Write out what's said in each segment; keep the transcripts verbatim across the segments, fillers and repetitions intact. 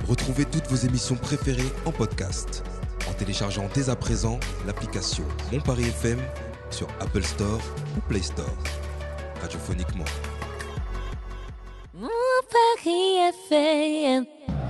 Retrouvez toutes vos émissions préférées en podcast en téléchargeant dès à présent l'application Mon Paris F M sur Apple Store ou Play Store. Radiophoniquement. Mon Paris F M.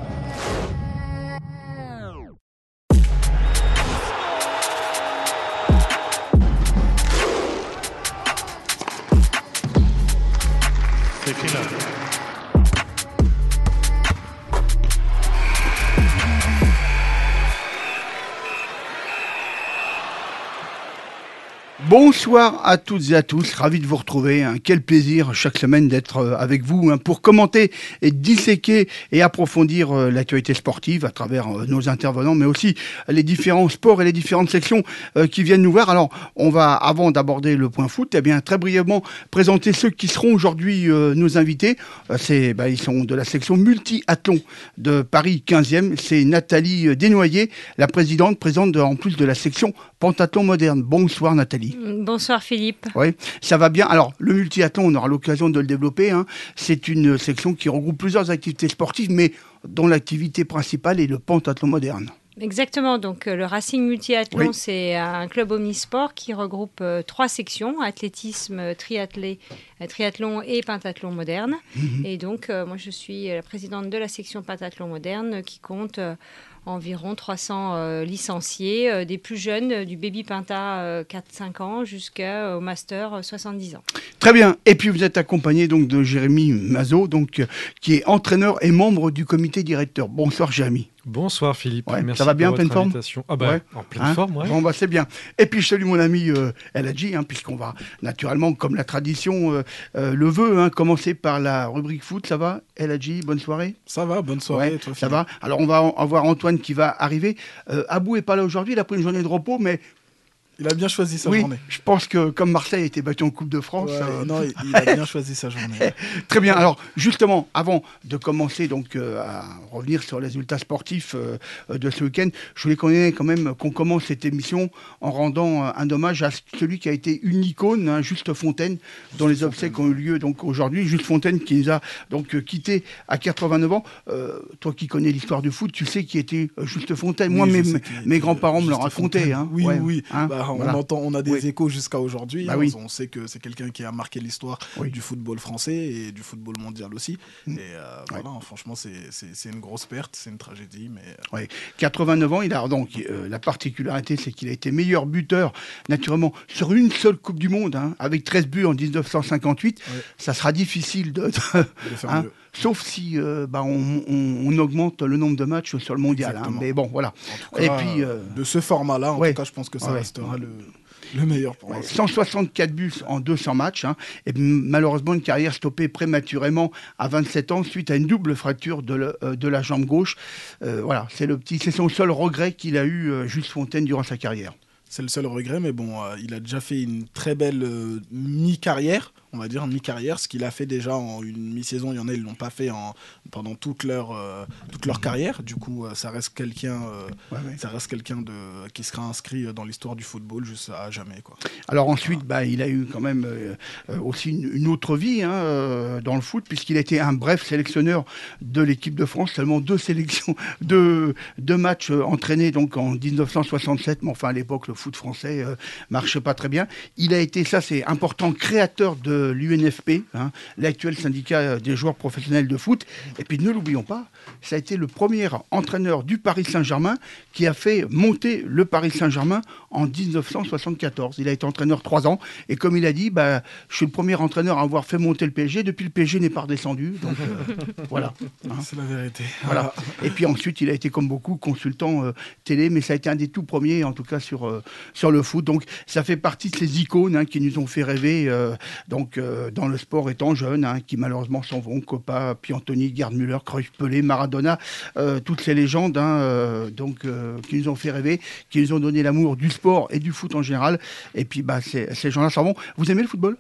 Bonsoir à toutes et à tous, ravi de vous retrouver. Hein. Quel plaisir chaque semaine d'être euh, avec vous hein, pour commenter et disséquer et approfondir euh, l'actualité sportive à travers euh, nos intervenants, mais aussi les différents sports et les différentes sections euh, qui viennent nous voir. Alors, on va, avant d'aborder le point foot, eh bien, très brièvement présenter ceux qui seront aujourd'hui euh, nos invités. Euh, c'est, bah, ils sont de la section multi-athlon de Paris quinzième. C'est Nathalie Desnoyers, la présidente, présidente de, en plus de la section pentathlon moderne. Bonsoir Nathalie. Bonsoir Philippe. Oui, ça va bien. Alors, le multiathlon, on aura l'occasion de le développer. Hein. C'est une section qui regroupe plusieurs activités sportives, mais dont l'activité principale est le pentathlon moderne. Exactement, donc euh, le Racing Multiathlon, Oui. c'est un club omnisport qui regroupe euh, trois sections, athlétisme, triathlé, euh, triathlon et pentathlon moderne. Mmh. Et donc, euh, moi je suis la présidente de la section pentathlon moderne qui compte euh, environ trois cents euh, licenciés, euh, des plus jeunes, euh, du baby penta euh, quatre cinq ans jusqu'au master euh, soixante-dix ans. Très bien. Et puis, vous êtes accompagné donc de Jérémy Mazot, donc, euh, qui est entraîneur et membre du comité directeur. Bonsoir Jérémy. Bonsoir Philippe, Ouais, merci ça va bien, pour en pleine votre forme invitation. Ah bah, Ouais. en pleine Hein forme, ouais. Bon, bah, c'est bien. Et puis, je salue mon ami euh, El Hadji, hein, puisqu'on va naturellement, comme la tradition euh, euh, le veut, hein, commencer par la rubrique foot. Ça va, El Hadji? Bonne soirée. Ça va, bonne soirée. Ouais, toi, ça Philippe. va. Alors, on va en- avoir Antoine qui va arriver. Euh, Abou est pas là aujourd'hui, il a pris une journée de repos, mais Il a bien choisi sa oui, journée. je pense que comme Marseille a été battu en Coupe de France. Ouais, euh, non, il, il a bien choisi sa journée. Très bien. Alors, justement, avant de commencer donc euh, à revenir sur les résultats sportifs euh, de ce week-end, je voulais qu'on ait quand même qu'on commence cette émission en rendant euh, un hommage à celui qui a été une icône, hein, Juste Fontaine, dont les obsèques ont eu lieu donc aujourd'hui. Juste Fontaine qui nous a donc euh, quitté à quatre-vingt-neuf ans. Euh, toi qui connais l'histoire du foot, tu sais qui était euh, Juste Fontaine. Moi, Oui, je mes, sais qu'il mes était grands-parents me Juste l'ont raconté. Fontaine. Hein. Oui, Ouais. oui, oui. Hein, Bah, on, voilà. entend, on a des Oui. échos jusqu'à aujourd'hui. Bah hein. oui. On sait que c'est quelqu'un qui a marqué l'histoire Oui. du football français et du football mondial aussi. Mm. Et euh, voilà, franchement, c'est, c'est, c'est une grosse perte, c'est une tragédie. Mais euh, Ouais. quatre-vingt-neuf ans, il a donc euh, la particularité, c'est qu'il a été meilleur buteur, naturellement, sur une seule Coupe du Monde, hein, avec treize buts en dix-neuf cent cinquante-huit. Ouais. Ça sera difficile de, de- de faire hein, mieux. sauf si euh, bah, on, on- on augmente le nombre de matchs sur le mondial. Hein. Exactement. Mais bon, voilà. En tout Et cas, puis, euh, de ce format-là, en ouais. tout cas, je pense que ça Ouais. restera le, le meilleur pour Ouais, l'instant. cent soixante-quatre buts en deux cents matchs, hein, et m- malheureusement une carrière stoppée prématurément à vingt-sept ans suite à une double fracture de, le- euh, de la jambe gauche. Euh, voilà, c'est le petit, c'est son seul regret qu'il a eu, euh, Juste Fontaine, durant sa carrière. C'est le seul regret, mais bon, euh, il a déjà fait une très belle euh, mi-carrière, on va dire mi-carrière, ce qu'il a fait déjà en une mi-saison. Il y en a, ils l'ont pas fait en, pendant toute leur, euh, toute leur carrière. Du coup, euh, ça reste quelqu'un, euh, Ouais, ouais. ça reste quelqu'un de, qui sera inscrit dans l'histoire du football juste à jamais, quoi. Alors ensuite, bah, il a eu quand même euh, euh, aussi une, une autre vie hein, euh, dans le foot, puisqu'il a été un bref sélectionneur de l'équipe de France, seulement deux sélections, deux, deux matchs euh, entraînés donc en dix-neuf cent soixante-sept, mais enfin à l'époque le foot français euh, marchait pas très bien. Il a été, ça c'est important, créateur de l'U N F P, hein, l'actuel syndicat des joueurs professionnels de foot. Et puis ne l'oublions pas, ça a été le premier entraîneur du Paris Saint-Germain qui a fait monter le Paris Saint-Germain en dix-neuf cent soixante-quatorze. Il a été entraîneur trois ans. Et comme il a dit, bah, je suis le premier entraîneur à avoir fait monter le P S G. Depuis, le P S G n'est pas redescendu. Donc euh, voilà. Hein. C'est la vérité. Voilà. Et puis ensuite, il a été comme beaucoup consultant euh, télé, mais ça a été un des tout premiers, en tout cas sur, euh, sur le foot. Donc ça fait partie de ces icônes hein, qui nous ont fait rêver euh, donc, euh, dans le sport étant jeune, hein, qui malheureusement s'en vont. Copa, Piantoni, Gerd Müller, Cruyff, Pelé, Maradona, euh, toutes ces légendes hein, euh, donc, euh, qui nous ont fait rêver, qui nous ont donné l'amour du sport et du foot en général. Et puis bah, ces, ces gens-là s'en vont. Vous aimez le football?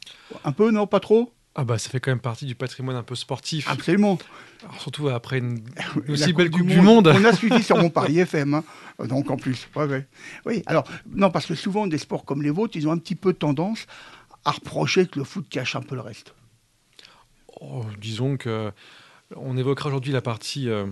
Un peu, non? Pas trop? Ah bah ça fait quand même partie du patrimoine un peu sportif. Absolument. Alors, surtout après une, une La aussi belle Coupe du Monde. On a suivi sur mon Paris F M, hein. Donc en plus. Ouais, ouais. Oui, alors, non, parce que souvent, des sports comme les vôtres, ils ont un petit peu tendance à reprocher que le foot cache un peu le reste. Oh, disons que on évoquera aujourd'hui la partie euh,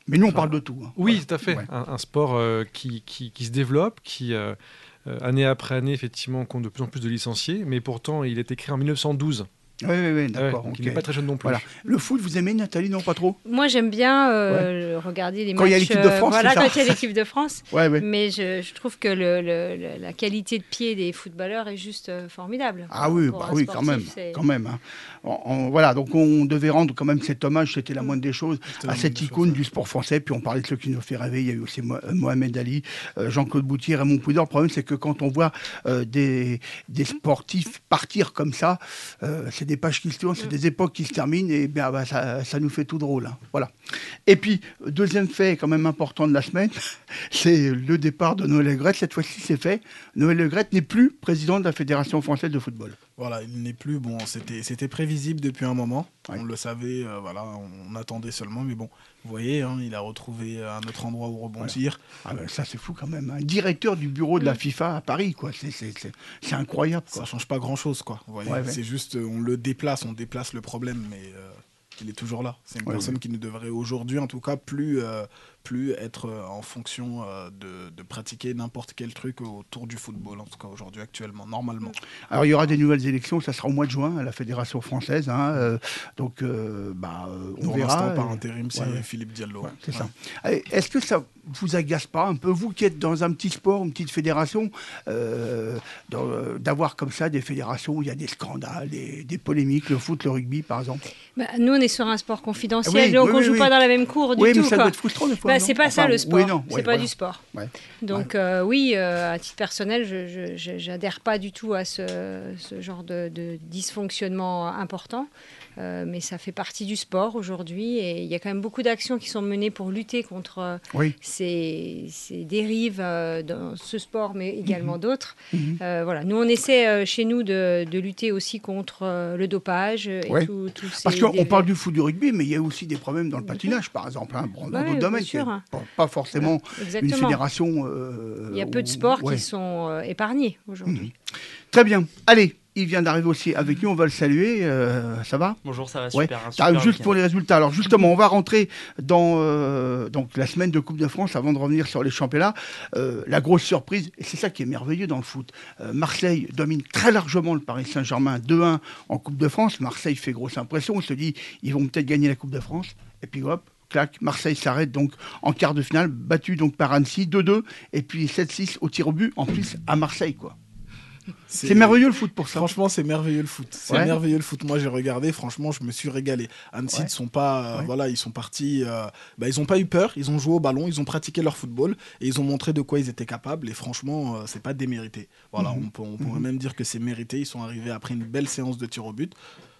Mais nous, on Enfin, parle de tout. Hein. Oui, Voilà. tout à fait. Ouais. Un, un sport euh, qui, qui, qui se développe, qui, euh, euh, année après année, effectivement, compte de plus en plus de licenciés. Mais pourtant, il est créé en mille neuf cent douze. Oui, oui, oui, Ouais, d'accord. donc ok. il n'est pas très jeune non plus. Voilà. Le foot, vous aimez, Nathalie? Non, pas trop? Moi, j'aime bien euh, regarder les Quand il y a matchs. l'équipe de France, voilà, c'est ça quand il y a l'équipe de France. Ouais, ouais. Mais je, je trouve que le, le- le- la qualité de pied des footballeurs est juste euh, formidable. Ah oui, Pour bah un oui, sportif, quand même, c'est- quand même. Hein. On- on- voilà, donc on devait rendre quand même cet hommage, c'était la moindre des choses, C'était la à cette moindre des icône choses, du sport français. Puis on parlait de ceux qui nous fait rêver, il y a eu aussi Mo- euh, Mohamed Ali, euh, Jean-Claude Boutier, Raymond Poudre. Le problème, c'est que quand on voit euh, des, des sportifs partir comme ça, euh, c'est des pages qui se tournent, c'est des époques qui se terminent, et bien bah, ça, ça nous fait tout drôle. Hein. Voilà. Et puis, deuxième fait quand même important de la semaine, c'est le départ de Noël Le Graët. Cette fois-ci, c'est fait. Noël Le Graët n'est plus président de la Fédération française de football. Voilà, il n'est plus. Bon, c'était c'était prévisible depuis un moment. Ouais. On le savait, euh, voilà, on attendait seulement. Mais bon, vous voyez, hein, il a retrouvé un autre endroit où rebondir. Ah ben, ça, c'est fou quand même. Un directeur du bureau de la FIFA à Paris, quoi. C'est, c'est, c'est, c'est incroyable, quoi. Ça change pas grand-chose, quoi. Vous voyez, Ouais, ouais. c'est juste, euh, on le déplace, on déplace le problème, mais euh, il est toujours là. C'est une Ouais, personne qui ne devrait aujourd'hui, en tout cas, plus, euh, plus être euh, en fonction euh, de, de pratiquer n'importe quel truc autour du football, en tout cas aujourd'hui, actuellement, normalement. Alors, il y aura des nouvelles élections. Ça sera au mois de juin à la Fédération française. Hein, euh, donc, euh, bah, euh, on Pour verra. l'instant, par Et- intérim, c'est Ouais, ouais. Philippe Diallo. Ouais, c'est Ouais. ça. Et Est-ce que ça vous agace pas un peu, vous qui êtes dans un petit sport, une petite fédération, euh, dans- euh, d'avoir comme ça des fédérations où il y a des scandales, des, des polémiques, le foot, le rugby, par exemple? Bah, nous, on est sur un sport confidentiel, Ah oui, donc oui, on oui, joue oui. pas dans la même cour du Oui, tout. mais ça quoi. doit être frustrant des fois. Bah, non c'est pas ça Enfin, le sport. Oui, non, c'est ouais, pas voilà. du sport. Ouais. Donc euh, oui, euh, à titre personnel, je, je, je- j'adhère pas du tout à ce, ce genre de, de dysfonctionnement important. Euh, mais ça fait partie du sport aujourd'hui et il y a quand même beaucoup d'actions qui sont menées pour lutter contre euh, Oui. ces, ces dérives euh, dans ce sport, mais également d'autres. Mhm. Euh, voilà. Nous, on essaie euh, chez nous de, de lutter aussi contre euh, le dopage et Ouais. tout- tous ces Parce qu'on dévi- parle du foot, du rugby, mais il y a aussi des problèmes dans le patinage, par exemple, hein, bon, dans Ouais, d'autres bien domaines. sûr. c'est Pas, pas forcément une Exactement. fédération. euh, Il y a peu de où- sports ouais. qui sont euh, épargnés aujourd'hui. Très bien. Allez, il vient d'arriver aussi avec nous, on va le saluer. euh, ça va? Bonjour, ça va Ouais. super. un Ça arrive super juste week-end. pour les résultats. Alors justement, on va rentrer dans euh, donc la semaine de Coupe de France avant de revenir sur les championnats. Euh, la grosse surprise, et c'est ça qui est merveilleux dans le foot. Euh, Marseille domine très largement le Paris Saint-Germain deux un en Coupe de France. Marseille fait grosse impression. On se dit, ils vont peut-être gagner la Coupe de France. Et puis hop, clac, Marseille s'arrête donc en quart de finale, battu donc par Annecy deux deux. Et puis sept six au tir au but, en plus à Marseille, quoi. C'est merveilleux le foot pour ça. Franchement, c'est merveilleux le foot. C'est Ouais. merveilleux le foot. Moi, j'ai regardé. Franchement, je me suis régalé. Annecy Ouais. ne sont pas, euh, Ouais. voilà, ils sont partis. euh, bah, ils n'ont pas eu peur. Ils ont joué au ballon. Ils ont pratiqué leur football et ils ont montré de quoi ils étaient capables. Et franchement, euh, c'est pas démérité. Voilà, Mhm. on, peut- on pourrait même dire que c'est mérité. Ils sont arrivés après une belle séance de tir au but.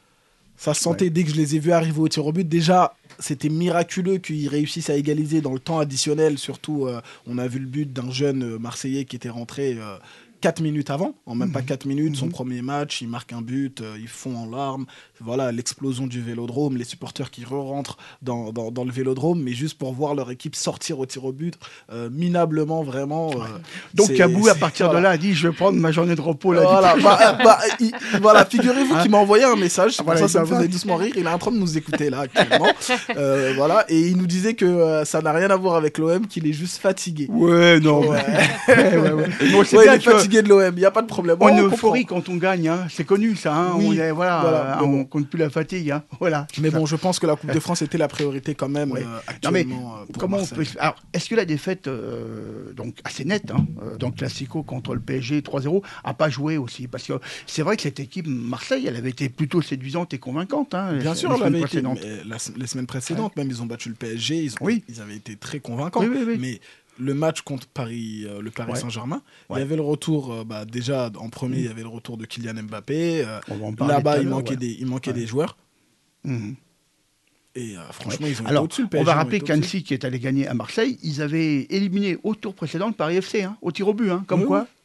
Ça se sentait dès que je les ai vus arriver au tir au but. Déjà, c'était miraculeux qu'ils réussissent à égaliser dans le temps additionnel. Surtout, euh, on a vu le but d'un jeune euh, Marseillais qui était rentré euh, quatre minutes avant. En même pas quatre minutes, son Mhm. premier match, il marque un but, euh, ils font en larmes. Voilà, l'explosion du Vélodrome, les supporters qui re-rentrent dans, dans, dans le Vélodrome, mais juste pour voir leur équipe sortir au tir au but, euh, minablement, vraiment. euh, Donc c'est- Kabou, à c'est- partir voilà. de là, a dit, je vais prendre ma journée de repos. Là, Voilà, du- bah, bah, il- voilà, figurez-vous qu'il m'a envoyé un message, c'est pour Voilà, ça que ça me il t'a faisait envoyé. doucement rire. Il est en train de nous écouter là actuellement. Euh, voilà, et il nous disait que euh, ça n'a rien à voir avec l'O M, qu'il est juste fatigué. Ouais, non. Ouais. ouais, ouais, ouais. Bon, c'est Ouais, il bien est que- fatigué de l'O M, il n'y a pas de problème. On Oh, est on euphorie comprend. quand on gagne, hein. C'est connu ça. Hein. Oui. On est, voilà, Voilà, euh, mais on bon. compte plus la fatigue. Hein. Voilà. Mais bon, je pense que la Coupe de France était la priorité quand même Ouais. euh, Non, mais actuellement. euh, pour comment on Marseille. peut... Alors, est-ce que la défaite, euh, donc assez nette, hein, euh, dans le Classico contre le P S G trois zéro, a pas joué aussi? Parce que c'est vrai que cette équipe Marseille, elle avait été plutôt séduisante et convaincante. Hein, Bien les- sûr, les elle semaines avait été, précédentes. mais la- les semaines précédentes, même ils ont battu le P S G, ils, ont- Oui. ils avaient été très convaincants. Oui, oui, oui. Mais le match contre Paris, euh, le Paris Ouais. Saint-Germain, Ouais. il y avait le retour, euh, bah, déjà en premier, Mhm. il y avait le retour de Kylian Mbappé. euh, On va en parler tout Là-bas, à il l'heure, manquait, ouais. des, il manquait Ouais. des joueurs. Mhm. Et euh, franchement, ils ont été Alors, au-dessus. Le P on S G va ont rappeler été au-dessus. qu'Annecy, qui est allé gagner à Marseille, ils avaient éliminé au tour précédent le Paris F C, hein, au tir au but. Hein, comme Oui, quoi, oui.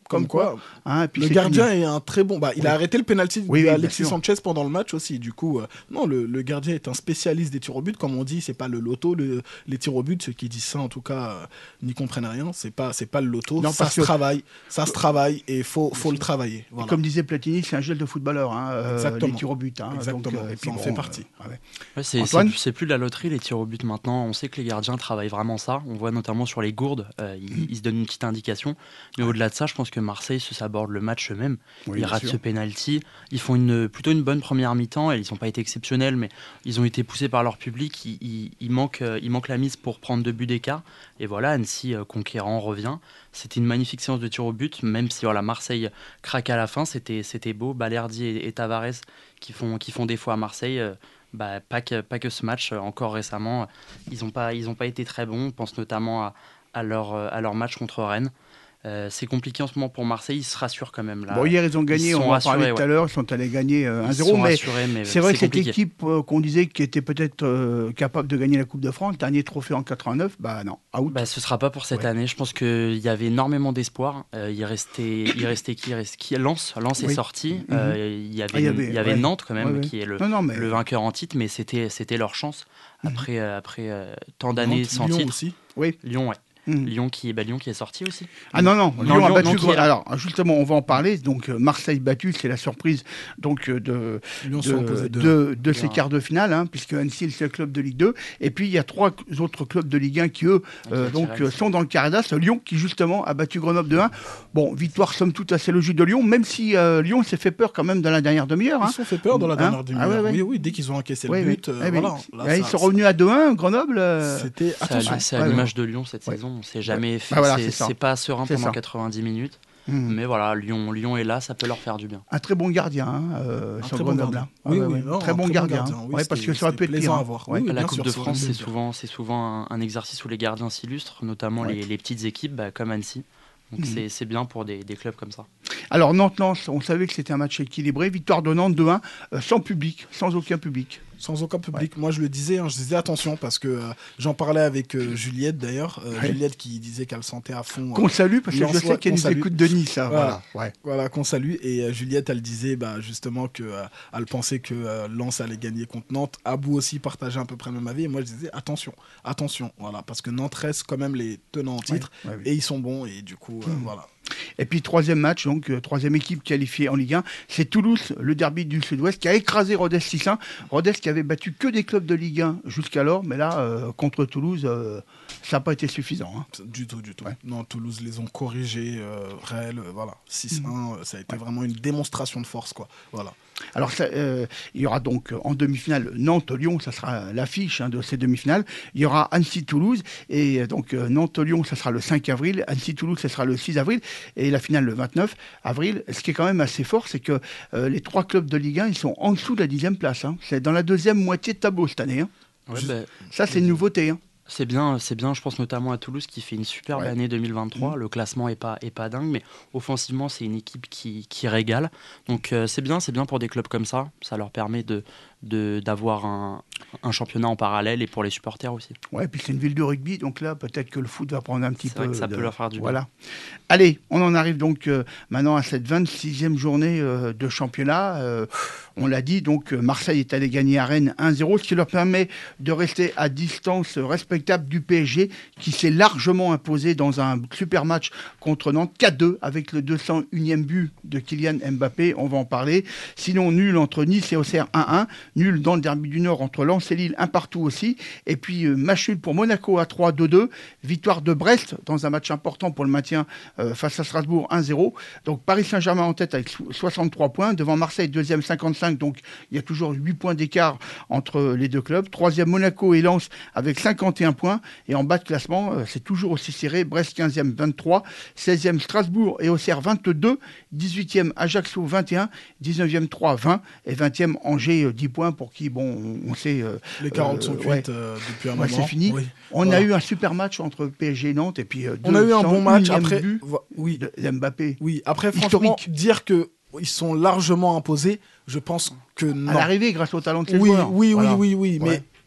Comme quoi, Hein, et puis le c'est gardien fini. est un très bon. Bah, il Oui. a arrêté le penalty Oui, oui, bien d'Alexis sûr. Sanchez pendant le match aussi. Du coup, euh, non, le, le gardien est un spécialiste des tirs au but. Comme on dit, c'est pas le loto. Le, les tirs au but, ceux qui disent ça, en tout cas, euh, n'y comprennent rien. C'est pas, c'est pas le loto. Non, ça parce se que- travaille. Ça se travaille et faut, faut le travailler. Voilà. Comme disait Platini, c'est un gel de footballeur, hein, euh, Exactement. les tirs au but. Hein, Exactement, donc, euh, et puis ça en bon, fait partie. euh, ouais. Ouais, c'est, Antoine c'est, c'est plus de la loterie les tirs au but maintenant. On sait que les gardiens travaillent vraiment ça. On voit notamment sur les gourdes, euh, ils, ils se donnent une petite indication. Mais au-delà de ça, je pense que Marseille se saborde le match eux-mêmes. Oui, ils bien ratent sûr. ce penalty. Ils font une, plutôt une bonne première mi-temps. Ils n'ont pas été exceptionnels, mais ils ont été poussés par leur public. Il, il, il manque, euh, il manque la mise pour prendre deux buts d'écart. Et voilà, Annecy euh, conquérant revient. C'était une magnifique séance de tir au but, même si voilà, Marseille craque à la fin. C'était, c'était beau. Balerdi et, et Tavares qui font, qui font défaut à Marseille. euh, Bah, pas, que, pas que ce match, euh, encore récemment, euh, ils n'ont pas, ils ont pas été très bons. On pense notamment à, à, leur, euh, à leur match contre Rennes. Euh, c'est compliqué en ce moment pour Marseille, ils se rassurent quand même. Là. Bon, hier, ils ont gagné, ils on sont va en parler rassurés, tout à ouais. l'heure, ils sont allés gagner euh, Ils un zéro, sont mais rassurés, mais c'est vrai que cette compliqué. équipe euh, qu'on disait qui était peut-être euh, capable de gagner la Coupe de France, dernier trophée en quatre-vingt-neuf, bah non, out. Bah, ce sera pas pour cette Ouais. année. Je pense qu'il y avait énormément d'espoir. Euh, il restait, il restait qui, il restait qui Lens, Lens Oui. est sorti. Mhm. Euh, il y avait, Ah, il y avait, il y avait ouais. Nantes quand même, Ouais, ouais. qui est le, non, non, mais le vainqueur en titre, mais c'était, c'était leur chance après, euh, après euh, tant d'années Nantes, sans Lyon titre. aussi. oui. Lyon, ouais. Mhm. Lyon qui, bah, Lyon qui est sorti aussi. Ah non, non, Non, Lyon a Lyon- battu. non, qui est là. Alors, justement, on va en parler. Donc, euh, Marseille battu, c'est la surprise donc, euh, de, Lyon sont de, imposés deux. de, de ces Bien. quarts de finale, hein, puisque Annecy, c'est le club de Ligue deux. Et puis, il y a trois autres clubs de Ligue un qui, eux, Qui euh, a donc, tiré euh, sont dans le carré d'as. Lyon, qui, justement, a battu Grenoble deux un. Bon, victoire, somme toute, assez logique de Lyon, même si euh, Lyon s'est fait peur quand même dans la dernière demi-heure. Ils Hein. se sont fait peur dans la Hein dernière Ah demi-heure. ouais, ouais. Oui, oui, dès qu'ils ont encaissé Oui, le oui. but, euh, Eh oui. voilà. Là, Là, ils ça- sont revenus à deux un, Grenoble. euh, C'était C'est à, attention. c'est à ouais, l'image de Lyon cette Ouais. saison. C'est jamais fait. Bah voilà, c'est, c'est ça. c'est pas serein C'est pendant ça. quatre-vingt-dix minutes. hmm. Mais voilà, Lyon, Lyon est là, ça peut leur faire du bien. Un très bon gardien, hein, euh, Un sur très bon Grenoble. gardien. hein. Oui, Ah ouais, oui, ouais. non, très un bon très bon gardien. gardien, hein. oui, Ouais, parce c'était- que ça aurait pu être c'était pire. plaisant hein. à voir. Ouais. Oui, la bien Coupe sûr, de ça aurait France, pu c'est être bien. souvent, c'est souvent un, un exercice où les gardiens s'illustrent, notamment Ouais. les, les petites équipes bah, comme Annecy. Donc Mhm. c'est, c'est bien pour des, des clubs comme ça. Alors Nantes-Lens, on savait que c'était un match équilibré. Victoire de Nantes deux un, euh, sans public, sans aucun public. Sans aucun public. Moi, je le disais, hein, je disais attention parce que euh, j'en parlais avec euh, Juliette d'ailleurs. Euh, Ouais. Juliette qui disait qu'elle sentait à fond. euh, Qu'on salue, parce que Lens, je sais ouais, qu'elle qu'on nous salue. écoute de Nice. hein, Voilà. Voilà. Ouais. Voilà, qu'on salue. Et euh, Juliette, elle disait bah, justement qu'elle elle pensait que euh, Lens allait gagner contre Nantes. Abou aussi partageait à peu près le même avis. Et moi, je disais attention, attention. Voilà, parce que Nantes reste quand même les tenants en titre. Ouais, ouais, ouais. Et ils sont bons. Et du coup, euh, Mhm. voilà. Et puis troisième match, donc euh, troisième équipe qualifiée en Ligue un, c'est Toulouse, le derby du Sud-Ouest, qui a écrasé Rodez six un. Rodez qui avait battu que des clubs de Ligue un jusqu'alors, mais là, euh, contre Toulouse, euh, ça n'a pas été suffisant. hein. Du tout, du tout. Ouais. Non, Toulouse les ont corrigés, euh, réel, euh, voilà. six un, euh, ça a été vraiment une démonstration de force, quoi. Voilà. Alors, ça, euh, il y aura donc euh, en demi-finale Nantes-Lyon, ça sera l'affiche hein, de ces demi-finales. Il y aura Annecy-Toulouse, et euh, donc euh, Nantes-Lyon, ça sera le cinq avril. Annecy-Toulouse, ça sera le six avril. Et la finale le vingt-neuf avril. Ce qui est quand même assez fort, c'est que euh, les trois clubs de Ligue un, ils sont en dessous de la dixième place. hein. C'est dans la deuxième moitié de tableau cette année. hein. Ouais, Juste- bah, Ça, c'est une nouveauté. hein. c'est bien, c'est bien. Je pense notamment à Toulouse qui fait une superbe Ouais. année deux mille vingt-trois. Mhm. Le classement est pas, est pas dingue, mais offensivement, c'est une équipe qui, qui régale. Donc euh, c'est bien, c'est bien pour des clubs comme ça. Ça leur permet de, de, d'avoir un, un championnat en parallèle et pour les supporters aussi. Ouais, puis c'est une ville de rugby, donc là, peut-être que le foot va prendre un petit C'est peu. vrai que ça de- peut leur faire du bien. Voilà. Allez, on en arrive donc euh, maintenant à cette vingt-sixième journée euh, de championnat. Euh, on l'a dit, donc euh, Marseille est allé gagner à Rennes un zéro, ce qui leur permet de rester à distance respectable du P S G, qui s'est largement imposé dans un super match contre Nantes, quatre deux, avec le deux cent unième but de Kylian Mbappé. On va en parler. Sinon, nul entre Nice et Auxerre un un. Nul dans le derby du Nord entre Lens et Lille, un partout aussi. Et puis, euh, match nul pour Monaco à trois deux deux. Victoire de Brest dans un match important pour le maintien euh, face à Strasbourg un zéro. Donc, Paris Saint-Germain en tête avec so- soixante-trois points. Devant Marseille, deuxième cinquante-cinq. Donc, il y a toujours huit points d'écart entre les deux clubs. Troisième, Monaco et Lens avec cinquante et un points. Et en bas de classement, euh, c'est toujours aussi serré. Brest quinzième, vingt-trois. seizième, Strasbourg et Auxerre vingt-deux. dix-huitième, Ajaccio vingt et un. dix-neuvième, Troyes vingt. Et vingtième, Angers euh, dix points pour qui, bon, on- on sait... euh, Les carottes Euh, sont cuites ouais. euh, depuis un Ouais, moment. c'est fini. Oui. On Voilà. a eu un super match entre P S G et Nantes. Et puis, euh, On a eu un bon match. deux cent unième Après, but vo- oui, de, d'Mbappé. oui. Après, Historique. franchement, dire que ils sont largement imposés, je pense que À non. l'arrivée, grâce au talent de ses Oui, joueurs. oui, Voilà. oui, oui, oui, Ouais. mais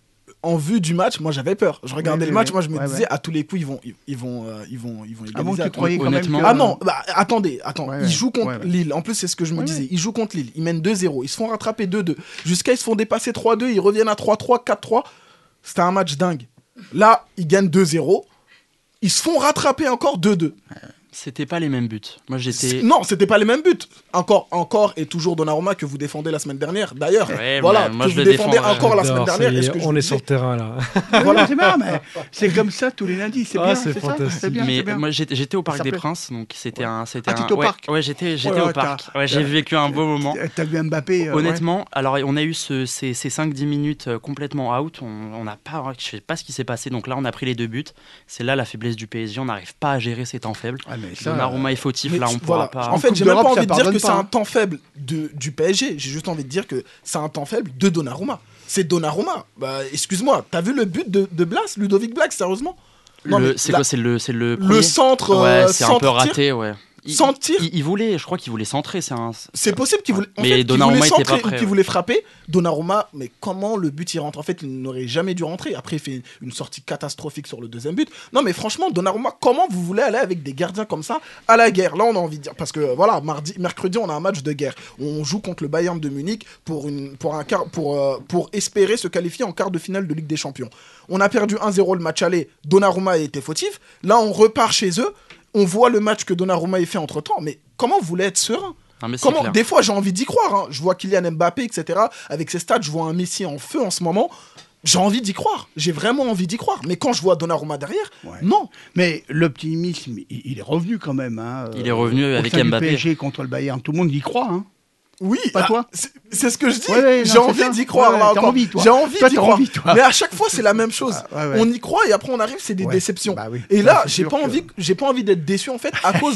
en vue du match, moi j'avais peur. Je regardais Oui, le oui, match, moi je me ouais, disais ouais. à tous les coups ils vont ils, ils vont euh, ils vont ils vont Ah bon, égaliser. tu à tous croyais les quand même honnêtement. que... Ah non, bah, attendez, attends, Ouais, ils ouais. jouent contre Ouais, ouais. Lille. En plus, c'est ce que je me Ouais, disais. ouais. Ils jouent contre Lille, ils mènent deux zéro, ils se font rattraper deux deux. Jusqu'à ils se font dépasser trois deux, ils reviennent à trois trois, quatre trois. C'était un match dingue. Là, ils gagnent deux zéro. Ils se font rattraper encore deux deux. C'était pas les mêmes buts. Moi, j'étais. Non, c'était pas les mêmes buts. Encore, encore et toujours Donnarumma que vous défendez la semaine dernière. D'ailleurs, Ouais, voilà, mais moi, que je vous le défendez défends, encore la J'adore, semaine ça dernière. y est, Est-ce que je on vous est disais sur le terrain là. Voilà, c'est bien, mais c'est comme ça tous les lundis, c'est Ah, bien, c'est c'est ça. fantastique. C'est bien, mais c'est bien. moi j'étais, j'étais au Parc Ça des plaît. Princes, donc c'était un, c'était Ah, un. t'étais au ouais, parc ouais, j'étais, j'étais Ouais, au ouais, parc. t'as- Ouais, j'ai t'as- vécu un beau moment. T'as vu Mbappé euh, Honnêtement, alors on a eu ce- ces, ces cinq dix minutes euh, complètement out. On on n'a pas, je sais pas ce qui s'est passé. Donc là, on a pris les deux buts. C'est là la faiblesse du P S G. On n'arrive pas à gérer ces temps faibles. ouais. Ah, mais ça, Donnarumma est fautif. Mais Là, tu- on pourra voilà. pas. En fait, Coupe j'ai même pas d'Europe, ça envie de dire pardonne que c'est pas, un hein. temps faible de, du P S G. J'ai juste envie de dire que c'est un temps faible de Donnarumma. C'est Donnarumma. Bah, excuse-moi, t'as vu le but de, de Blas, Ludovic Blas, sérieusement? Non, Le- mais c'est la- quoi? C'est le, c'est le. Le premier centre, Ouais, euh, c'est un centre peu tir, raté, ouais. Il, Sans tir. il, il voulait, je crois qu'il voulait centrer. C'est un. C'est possible qu'il voulait, en Mais fait, qu'il Donnarumma voulait était centrer pas prêt, ou qu'il ouais. voulait frapper. Donnarumma, mais comment le but il rentre? En fait, il n'aurait jamais dû rentrer. Après, il fait une sortie catastrophique sur le deuxième but. Non, mais franchement, Donnarumma, comment vous voulez aller avec des gardiens comme ça à la guerre? Là, on a envie de dire, parce que voilà, mardi, mercredi, on a un match de guerre. On joue contre le Bayern de Munich pour une, pour un quart, pour, euh, pour espérer se qualifier en quart de finale de Ligue des Champions. On a perdu un zéro le match aller. Donnarumma a été fautif. Là, on repart chez eux. On voit le match que Donnarumma a fait entre temps. Mais comment vous voulez être serein? Non, mais c'est Comment, clair. des fois, j'ai envie d'y croire. Hein. Je vois Kylian Mbappé, et cetera. Avec ses stats, je vois un Messi en feu en ce moment. J'ai envie d'y croire. J'ai vraiment envie d'y croire. Mais quand je vois Donnarumma derrière, Ouais. non. Mais l'optimisme, il, il est revenu quand même. Hein, Il est revenu au avec sein du Mbappé. P S G contre le Bayern, tout le monde y croit. Hein. Oui, Pas ah, toi c'est c'est ce que je dis. Ouais, ouais, non, j'ai c'est envie ça. d'y croire. Ouais, là, ouais, t'as encore. envie, toi. J'ai envie Toi, d'y t'as croire. envie, toi. Mais à chaque fois, c'est la même chose. Ah, ouais, ouais. On y croit et après on arrive, c'est des Ouais. déceptions. Bah oui. Et Ça, là, c'est j'ai sûr pas que- envie, j'ai pas envie d'être déçu en fait à cause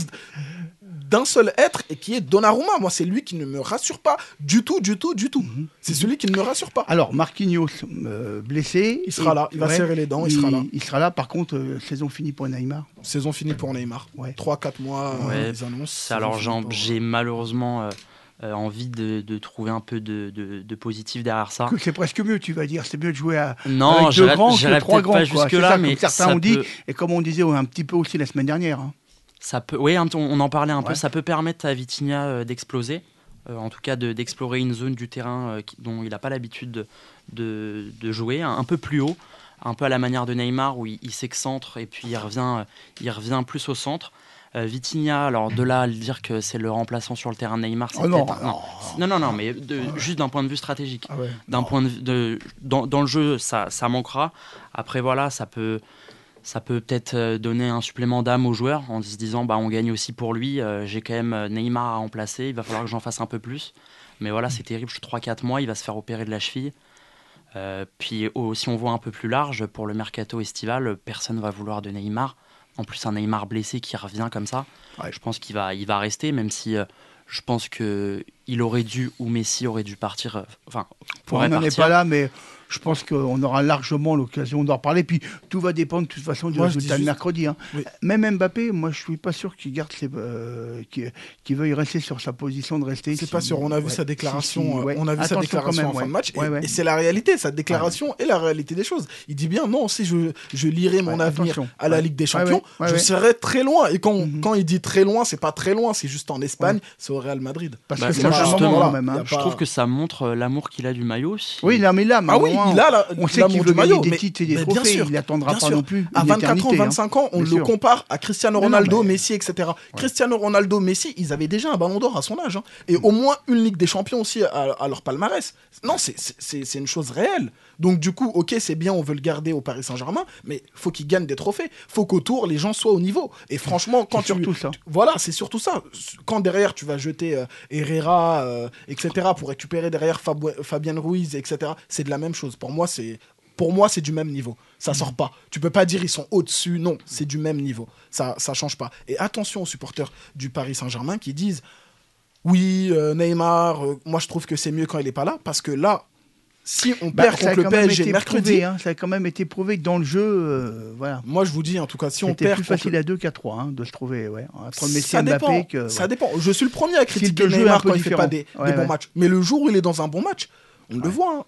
d'un seul être et qui est Donnarumma. Moi, c'est lui qui ne me rassure pas du tout, du tout, du tout. Mhm. C'est celui qui ne me rassure pas. Alors, Marquinhos, euh, blessé. Il sera Et- là, il va serrer les dents, il sera là. Il sera là, par contre, euh, saison finie pour Neymar. Saison finie pour Neymar. Ouais. trois quatre mois, Ouais. euh, ils annoncent. C'est- saison Alors finie j'en- pour- j'ai malheureusement euh, euh, envie de, de trouver un peu de, de, de positif derrière ça. Que c'est presque mieux, tu vas dire. C'est mieux de jouer à, Non, avec deux j'irai grands que j'irai trois peut-être grands. pas quoi. C'est jusque-là, ça, mais comme certains ça ont dit, peut- et comme on disait un petit peu aussi la semaine dernière. Hein. Ça peut, oui, un- on en parlait un peu. Ouais. Ça peut permettre à Vitinha euh, d'exploser, euh, en tout cas de- d'explorer une zone du terrain euh, qui- dont il n'a pas l'habitude de, de, de jouer, un, un peu plus haut, un peu à la manière de Neymar où il, il s'excentre et puis il revient, euh, il revient plus au centre. Euh, Vitinha, alors de là à le dire que c'est le remplaçant sur le terrain de Neymar, c'est Oh non, peut-être- non. non, non, non, mais de- juste d'un point de vue stratégique. Ah ouais. D'un point de vue de, dans, dans le jeu, ça, ça manquera. Après, voilà, ça peut, ça peut peut-être euh, donner un supplément d'âme aux joueurs en se disant, bah, on gagne aussi pour lui. euh, J'ai quand même euh, Neymar à remplacer. Il va falloir que j'en fasse un peu plus. Mais voilà, c'est terrible. trois quatre mois, il va se faire opérer de la cheville. Euh, puis, oh, si on voit un peu plus large, pour le mercato estival, personne va vouloir de Neymar. En plus, un Neymar blessé qui revient comme ça, Ouais. je pense qu'il va, il va rester, même si euh, je pense qu'il aurait dû, ou Messi aurait dû partir. euh, Enfin, On pourrait n'en est partir. pas là, mais je pense qu'on aura largement l'occasion d'en reparler. Puis tout va dépendre de toute façon du Moi, je dis résultat de juste- mercredi. Hein. Oui. Même Mbappé, moi je suis pas sûr qu'il garde ses, euh, qu'il, qu'il veuille rester sur sa position de rester. C'est si- pas sûr, on a vu ouais, sa déclaration, si- si, euh, ouais. on a vu sa Attention déclaration quand en même, fin de ouais. match, et, Ouais, ouais. et c'est la réalité, sa déclaration est la réalité des choses. Il dit bien, non, si je, je lirai mon Ouais, avenir attention. à la Ouais. Ligue des Ouais, Champions, ouais, ouais, je ouais. serai très loin. Et quand, Mhm. quand il dit très loin, c'est pas très loin, c'est juste en Espagne, c'est au Real Madrid. Parce Bah, que c'est moi, un justement, moment là, quand même. y Hein. a Je pas- trouve que ça montre euh, l'amour qu'il a du maillot. Si- Oui, non, mais là, Ah oui, il a la, on sait l'amour qu'il du veut gagner maillot, des mais- titres et des mais bien trophées. sûr, Il n'attendra bien pas sûr. non plus. À une vingt-quatre ans, éternité, hein. vingt-cinq ans, on Bien le sûr. compare à Cristiano Mais non, Ronaldo, mais- Messi, et cetera. Cristiano Ronaldo, Messi, ils avaient déjà un ballon d'or à son âge. hein. Et au moins une Ligue des Champions aussi à, à leur palmarès. Non, c'est, c'est, c'est, c'est une chose réelle. Donc du coup, ok, c'est bien, on veut le garder au Paris Saint-Germain, mais faut qu'il gagne des trophées. Faut qu'autour, les gens soient au niveau. Et franchement, quand C'est tu... surtout ça. Voilà, c'est surtout ça. Quand derrière, tu vas jeter euh, Herrera, euh, et cetera, pour récupérer derrière Fab- Fabien Ruiz, et cetera, c'est de la même chose. Pour moi, c'est... Pour moi, c'est du même niveau. Ça sort pas. Tu peux pas dire ils sont au-dessus. Non, c'est du même niveau. Ça, ça change pas. Et attention aux supporters du Paris Saint-Germain qui disent oui, euh, Neymar, euh, moi je trouve que c'est mieux quand il est pas là. Parce que là, si on Bah, perd ça a contre le quand même P S G été mercredi, prouvé, hein. Ça a quand même été prouvé que dans le jeu, euh, voilà. moi je vous dis en tout cas, si on C'était perd plus contre facile à deux qu'à trois hein, de se trouver, ouais. Entre Messi ça et Mbappé dépend, que, ça ouais. dépend. Je suis le premier à critiquer de jeu Neymar un peu quand il fait pas des, différent. des Ouais, bons ouais. matchs. Mais le jour où il est dans un bon match, on le Ouais. voit. hein. Ouais.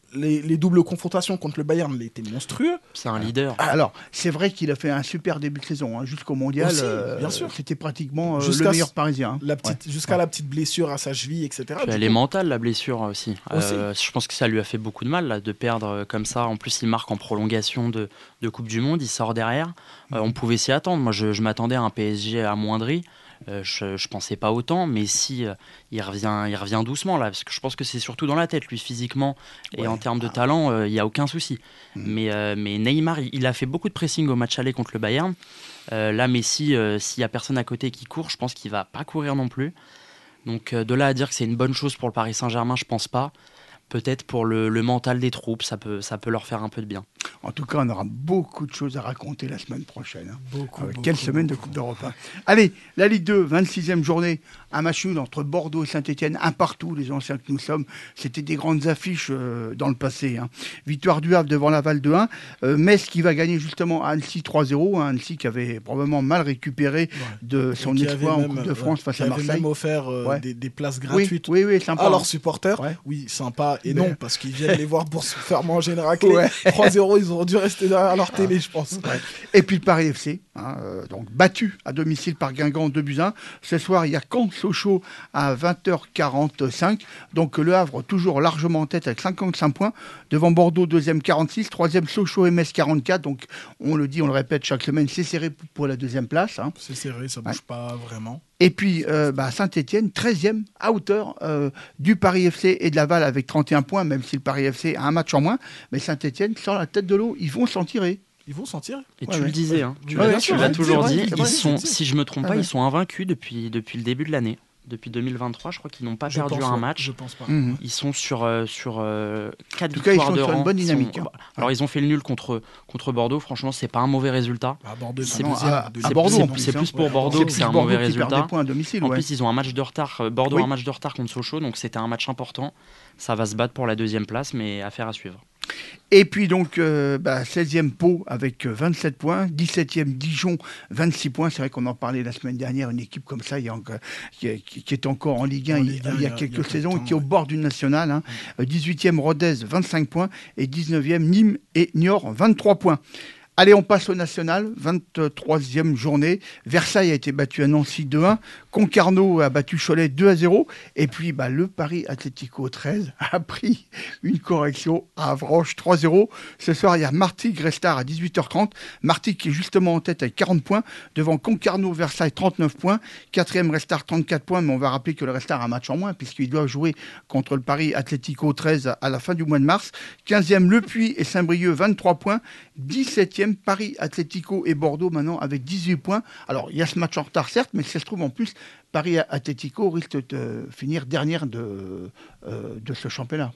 les, les doubles confrontations contre le Bayern, il était monstrueux. C'est un leader. Alors, c'est vrai qu'il a fait un super début de saison. Hein. Jusqu'au mondial, Aussi, euh, bien sûr. c'était pratiquement euh, Jusqu'à le meilleur parisien. Hein. La petite, Ouais. Jusqu'à la petite blessure à sa cheville, et cetera. Puis Du elle est coup, mentale, la blessure aussi. Aussi. Euh, je pense que ça lui a fait beaucoup de mal là, de perdre euh, comme ça. En plus, il marque en prolongation de, de Coupe du Monde, il sort derrière. Euh, on pouvait s'y attendre. Moi, je, je m'attendais à un P S G amoindri. Euh, je ne pensais pas autant, mais si euh, il, revient, il revient doucement là, parce que je pense que c'est surtout dans la tête, lui, physiquement et Ouais. en termes de talent, euh, il n'y a aucun souci. Mm. Mais, euh, mais Neymar, il, il a fait beaucoup de pressing au match aller contre le Bayern. Euh, là, Messi, euh, s'il n'y a personne à côté qui court, je pense qu'il ne va pas courir non plus. Donc euh, de là à dire que c'est une bonne chose pour le Paris Saint-Germain, je pense pas. Peut-être pour le, le mental des troupes, ça peut, ça peut leur faire un peu de bien. En tout cas, on aura beaucoup de choses à raconter la semaine prochaine. Hein. beaucoup, Avec beaucoup, quelle semaine de beaucoup. Coupe d'Europe. Hein. Allez, la Ligue deux, vingt-sixième journée, un match nul entre Bordeaux et Saint-Etienne, un partout, les anciens que nous sommes. C'était des grandes affiches euh, dans le passé. Hein. Victoire du Havre devant Laval deux un. Euh, Metz qui va gagner justement à Annecy trois zéro. Hein. Annecy qui avait probablement mal récupéré de son Qui exploit avait en même, Coupe de ouais, France face qui à avait Marseille. même offert euh, Ouais. des, des places Oui, gratuites oui, oui, sympa. à hein. leurs supporters. Ouais. Oui, sympa. Et Mais- non, parce qu'ils viennent les voir pour se faire manger une raclée. Ouais. trois zéro, ils auraient dû rester derrière leur télé, je pense. Ouais. Et puis le Paris F C, hein, euh, donc battu à domicile par Guingamp deux buts à un. Ce soir, il y a Caen-Sochaux à vingt heures quarante-cinq. Donc le Havre toujours largement en tête avec cinquante-cinq points. Devant Bordeaux, deuxième quarante-six. Troisième Sochaux et Metz quarante-quatre. Donc on le dit, on le répète chaque semaine, c'est serré pour la deuxième place. Hein. C'est serré, ça bouge Ouais. pas vraiment. Et puis euh, bah, Saint-Etienne, treizième à hauteur euh, du Paris F C et de Laval avec trente et un points, même si le Paris F C a un match en moins. Mais Saint-Etienne sort la tête de l'eau, ils vont s'en tirer. Ils vont sentir. Et Ouais, tu ouais. le disais, hein, tu Ouais, l'as bien tu sûr, l'as ouais, toujours c'est dit, vrai, c'est ils vrai, sont, c'est- si je me trompe Ah pas, ouais. ils sont invaincus depuis, depuis le début de l'année. Depuis deux mille vingt-trois, je crois qu'ils n'ont pas Je perdu pense, un ouais, match. Je pense pas. Mhm. Ils sont sur, euh, sur euh, quatre tout cas, ils victoires sont de sur une rang. bonne Ils dynamique, sont- hein. Alors, ils ont fait le nul contre, contre Bordeaux. Franchement, c'est pas un mauvais résultat. À Bordeaux, C'est c'est non, deuxième, à- deuxième à Bordeaux, saison. en plus, c'est hein. plus pour Ouais, Bordeaux C'est que plus c'est un Bordeaux mauvais qui perd résultat. des points à domicile. En ouais. plus, ils ont un match de retard. euh, Bordeaux Oui. a un match de retard contre Sochaux, donc c'était un match important. Ça va se battre pour la deuxième place, mais affaire à suivre. Et puis donc euh, bah, seizième Pau avec euh, vingt-sept points, dix-septième Dijon, vingt-six points. C'est vrai qu'on en parlait la semaine dernière, une équipe comme ça il y a encore- qui, est- qui- qui est encore en Ligue un, En il, Ligue un, il y a il y a- quelques il y a saisons, quelques et qui est au temps, bord du national. Hein. Euh, dix-huitième Rodez, vingt-cinq points, et dix-neuvième Nîmes et Niort, vingt-trois points. Allez, on passe au national, vingt-troisième journée. Versailles a été battu à Nancy deux un. Concarneau a battu Cholet deux à zéro. Et puis, bah, le Paris Atlético treize a pris une correction à Avranches trois zéro. Ce soir, il y a Martigues-Restart à dix-huit heures trente. Martigues qui est justement en tête avec quarante points. Devant Concarneau-Versailles, trente-neuf points. Quatrième Restart, trente-quatre points. Mais on va rappeler que le Restart a un match en moins puisqu'il doit jouer contre le Paris Atlético treize à la fin du mois de mars. quinzième Le Puy et Saint-Brieuc, vingt-trois points. dix-septième Paris Atlético et Bordeaux maintenant avec dix-huit points. Alors, il y a ce match en retard, certes, mais si ça se trouve en plus, Paris Atlético risque de finir dernière de, euh, de ce championnat.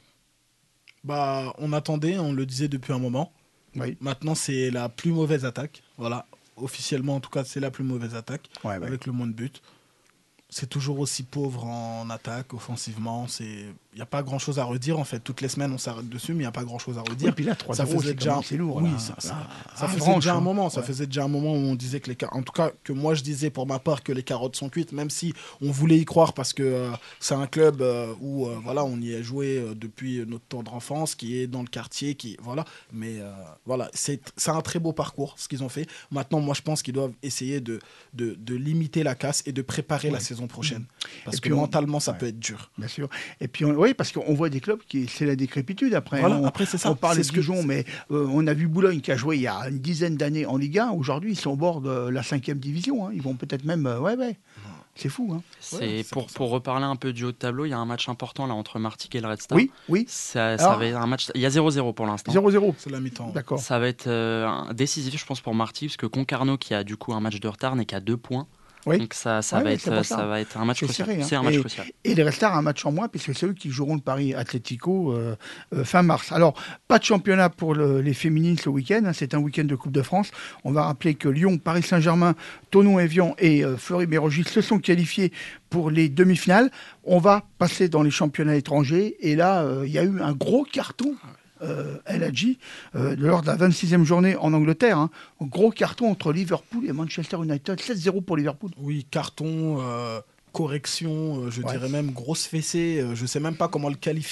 Bah, on attendait, on le disait depuis un moment. Oui. Maintenant, c'est la plus mauvaise attaque. Voilà. Officiellement, en tout cas, c'est la plus mauvaise attaque. Ouais, ouais. Avec le moins de buts. C'est toujours aussi pauvre en attaque, offensivement. Il n'y a pas grand-chose à redire, en fait. Toutes les semaines, on s'arrête dessus, mais il n'y a pas grand-chose à redire. Et puis là, trois ça zéro, faisait c'est déjà quand même- c'est lourd. Oui, là. ça, ça, Là, ça à faisait Avranches, déjà un hein. moment. Ça Ouais. faisait déjà un moment où on disait que les car- en tout cas que moi je disais pour ma part que les carottes sont cuites, même si on voulait y croire parce que euh, c'est un club euh, où euh, voilà on y a joué euh, depuis notre tendre enfance, qui est dans le quartier, qui voilà. Mais euh, voilà, c'est c'est un très beau parcours ce qu'ils ont fait. Maintenant, moi je pense qu'ils doivent essayer de de, de limiter la casse et de préparer la saison prochaine parce Et que puis on- mentalement ça ouais. peut être dur. Bien sûr. Et puis, on- oui, parce qu'on voit des clubs qui, c'est la décrépitude après. Voilà, hein. On, après, c'est ça. on parle C'est de ce que- Dijon, mais euh, on a vu Boulogne qui a joué il y a une dizaine d'années en Ligue un. Aujourd'hui, ils sont au bord de la cinquième division. Hein. Ils vont peut-être même. euh, ouais, ouais. C'est fou. Hein. C'est Ouais, c'est pour, pour ça. pour reparler un peu du haut de tableau, il y a un match important là entre Martigues et le Red Star. Oui, oui. Ça, ça Alors- va être un match. Il y a zéro zéro pour l'instant. zéro zéro. C'est la mi-temps. D'accord. Ça va être euh, un- décisif, je pense, pour Martigues, parce que Concarneau, qui a du coup un match de retard, n'est qu'à deux points. Oui. Donc ça, ça, Ouais, va ouais, être, c'est pour ça. ça va être un match C'est crucial. serré, hein. C'est un match Et- crucial. Et les Restards, un match en moins, puisque c'est eux qui joueront le Paris Atlético euh, euh, fin mars. Alors, pas de championnat pour le- les féminines ce week-end. Hein, c'est un week-end de Coupe de France. On va rappeler que Lyon, Paris Saint-Germain, Thonon-Evian et euh, Fleury-Mérogis se sont qualifiés pour les demi-finales. On va passer dans les championnats étrangers. Et là, euh, il y a eu un gros carton. Euh, El Hadji, euh, lors de la vingt-sixième journée en Angleterre, hein, un gros carton entre Liverpool et Manchester United, sept zéro pour Liverpool. Oui, carton, euh, correction, euh, je Ouais. dirais même grosse fessée. euh, je sais même pas comment le qualifier.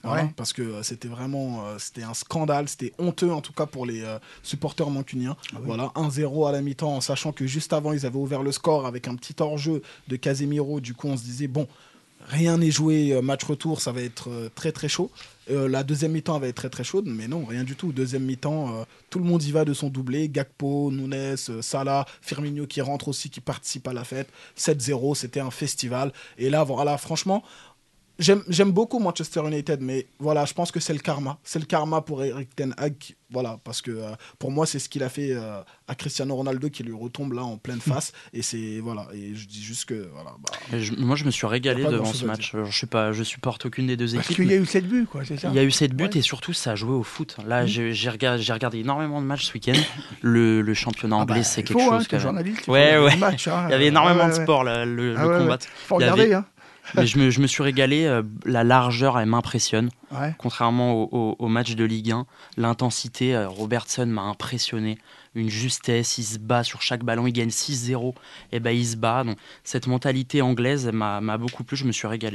Voilà, Ouais. parce que euh, c'était vraiment euh, c'était un scandale, c'était honteux en tout cas pour les euh, supporters mancuniens. Ah oui. Voilà, un zéro à la mi-temps, en sachant que juste avant ils avaient ouvert le score avec un petit hors-jeu de Casemiro. Du coup, on se disait bon, rien n'est joué, euh, match retour, ça va être euh, très très chaud. Euh, la deuxième mi-temps va être très très chaude, mais non, rien du tout. Deuxième mi-temps, euh, tout le monde y va de son doublé. Gakpo, Nunes, euh, Salah, Firmino qui rentre aussi, qui participe à la fête. sept zéro, c'était un festival. Et là, voilà, franchement, j'aime, j'aime beaucoup Manchester United, mais voilà, je pense que c'est le karma. C'est le karma pour Erik ten Hag, voilà, parce que euh, pour moi, c'est ce qu'il a fait euh, à Cristiano Ronaldo qui lui retombe là en pleine face. Et c'est, voilà, et je dis juste que, voilà. Bah, Et je- moi, je me suis régalé Y a pas devant grand-chose ce à match. Alors, je suis pas, je supporte aucune des deux Parce équipes. qu'il y mais a eu sept buts, quoi, c'est ça. Il y a eu sept buts Ouais. et surtout ça a joué au foot. Là, Mhm. j'ai j'ai regardé, j'ai regardé énormément de matchs ce week-end. Le, le championnat Ah anglais, bah, c'est il quelque faut, chose. hein, quand t'es même. journaliste, il faut Ouais, regarder ouais. le match, hein. Il y avait énormément Ah de ouais, ouais. sport, là, le, Ah le ouais, combat. ouais. Faut Il y regarder, avait- hein. Mais je me, je me suis régalé. euh, la largeur, elle m'impressionne. Ouais. Contrairement au, au- au match de Ligue un, l'intensité, euh, Robertson m'a impressionné. Une justesse, il se bat sur chaque ballon, il gagne six zéro, et ben il se bat. Donc, cette mentalité anglaise m'a m'a beaucoup plu, je me suis régalé.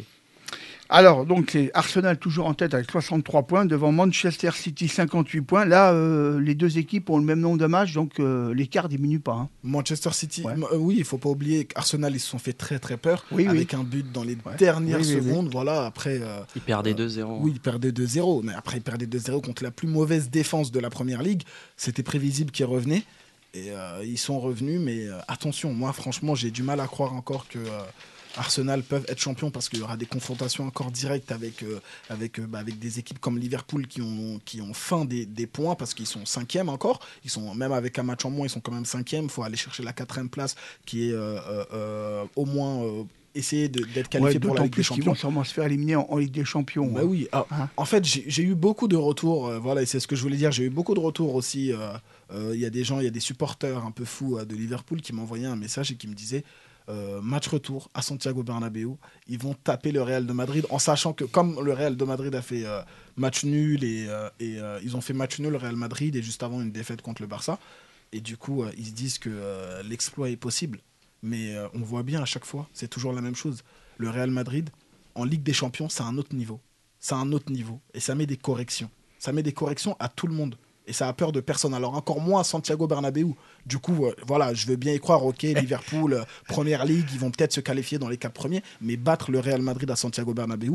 Alors, donc, c'est Arsenal toujours en tête avec soixante-trois points, devant Manchester City cinquante-huit points. Là, euh, les deux équipes ont le même nombre de matchs, donc euh, l'écart diminue pas. Hein. Manchester City, Ouais. m- euh, oui, il faut pas oublier qu'Arsenal, ils se sont fait très très peur Oui, oui. avec un but dans les Ouais. dernières Oui, oui, oui. secondes. Voilà, après, euh, Il perdait Euh, deux zéro. oui, ils perdaient deux zéro, mais après, ils perdaient deux zéro contre la plus mauvaise défense de la première ligue. C'était prévisible qu'ils revenaient. Et euh, ils sont revenus, mais euh, attention, moi, franchement, j'ai du mal à croire encore que. euh, Arsenal peuvent être champions parce qu'il y aura des confrontations encore directes avec, euh, avec, euh, bah, avec des équipes comme Liverpool qui ont, qui ont faim des, des points parce qu'ils sont cinquièmes encore. Ils sont, même avec un match en moins, ils sont quand même cinquièmes. Il faut aller chercher la quatrième place qui est euh, euh, euh, au moins euh, essayer de- d'être qualifié Ouais, pour la d'autant Ligue des plus qu'ils Champions. vont sûrement se faire éliminer en, en Ligue des Champions. Bah hein. oui, ah, Hein. en fait, j'ai j'ai eu beaucoup de retours, euh, voilà, et c'est ce que je voulais dire. J'ai eu beaucoup de retours aussi. euh, euh, Il y a des gens, il y a des supporters un peu fous euh, de Liverpool qui m'envoyaient un message et qui me disaient euh, match retour à Santiago Bernabéu, ils vont taper le Real de Madrid en sachant que comme le Real de Madrid a fait euh, match nul et, euh, et euh, ils ont fait match nul le Real Madrid et juste avant une défaite contre le Barça, et du coup euh, ils se disent que euh, l'exploit est possible. Mais euh, on voit bien à chaque fois, c'est toujours la même chose. Le Real Madrid, en Ligue des Champions, c'est un autre niveau. C'est un autre niveau. Et ça met des corrections. Ça met des corrections à tout le monde. Et ça a peur de personne. Alors encore moins à Santiago Bernabéu. Du coup, euh, voilà, je veux bien y croire. Ok, Liverpool, euh, Première Ligue, ils vont peut-être se qualifier dans les quatre premiers. Mais battre le Real Madrid à Santiago Bernabéu,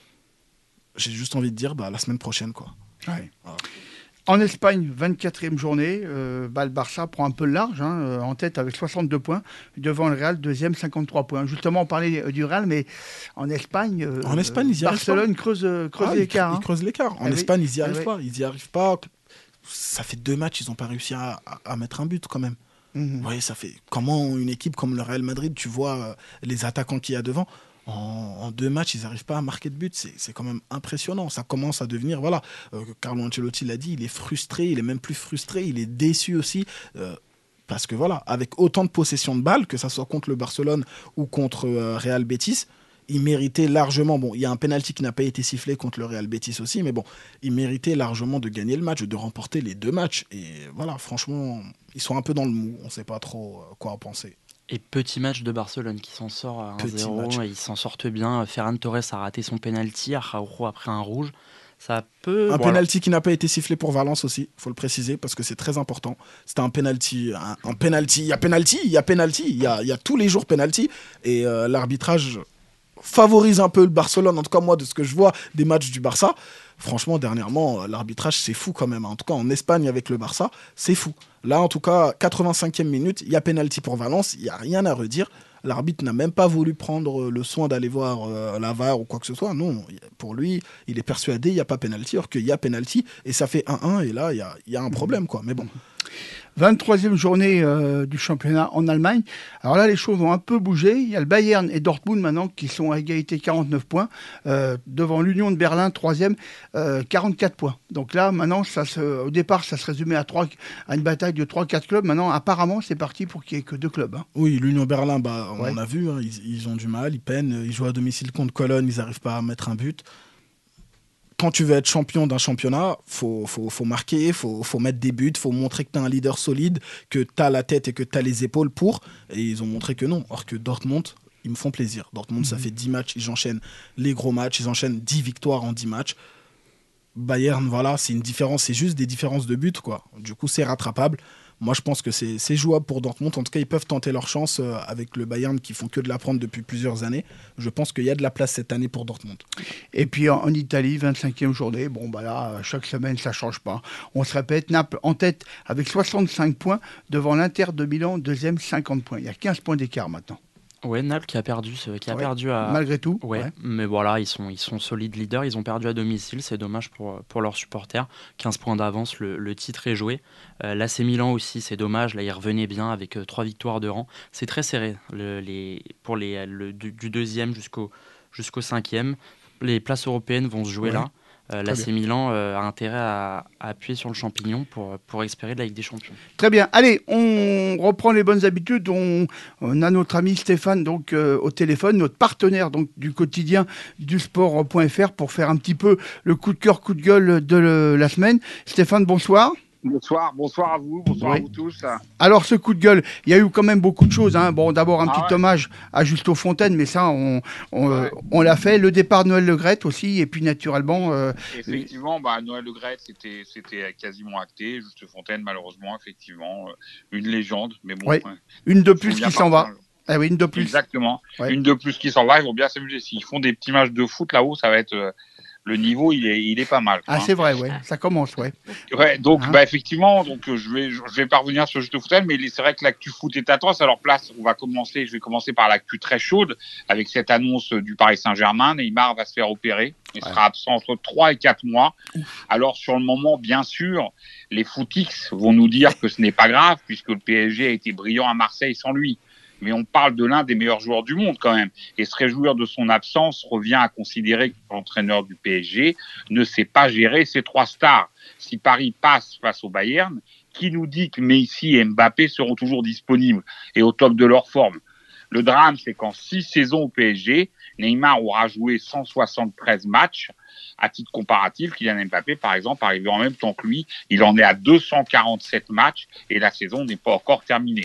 j'ai juste envie de dire bah, la semaine prochaine, quoi. Ouais. Voilà. En Espagne, vingt-quatrième journée, euh, bah, le Barça prend un peu le large, hein, euh, en tête avec soixante-deux points, devant le Real, deuxième, cinquante-trois points. Justement, on parlait euh, du Real, mais en Espagne, euh, En Espagne, ils y arrivent Barcelone creuse, euh, creuse Ah, ils l'écart. cre- hein. Ils creusent l'écart. En Ah oui. Espagne, ils n'y Ah arrivent oui. pas. Ils n'y arrivent pas. Ça fait deux matchs, ils n'ont pas réussi à, à- à mettre un but quand même. Mhm. Vous voyez, ça fait comment une équipe comme le Real Madrid, tu vois euh, les attaquants qu'il y a devant, en, en deux matchs, ils n'arrivent pas à marquer de but. C'est c'est quand même impressionnant. Ça commence à devenir, voilà, euh, Carlo Ancelotti l'a dit, il est frustré, il est même plus frustré, il est déçu aussi. euh, parce que voilà, avec autant de possession de balles, que ça soit contre le Barcelone ou contre euh, Real Betis, il méritait largement, bon, il y a un penalty qui n'a pas été sifflé contre le Real Betis aussi, mais bon, il méritait largement de gagner le match, de remporter les deux matchs. Et voilà, franchement, ils sont un peu dans le mou, on ne sait pas trop euh, quoi en penser. Et petit match de Barcelone qui s'en sort à Petit un zéro, match. et ils s'en sortent bien. Ferran Torres a raté son penalty, Araujo après un rouge. Ça peut. Un bon, penalty qui n'a pas été sifflé pour Valence aussi, faut le préciser parce que c'est très important. C'était un penalty, un, un penalty, il y a penalty, il y a penalty, il y a, il y a tous les jours penalty et euh, l'arbitrage favorise un peu le Barcelone, en tout cas moi de ce que je vois des matchs du Barça. Franchement, dernièrement, euh, l'arbitrage c'est fou quand même. En tout cas en Espagne avec le Barça, c'est fou. Là en tout cas, quatre-vingt-cinquième minute, il y a penalty pour Valence, il y a rien à redire. L'arbitre n'a même pas voulu prendre le soin d'aller voir euh, la V A R ou quoi que ce soit. Non, pour lui, il est persuadé il n'y a pas pénalty, alors qu'il y a pénalty et ça fait un un et là, il y a, il y a un problème, quoi. Mais bon. vingt-troisième journée euh, du championnat en Allemagne. Alors là, les choses ont un peu bougé. Il y a le Bayern et Dortmund maintenant qui sont à égalité quarante-neuf points. Euh, devant l'Union de Berlin, troisième, euh, quarante-quatre points. Donc là, maintenant, ça se, au départ, ça se résumait à, trois, à une bataille de trois quatre clubs. Maintenant, apparemment, c'est parti pour qu'il n'y ait que deux clubs. Hein. Oui, l'Union Berlin, bah, on Ouais. a vu, hein, ils, ils ont du mal, ils peinent. Ils jouent à domicile contre Cologne, ils n'arrivent pas à mettre un but. Quand tu veux être champion d'un championnat, il faut, faut, faut marquer, il faut, faut mettre des buts, il faut montrer que tu as un leader solide, que tu as la tête et que tu as les épaules pour. Et ils ont montré que non. Or que Dortmund, ils me font plaisir. Dortmund, ça fait dix matchs, ils enchaînent les gros matchs, ils enchaînent dix victoires en dix matchs. Bayern, voilà, c'est une différence, c'est juste des différences de but, quoi. Du coup, c'est rattrapable. Moi, je pense que c'est, c'est jouable pour Dortmund. En tout cas, ils peuvent tenter leur chance euh, avec le Bayern qui font que de la prendre depuis plusieurs années. Je pense qu'il y a de la place cette année pour Dortmund. Et puis en, en Italie, vingt-cinquième journée, bon bah là, chaque semaine, ça change pas. On se répète, Naples en tête avec soixante-cinq points devant l'Inter de Milan, deuxième, cinquante points. Il y a quinze points d'écart maintenant. Ouais, Naples qui a perdu, ce- qui a Ouais. perdu à. Malgré tout. Ouais, ouais. mais voilà, ils sont, ils sont solides leaders. Ils ont perdu à domicile, c'est dommage pour, pour leurs supporters. quinze points d'avance, le, le titre est joué. Euh, L'A C Milan aussi, c'est dommage. Là, ils revenaient bien avec euh, trois victoires de rang. C'est très serré le, les, pour les, le, du, du deuxième jusqu'au jusqu'au cinquième. Les places européennes vont se jouer Ouais. là. Euh, L'A C Milan euh, a intérêt à, à appuyer sur le champignon pour, pour espérer de la Ligue des Champions. Très bien. Allez, on reprend les bonnes habitudes. On, on a notre ami Stéphane donc euh, au téléphone, notre partenaire donc du quotidien du sport point F R pour faire un petit peu le coup de cœur, coup de gueule de le- la semaine. Stéphane, bonsoir. Bonsoir, bonsoir à vous, bonsoir Oui. à vous tous. Alors ce coup de gueule, il y a eu quand même beaucoup de choses. Hein. Bon, d'abord un Ah petit ouais. hommage à Justo Fontaine, mais ça on, on, Ouais. euh, on l'a fait. Le départ de Noël Le Graët aussi, et puis naturellement. euh, Effectivement, bah, Noël Le Graët, c'était, c'était quasiment acté. Juste Fontaine, malheureusement, effectivement, euh, une légende. Mais bon, Ouais. ouais, une de faut plus bien qui s'en va. partir. Ah oui, une de plus. Exactement. Ouais. Une de plus qui s'en va, ils vont bien s'amuser. S'ils font des petits matchs de foot là-haut, ça va être euh, le niveau, il est, il est pas mal. Ah hein. c'est vrai, ouais. Ça commence, ouais. Ouais, donc Hein. bah effectivement, donc euh, je vais je vais pas revenir sur Juste Fontaine, mais c'est vrai que l'actu foot est atroce. Alors place, on va commencer, je vais commencer par l'actu très chaude avec cette annonce du Paris Saint-Germain. Neymar va se faire opérer, il Ouais. sera absent entre trois et quatre mois. Alors sur le moment, bien sûr, les footix vont nous dire que ce n'est pas grave puisque le P S G a été brillant à Marseille sans lui. Mais on parle de l'un des meilleurs joueurs du monde quand même. Et se réjouir de son absence revient à considérer que l'entraîneur du P S G ne sait pas gérer ses trois stars. Si Paris passe face au Bayern, qui nous dit que Messi et Mbappé seront toujours disponibles et au top de leur forme? Le drame, c'est qu'en six saisons au P S G, Neymar aura joué cent soixante-treize matchs. À titre comparatif, Kylian Mbappé, par exemple, arrivé en même temps que lui, il en est à deux cent quarante-sept matchs et la saison n'est pas encore terminée.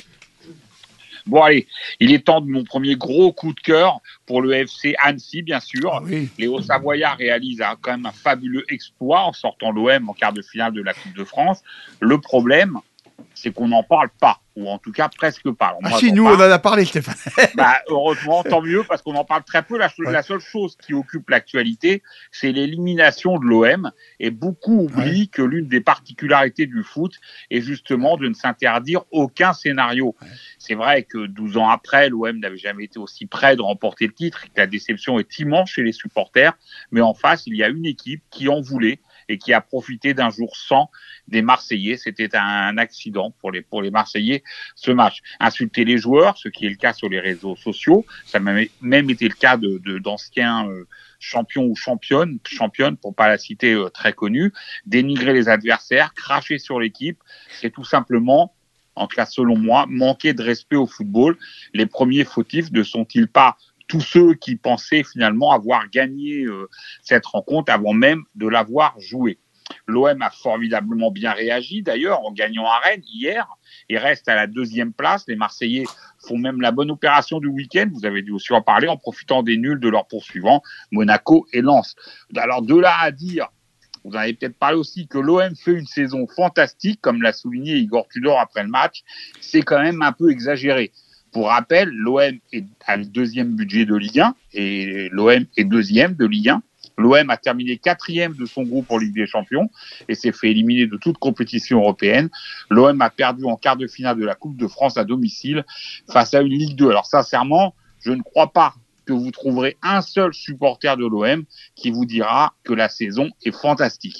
Bon, allez, il est temps de mon premier gros coup de cœur pour le F C Annecy, bien sûr. Ah oui. Les Hauts-Savoyards réalisent un- quand même un fabuleux exploit en sortant l'O M en quart de finale de la Coupe de France. Le problème, c'est qu'on n'en parle pas, ou en tout cas presque pas. Alors, Ah moi, si, j'en nous parle. on en a parlé, Stéphane. Bah, heureusement, tant mieux, parce qu'on en parle très peu. La, Ouais. la seule chose qui occupe l'actualité, c'est l'élimination de l'O M. Et beaucoup oublient que l'une des particularités du foot est justement de ne s'interdire aucun scénario. Ouais. C'est vrai que douze ans après, l'O M n'avait jamais été aussi près de remporter le titre, et que la déception est immense chez les supporters. Mais en face, il y a une équipe qui en voulait et qui a profité d'un jour sans des Marseillais. C'était un accident pour les, pour les Marseillais, ce match. Insulter les joueurs, ce qui est le cas sur les réseaux sociaux, ça a même, même été le cas de, de, d'anciens euh, champions ou championnes, championnes pour pas la citer euh, très connue, dénigrer les adversaires, cracher sur l'équipe, c'est tout simplement, en tout cas selon moi, manquer de respect au football. Les premiers fautifs ne sont-ils pas tous ceux qui pensaient finalement avoir gagné euh, cette rencontre avant même de l'avoir jouée? L'O M a formidablement bien réagi d'ailleurs en gagnant à Rennes hier et reste à la deuxième place. Les Marseillais font même la bonne opération du week-end, vous avez dû aussi en parler, en profitant des nuls de leurs poursuivants, Monaco et Lens. Alors de là à dire, vous en avez peut-être parlé aussi, que l'O M fait une saison fantastique, comme l'a souligné Igor Tudor après le match, c'est quand même un peu exagéré. Pour rappel, l'O M est à le deuxième budget de Ligue un et l'O M est deuxième de Ligue un. L'O M a terminé quatrième de son groupe en Ligue des Champions et s'est fait éliminer de toute compétition européenne. L'O M a perdu en quart de finale de la Coupe de France à domicile face à une Ligue deux. Alors sincèrement, je ne crois pas que vous trouverez un seul supporter de l'O M qui vous dira que la saison est fantastique.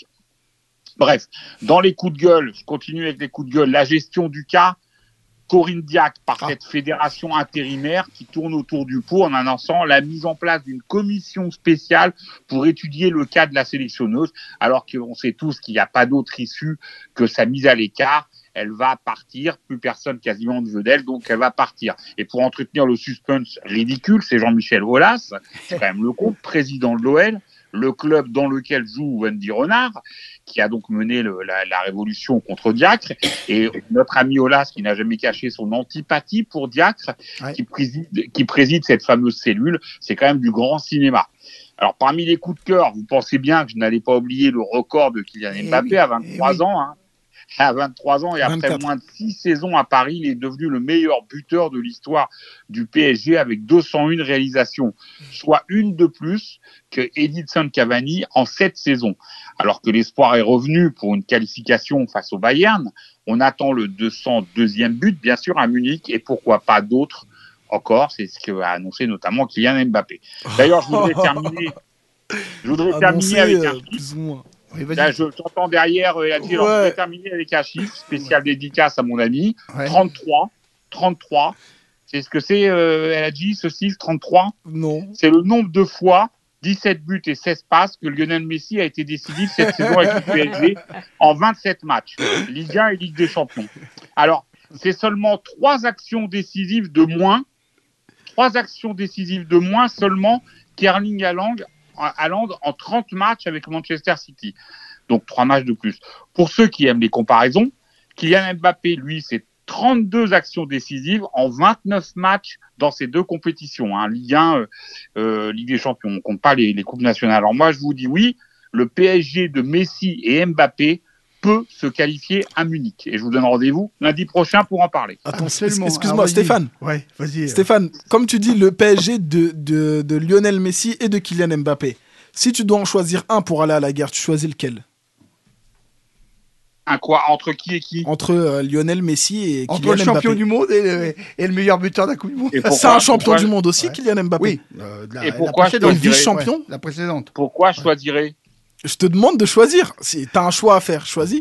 Bref, dans les coups de gueule, je continue avec les coups de gueule, la gestion du cas Corinne Diacre par Ah. cette fédération intérimaire qui tourne autour du pot en annonçant la mise en place d'une commission spéciale pour étudier le cas de la sélectionneuse, alors qu'on sait tous qu'il n'y a pas d'autre issue que sa mise à l'écart. Elle va partir, plus personne quasiment ne veut d'elle, donc elle va partir. Et pour entretenir le suspense ridicule, c'est Jean-Michel Aulas, c'est quand même le compte, président de l'O L, le club dans lequel joue Wendy Renard, qui a donc mené le, la, la révolution contre Diacre, et notre ami Olas, qui n'a jamais caché son antipathie pour Diacre, ouais. qui, préside, qui préside cette fameuse cellule, c'est quand même du grand cinéma. Alors, parmi les coups de cœur, vous pensez bien que je n'allais pas oublier le record de Kylian Mbappé à vingt-trois oui. ans, hein. À vingt-trois ans et après vingt-quatre. Moins de six saisons à Paris, il est devenu le meilleur buteur de l'histoire du P S G avec deux cent un réalisations, soit une de plus que Edinson Cavani en sept saisons. Alors que l'espoir est revenu pour une qualification face au Bayern, on attend le deux cent deuxième but, bien sûr, à Munich, et pourquoi pas d'autres encore, c'est ce qu'a annoncé notamment Kylian Mbappé. D'ailleurs, je voudrais terminer, je voudrais terminer avec un chiffre. Oui, là, je t'entends derrière, euh, dit, ouais. Alors, je vais terminer avec un chiffre spécial ouais. dédicace à mon ami. Ouais. trente-trois. trente-trois. C'est ce que c'est, euh, elle a dit, ce chiffre, trente-trois? Non. C'est le nombre de fois, dix-sept buts et seize passes, que Lionel Messi a été décisif cette saison avec le P S G en vingt-sept matchs. Ligue un et Ligue des Champions. Alors, c'est seulement trois actions décisives de moins. Trois actions décisives de moins seulement qu'Erling Haaland Haaland en trente matchs avec Manchester City. Donc, trois matchs de plus. Pour ceux qui aiment les comparaisons, Kylian Mbappé, lui, c'est trente-deux actions décisives en vingt-neuf matchs dans ces deux compétitions. Hein. Ligue un, euh, euh, Ligue des Champions. On ne compte pas les, les coupes nationales. Alors moi, je vous dis oui, le P S G de Messi et Mbappé peut se qualifier à Munich. Et je vous donne rendez-vous lundi prochain pour en parler. Attends, excuse-moi, vas-y. Stéphane. Ouais, vas-y. Stéphane, comme tu dis, le P S G de, de, de Lionel Messi et de Kylian Mbappé. Si tu dois en choisir un pour aller à la guerre, tu choisis lequel? Un quoi? Entre qui et qui? Entre euh, Lionel Messi et Kylian Mbappé. Entre le champion du monde et le, et le meilleur buteur de la Coupe du Monde. C'est un champion pourquoi... du monde aussi, ouais. Kylian Mbappé. Oui. Euh, la, et pourquoi la je vice-champion ouais, la précédente. Pourquoi je choisirais? Je te demande de choisir. Si tu as un choix à faire, choisis.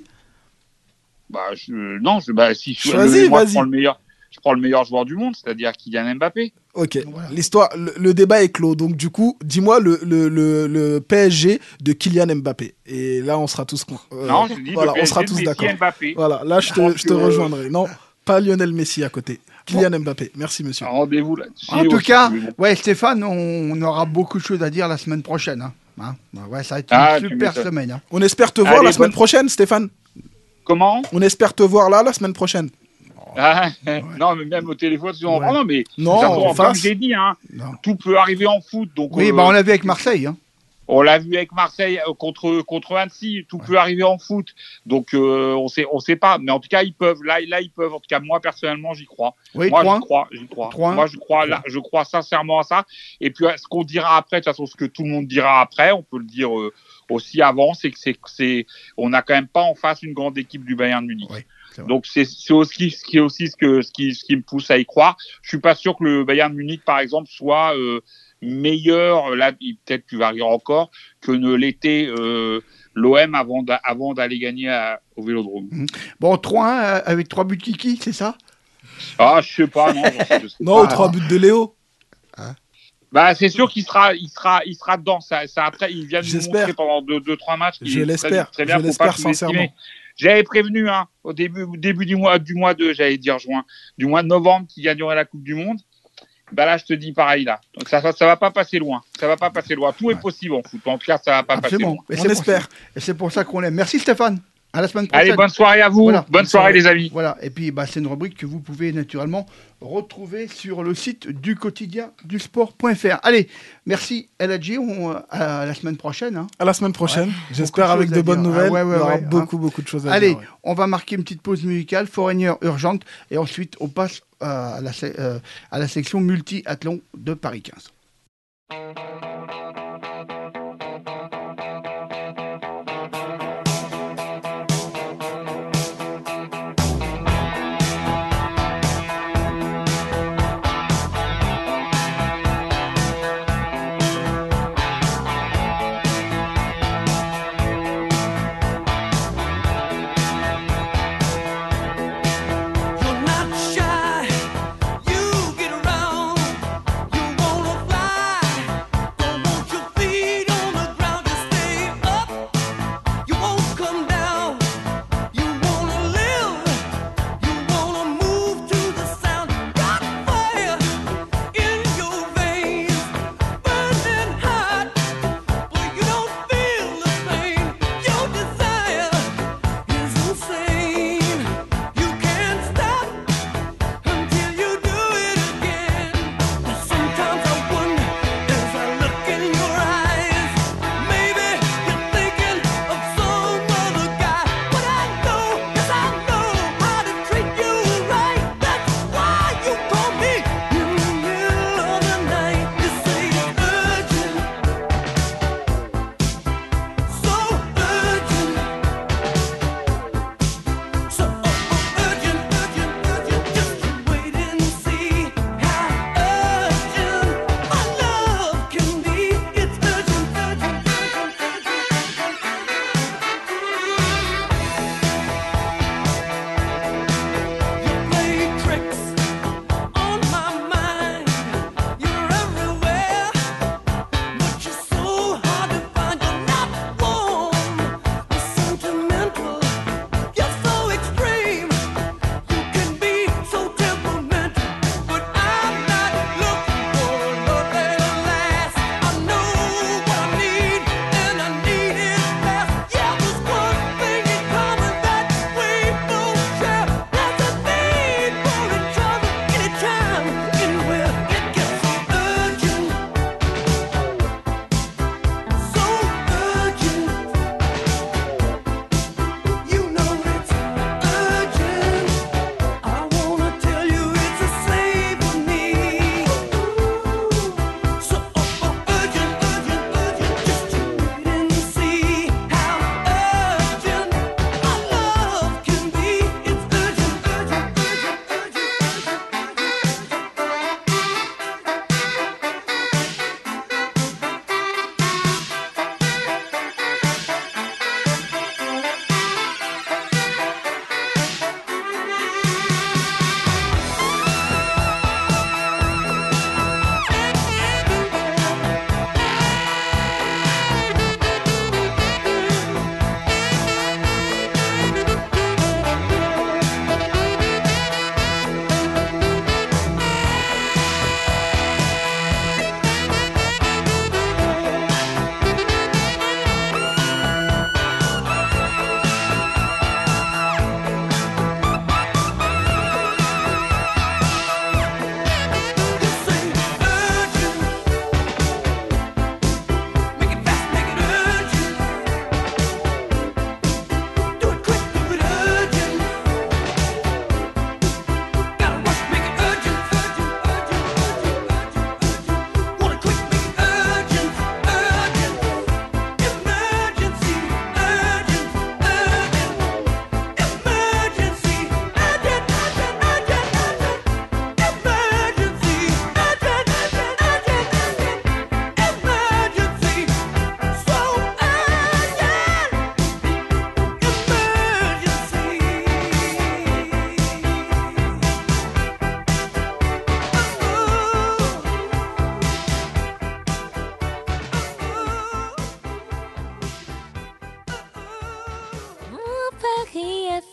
Bah, je, non, je, bah, si je, choisis, le, moi, vas-y. je prends le meilleur, je prends le meilleur joueur du monde, c'est-à-dire Kylian Mbappé. Ok, voilà. L'histoire, le, le débat est clos. Donc du coup, dis-moi le, le, le, le P S G de Kylian Mbappé. Et là, on sera tous euh, non, je dis voilà, le P S G on sera tous d'accord. Mbappé. Voilà, là, je te, je te rejoindrai. Non, pas Lionel Messi à côté. Kylian bon. Mbappé. Merci, monsieur. Rendez-vous là. En tout cas, ouais, Stéphane, on, on aura beaucoup de choses à dire la semaine prochaine. Hein. Hein ouais, ça va être une ah, super semaine. Hein. On espère te voir Allez, la semaine bonne... prochaine, Stéphane. Comment? On espère te voir là la semaine prochaine. Ah, ouais. Non, mais même au téléphone, ouais. oh, non, mais non, comme j'ai dit, hein, tout peut arriver en foot. Donc, oui, euh, bah, on l'a vu avec Marseille. Hein. On l'a vu avec Marseille euh, contre contre Annecy. Tout ouais. peut arriver en foot. Donc, euh, on sait on sait pas. Mais en tout cas, ils peuvent. Là, là, ils peuvent. En tout cas, moi personnellement, j'y crois. Oui, moi, trois. j'y crois. J'y crois. trois. Moi, je crois. Là, je crois sincèrement à ça. Et puis, ce qu'on dira après, de toute façon, ce que tout le monde dira après, on peut le dire euh, aussi avant, c'est que c'est c'est on n'a quand même pas en face une grande équipe du Bayern de Munich. Ouais. Donc c'est, c'est aussi ce qui est aussi ce que ce qui ce qui me pousse à y croire. Je suis pas sûr que le Bayern de Munich par exemple soit euh, meilleur là peut-être tu vas rire encore que ne l'était euh, l'O M avant d'a, avant d'aller gagner à, au Vélodrome. Mmh. Bon trois un avec trois buts de Kiki, c'est ça? Ah je sais pas non. Je sais non pas, trois buts de Léo. Hein? Bah c'est sûr qu'il sera il sera il sera dedans ça ça après il vient de nous montrer pendant deux deux trois matchs. Je l'espère. Très, très bien, je l'espère sincèrement. J'avais prévenu, hein, au début, au début du mois, du mois de, j'allais dire juin, du mois de novembre, qui gagnerait la Coupe du Monde. Bah là, je te dis pareil, là. Donc ça, ça, ça va pas passer loin. Ça va pas passer loin. Tout ouais. est possible en foot. En tout cas, ça va pas Absolument. passer loin. On espère. Et c'est pour ça qu'on l'aime. Merci Stéphane. À la semaine prochaine. Allez, bonne soirée à vous. Voilà. Bonne, bonne soirée, soirée, les amis. Voilà. Et puis, bah, c'est une rubrique que vous pouvez naturellement retrouver sur le site du quotidien du sport point f r. Allez, merci El Hadji. On, à la semaine prochaine. Hein. À la semaine prochaine. Ouais. J'espère avec de bonnes nouvelles. Ah, ouais, ouais, Il y aura ouais, beaucoup, hein. beaucoup de choses à Allez, dire. Allez, ouais. on va marquer une petite pause musicale. Foreigner urgente. Et ensuite, on passe euh, à, la, euh, à la section multi-athlon de Paris quinze. You get around, you wanna fly.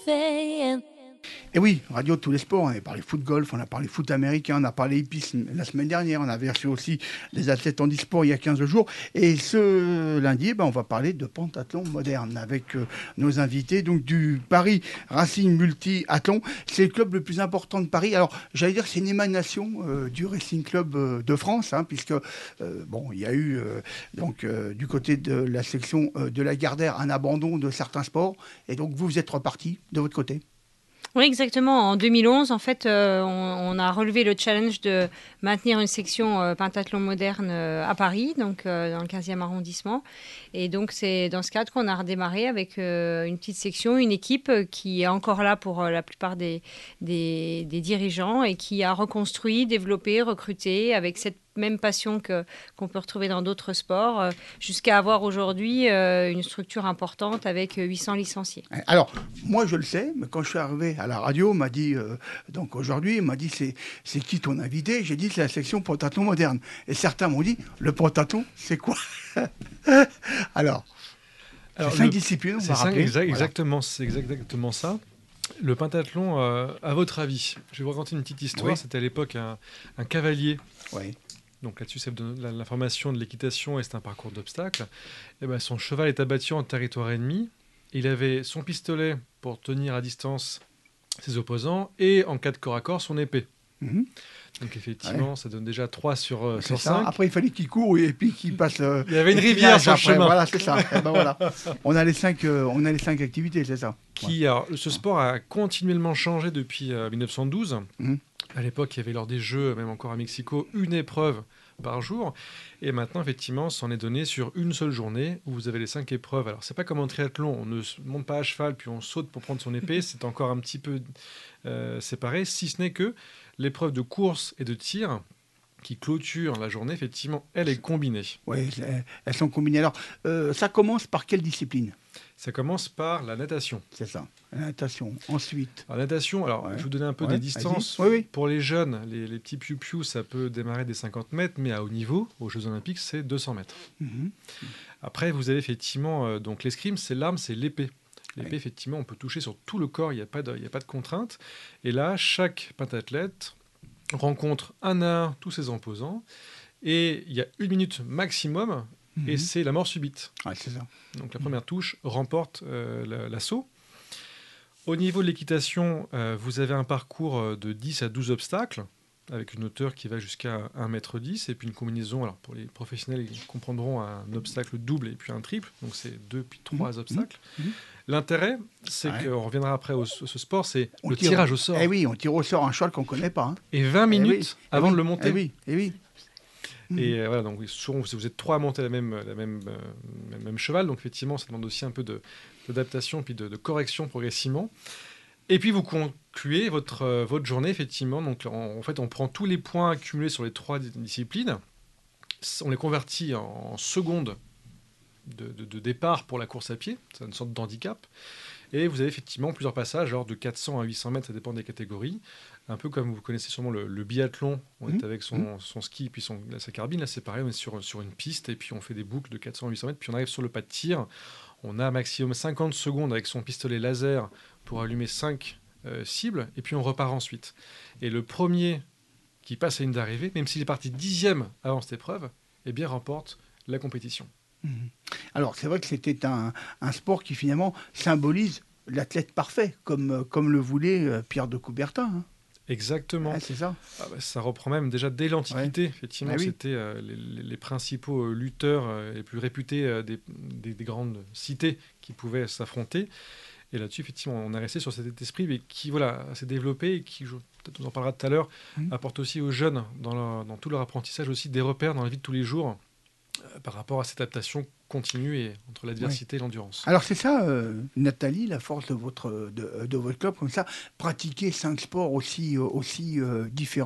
F M. Et oui, radio de tous les sports, on a parlé foot golf, on a parlé foot américain, on a parlé hippisme la semaine dernière, on avait reçu aussi des athlètes en e-sport il y a quinze jours. Et ce lundi, ben, on va parler de pentathlon moderne avec euh, nos invités donc du Paris Racing Multi-Athlon. C'est le club le plus important de Paris. Alors, j'allais dire, c'est une émanation euh, du Racing Club euh, de France, hein, puisque, euh, bon, il y a eu, euh, donc, euh, du côté de la section euh, de la Gardère, un abandon de certains sports. Et donc, vous, vous êtes repartis de votre côté. Oui, exactement. En deux mille onze, en fait, euh, on, on a relevé le challenge de maintenir une section euh, pentathlon moderne euh, à Paris, donc euh, dans le quinzième arrondissement. Et donc, c'est dans ce cadre qu'on a redémarré avec euh, une petite section, une équipe euh, qui est encore là pour euh, la plupart des, des, des dirigeants et qui a reconstruit, développé, recruté avec cette même passion que, qu'on peut retrouver dans d'autres sports, euh, jusqu'à avoir aujourd'hui euh, une structure importante avec huit cents licenciés. Alors, moi je le sais, mais quand je suis arrivé à la radio, on m'a dit, euh, donc aujourd'hui, on m'a dit, c'est, c'est qui ton invité ? J'ai dit, c'est la section pentathlon moderne. Et certains m'ont dit, le pentathlon, c'est quoi ? Alors, Alors, c'est cinq le- disciplines, on C'est va cinq, rappeler. exa- Voilà. exactement, c'est exactement ça. Le pentathlon, euh, à votre avis, je vais vous raconter une petite histoire. Oui. C'était à l'époque un, un cavalier. Oui. Donc là-dessus, ça donne la- l'information de l'équitation et c'est un parcours d'obstacles. Et ben, son cheval est abattu en territoire ennemi. Il avait son pistolet pour tenir à distance ses opposants et en cas de corps à corps, son épée. Mhm. Donc effectivement, ça donne déjà trois sur, euh, C'est sur ça. cinq. Après, il fallait qu'il court et puis qu'il passe. euh, Il y avait une et qu'il rivière nage sur le après. chemin. Voilà, c'est ça. Eh ben, voilà. On a les cinq, euh, on a les cinq activités, c'est ça. Qui, alors, ce sport a continuellement changé depuis euh, mille neuf cent douze. Mhm. À l'époque, il y avait lors des Jeux, même encore à Mexico, une épreuve par jour. Et maintenant, effectivement, c'en est donné sur une seule journée où vous avez les cinq épreuves. Alors, c'est pas comme en triathlon, on ne se monte pas à cheval puis on saute pour prendre son épée. C'est encore un petit peu euh, séparé, si ce n'est que l'épreuve de course et de tir qui clôture la journée, effectivement, elle est combinée. Oui, elles sont combinées. Alors, euh, ça commence par quelle discipline ? Ça commence par la natation. C'est ça. La natation. Ensuite. Alors, natation, alors, Ouais. je vais vous donner un peu Ouais, des distances. vas-y. Oui, oui. Pour les jeunes, les, les petits piou-piou, ça peut démarrer des cinquante mètres, mais à haut niveau, aux Jeux Olympiques, c'est deux cents mètres. Mhm. Après, vous avez effectivement, euh, donc l'escrime, c'est l'arme, c'est l'épée. L'épée, Oui. effectivement, on peut toucher sur tout le corps, il n'y a pas de, il y a pas de contrainte. Et là, chaque pentathlète rencontre un à un tous ses opposants, et il y a une minute maximum, et Mhm. c'est la mort subite. Ouais, c'est ça. Donc la première touche remporte euh, la- l'assaut. Au niveau de l'équitation, euh, vous avez un parcours euh, de dix à douze obstacles, avec une hauteur qui va jusqu'à un mètre dix, et puis une combinaison, alors pour les professionnels, ils comprendront un obstacle double et puis un triple, donc c'est deux puis trois Mhm. obstacles. Mhm. L'intérêt, c'est Ouais. qu'on reviendra après au, ce sport, c'est On le tire- tirage au sort. Eh oui, on tire au sort un cheval qu'on ne connaît pas. hein. Et vingt Eh minutes oui, avant eh de le oui, monter. Eh oui, eh oui. Mhm. Et euh, voilà, donc oui, souvent, vous vous êtes trois à monter la même, la même, euh, même, même cheval, donc effectivement, ça demande aussi un peu de- d'adaptation puis de, de correction progressivement. Et puis vous concluez votre, euh, votre journée, effectivement. Donc en, en fait, on prend tous les points accumulés sur les trois di- disciplines, on les convertit en, en secondes de, de- de départ pour la course à pied, c'est une sorte d'handicap. Et vous avez effectivement plusieurs passages, alors de quatre cents à huit cents mètres, ça dépend des catégories. Un peu comme vous connaissez sûrement le, le biathlon, on est Mhm. avec son, son ski et puis son, là, sa carabine. Là, c'est pareil, on est sur, sur une piste et puis on fait des boucles de quatre cents à huit cents mètres. Puis on arrive sur le pas de tir. On a maximum cinquante secondes avec son pistolet laser pour allumer cinq euh, cibles. Et puis on repart ensuite. Et le premier qui passe à une d'arrivée, même s'il est parti dixième avant cette épreuve, eh bien remporte la compétition. Mhm. Alors, c'est vrai que c'était un, un sport qui finalement symbolise l'athlète parfait, comme, euh, comme le voulait euh, Pierre de Coubertin. hein. Exactement. Ouais, c'est ça. Ah bah, ça reprend même déjà dès l'Antiquité. Effectivement, Ah oui. c'était euh, les, les- les principaux euh, lutteurs euh, les plus réputés euh, des, des- des grandes cités qui pouvaient s'affronter. Et là-dessus, effectivement, on est resté sur cet esprit mais qui voilà, s'est développé et qui, je- peut-être on en parlera tout à l'heure, Mhm. apporte aussi aux jeunes, dans, leur- dans tout leur apprentissage, aussi des repères dans la vie de tous les jours euh, par rapport à cette adaptation continue et entre l'adversité et l'endurance. Alors, c'est ça, euh, Nathalie, la force de votre, de, de votre club, comme ça, pratiquer cinq sports aussi, euh, aussi euh, différents.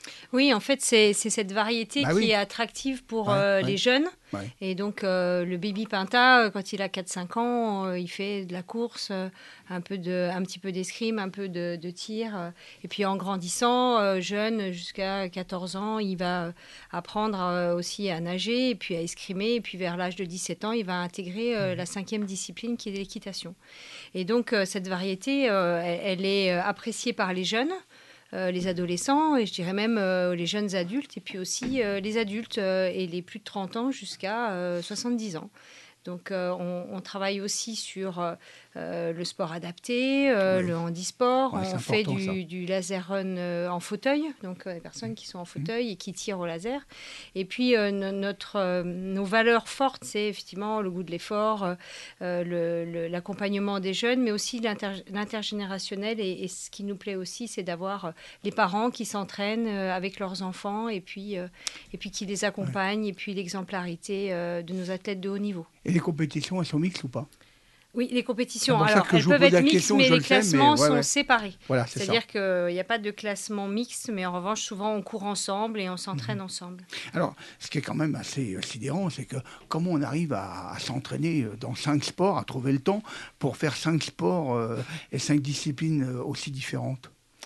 Oui, en fait, c'est c'est cette variété Bah qui oui. est attractive pour Ouais, euh, ouais. les jeunes. Ouais. Et donc, euh, le baby Pinta, euh, quand il a quatre cinq ans, euh, il fait de la course, euh, un, peu de, un petit peu d'escrime, un peu de, de tir. euh, et puis, en grandissant, euh, jeune, jusqu'à quatorze ans, il va euh, apprendre euh, aussi à nager et puis à escrimer. Et puis, vers l'âge de dix-sept ans, il va intégrer euh, la cinquième discipline qui est l'équitation. Et donc, euh, cette variété, euh, elle, elle est euh, appréciée par les jeunes. Euh, les adolescents et je dirais même euh, les jeunes adultes et puis aussi euh, les adultes euh, et les plus de trente ans jusqu'à euh, soixante-dix ans. Donc euh, on, on travaille aussi sur euh, euh, le sport adapté, euh, Oui. le handisport. Ouais, c'est On fait important, ça. du, du laser run euh, en fauteuil, donc euh, les personnes qui sont en fauteuil et qui tirent au laser. Et puis euh, no- notre, euh, nos valeurs fortes, c'est effectivement le goût de l'effort, euh, euh, le- le- l'accompagnement des jeunes, mais aussi l'inter- l'intergénérationnel. Et, et ce qui nous plaît aussi, c'est d'avoir euh, les parents qui s'entraînent euh, avec leurs enfants et puis, euh, et puis qui les accompagnent, et puis l'exemplarité euh, de nos athlètes de haut niveau. Et les compétitions, elles sont mixtes ou pas? Oui, les compétitions, C'est pour ça alors que elles je vous peuvent pose être la mixtes, question, mais je les le sais, mais classements ouais, sont ouais. séparés. Voilà, c'est ça. C'est-à-dire qu'il n'y a pas de classement mixte, mais en revanche, souvent on court ensemble et on s'entraîne Mhm. ensemble. Alors, ce qui est quand même assez euh, sidérant, c'est que comment on arrive à, à s'entraîner euh, dans cinq sports, à trouver le temps pour faire cinq sports euh, et cinq disciplines euh, aussi différentes.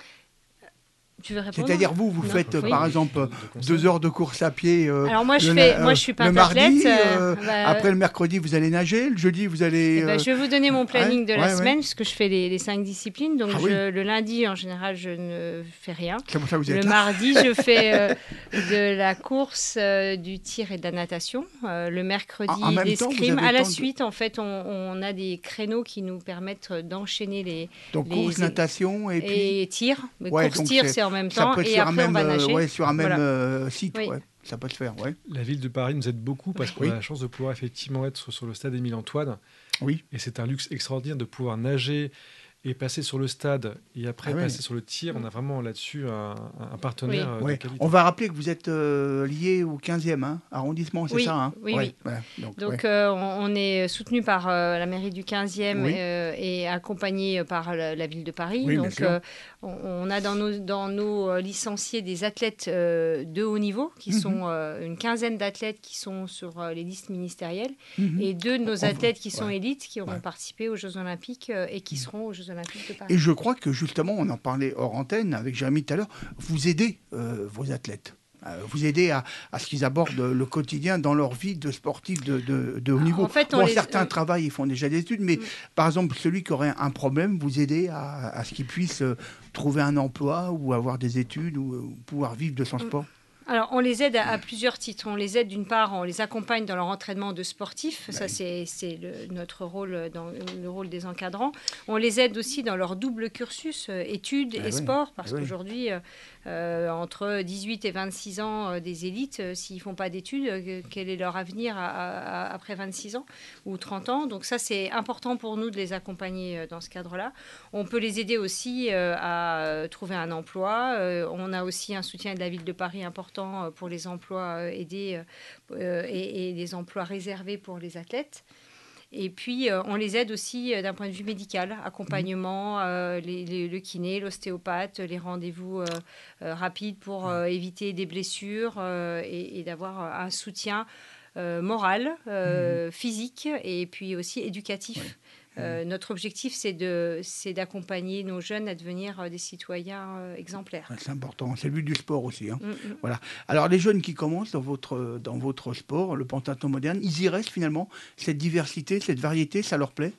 Tu veux répondre? C'est-à-dire vous, vous Non. faites euh, Oui. par exemple De- de conseils. deux heures de course à pied. euh, Alors moi, je le fais, na- moi, euh, je suis le mardi. pentathlète. euh, euh, bah, Après le mercredi, vous allez nager. Le jeudi, vous allez. eh ben, euh, je vais vous donner mon planning de ouais, la ouais, semaine, ouais. puisque je fais les, les cinq disciplines. Donc Ah je- oui. le lundi, en général, je ne fais rien. C'est pour ça que vous Le êtes là. mardi, je fais euh, de la course, euh, du tir et de la natation. Euh, le mercredi, En- en même temps, vous l'escrime. avez À la le temps de- suite, en fait, on, on a des créneaux qui nous permettent d'enchaîner les, Donc les- course, natation et puis. et tir. Mais Ouais, course, donc tir, c'est- c'est en même Ça temps. peut être Et sur un après, on même, va euh, nager. ouais, sur un même Voilà. euh, site. Oui. Ouais. Ça peut se faire, ouais. La ville de Paris nous aide beaucoup parce qu'on Oui. a la chance de pouvoir effectivement être sur, sur le stade Émile-Antoine. Oui. Et c'est un luxe extraordinaire de pouvoir nager et passer sur le stade et après Ah ouais. passer sur le tir. On a vraiment là-dessus un, un partenaire euh, de Ouais. qualité. On va rappeler que vous êtes euh, lié au quinzième hein, arrondissement, c'est Oui, ça hein oui, Ouais, oui. voilà. Donc, Donc, ouais. euh, on, on est soutenu par euh, la mairie du quinzième Oui. euh, et accompagné par la, la ville de Paris. Oui, bien Donc, sûr. euh, on, on a dans nos, dans nos euh, licenciés des athlètes euh, de haut niveau, qui Mhm. sont euh, une quinzaine d'athlètes qui sont sur euh, les listes ministérielles, Mhm. et deux de nos On- athlètes qui sont ouais. élites, qui auront Ouais. participé aux Jeux Olympiques euh, et qui Mhm. seront aux Jeux Olympiques de Paris. Et je crois que justement, on en parlait hors antenne avec Jérémy tout à l'heure, vous aidez euh, vos athlètes. Euh, vous aidez à, à ce qu'ils abordent le quotidien dans leur vie de sportif de, de, de haut niveau. En fait, on Bon, les- certains euh, travaillent, ils font déjà des études, mais Mm. par exemple, celui qui aurait un problème, vous aidez à, à ce qu'il puisse euh, trouver un emploi ou avoir des études ou, ou pouvoir vivre de son Mm. sport. Alors, on les aide à, à plusieurs titres. On les aide d'une part, on les accompagne dans leur entraînement de sportifs. Ça, oui. c'est c'est le- notre rôle, dans le rôle des encadrants. On les aide aussi dans leur double cursus, euh, études Ah et oui, sport, parce ah oui. qu'aujourd'hui, euh, euh, entre dix-huit et vingt-six ans euh, des élites, euh, s'ils ne font pas d'études, euh, quel est leur avenir à- à- à- après vingt-six ans ou trente ans? Donc ça, c'est important pour nous de les accompagner euh, dans ce cadre-là. On peut les aider aussi euh, à euh, trouver un emploi. Euh, on a aussi un soutien de la ville de Paris important euh, pour les emplois euh, aidés euh, et, et les emplois réservés pour les athlètes. Et puis, euh, on les aide aussi euh, d'un point de vue médical, accompagnement, euh, les- les- le kiné, l'ostéopathe, les rendez-vous euh, euh, rapides pour euh, éviter des blessures euh, et, et d'avoir un soutien euh, moral, euh, physique et puis aussi éducatif. Euh, notre objectif, c'est de, c'est d'accompagner nos jeunes à devenir euh, des citoyens euh, exemplaires. Ouais, c'est important, c'est le but du sport aussi. hein. Mm, mm. Voilà. Alors les jeunes qui commencent dans votre, dans votre sport, le pentathlon moderne, ils y restent finalement. Cette diversité, cette variété, ça leur plaît?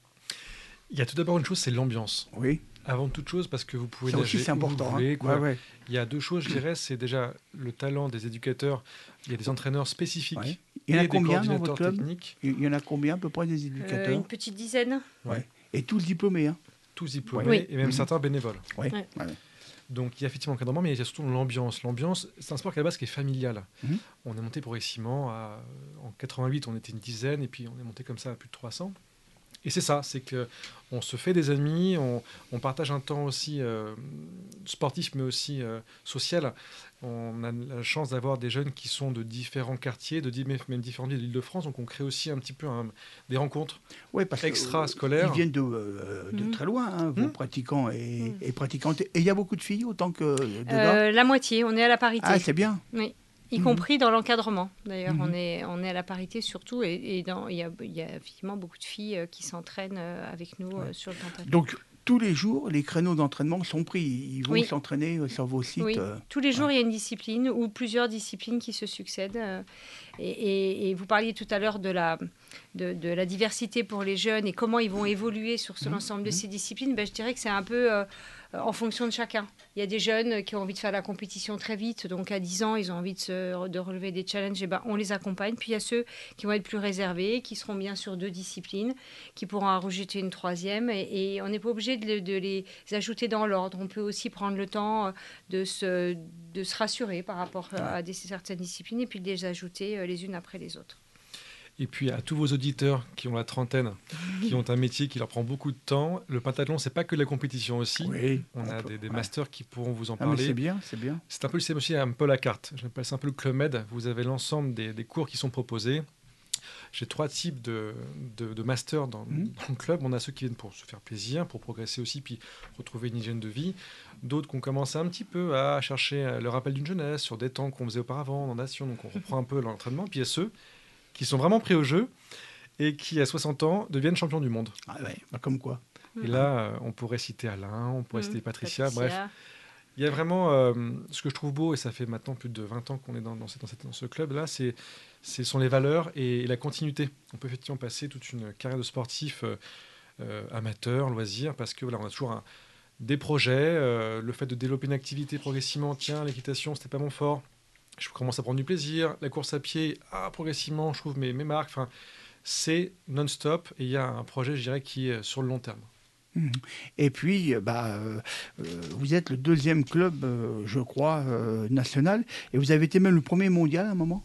Il y a tout d'abord une chose, c'est l'ambiance. Oui. Avant toute chose, parce que vous pouvez Ça nager aussi, c'est où vous important. voulez, hein. quoi. Ouais, ouais. Il y a deux choses, je dirais, c'est déjà le talent des éducateurs. Il y a des entraîneurs spécifiques Ouais. Il y en a et des combien dans coordinateurs votre club? techniques, Il y en a combien à peu près des Euh, éducateurs? une petite dizaine. Ouais. Et tous diplômés. Hein. tous diplômés Oui. et même Mhm. certains bénévoles. Ouais. Ouais. Ouais. Donc il y a effectivement l'encadrement, mais il y a surtout l'ambiance. L'ambiance, c'est un sport qui à la base qui est familial. Mhm. On est monté progressivement à, en quatre-vingt-huit, on était une dizaine, et puis on est monté comme ça à plus de trois cents. Et c'est ça, c'est que on se fait des amis, on, on partage un temps aussi euh, sportif, mais aussi euh, social. On a la chance d'avoir des jeunes qui sont de différents quartiers, de di- même différentes villes de l'Île-de-France, donc on crée aussi un petit peu un- des rencontres Ouais, parce que, extra-scolaires. Ils viennent de, euh, de Mhm. très loin, hein, vos Mhm. pratiquants et, Mhm. et pratiquantes. Et il y a beaucoup de filles autant que de gars. Euh, la moitié, on est à la parité. Ah, c'est bien. Oui. Y Mhm. compris dans l'encadrement. D'ailleurs, Mhm. on, est, on est à la parité surtout. Et et dans- il y, a, il y a effectivement beaucoup de filles euh, qui s'entraînent euh, avec nous euh, sur le pentathlon. Donc, tous les jours, les créneaux d'entraînement sont pris. Ils vont Oui. s'entraîner euh, sur vos sites. Oui, euh. tous les jours, il y a une discipline ou plusieurs disciplines qui se succèdent. euh, Et, et- et vous parliez tout à l'heure de la, de, de la diversité pour les jeunes et comment ils vont évoluer sur ce- Mhm. l'ensemble de ces disciplines. Ben, je dirais que c'est un peu euh, en fonction de chacun. Il y a des jeunes qui ont envie de faire la compétition très vite. Donc, à dix ans, ils ont envie de, se, de relever des challenges. Et ben, on les accompagne. Puis, il y a ceux qui vont être plus réservés, qui seront bien sur deux disciplines, qui pourront en rajouter une troisième. Et, et on n'est pas obligé de, le- de les ajouter dans l'ordre. On peut aussi prendre le temps euh, de se, de se rassurer par rapport euh, à des, certaines disciplines et puis de les ajouter euh, les unes après les autres. Et puis à tous vos auditeurs qui ont la trentaine, qui ont un métier qui leur prend beaucoup de temps, le pentathlon, c'est pas que la compétition aussi. Oui. On a peut- des, des ouais. masters qui pourront vous en Ah, mais parler. c'est bien, c'est bien. C'est un peu, c'est aussi un peu la carte. J'appelle ça un peu le Club Med. Vous avez l'ensemble des, des cours qui sont proposés. J'ai trois types de, de, de masters dans, Mhm. dans le club. On a ceux qui viennent pour se faire plaisir, pour progresser aussi, puis retrouver une hygiène de vie. D'autres qu'on commence un petit peu à chercher le rappel d'une jeunesse sur des temps qu'on faisait auparavant en nation. Donc on reprend un peu l'entraînement. Puis il y a ceux qui sont vraiment pris au jeu et qui, à soixante ans, deviennent champions du monde. Ah, ouais, bah, comme quoi. Et là, euh, on pourrait citer Alain, on pourrait Mhm. citer Patricia, bref. Il y a vraiment euh, ce que je trouve beau, et ça fait maintenant plus de vingt ans qu'on est dans, dans, cette- dans cette- dans ce club-là, c'est, ce sont les valeurs et, et la continuité. On peut effectivement passer toute une carrière de sportif euh, euh, amateur, loisir, parce que voilà, on a toujours un- des projets, euh, le fait de développer une activité progressivement, tiens, l'équitation, c'était pas mon fort, je commence à prendre du plaisir, la course à pied, ah, progressivement, je trouve mes, mes marques, enfin, c'est non-stop, et il y a un projet, je dirais, qui est sur le long terme. Mhm. Et puis, euh, bah, euh, euh, vous êtes le deuxième club, euh, je crois, euh, national. Et vous avez été même le premier mondial à un moment.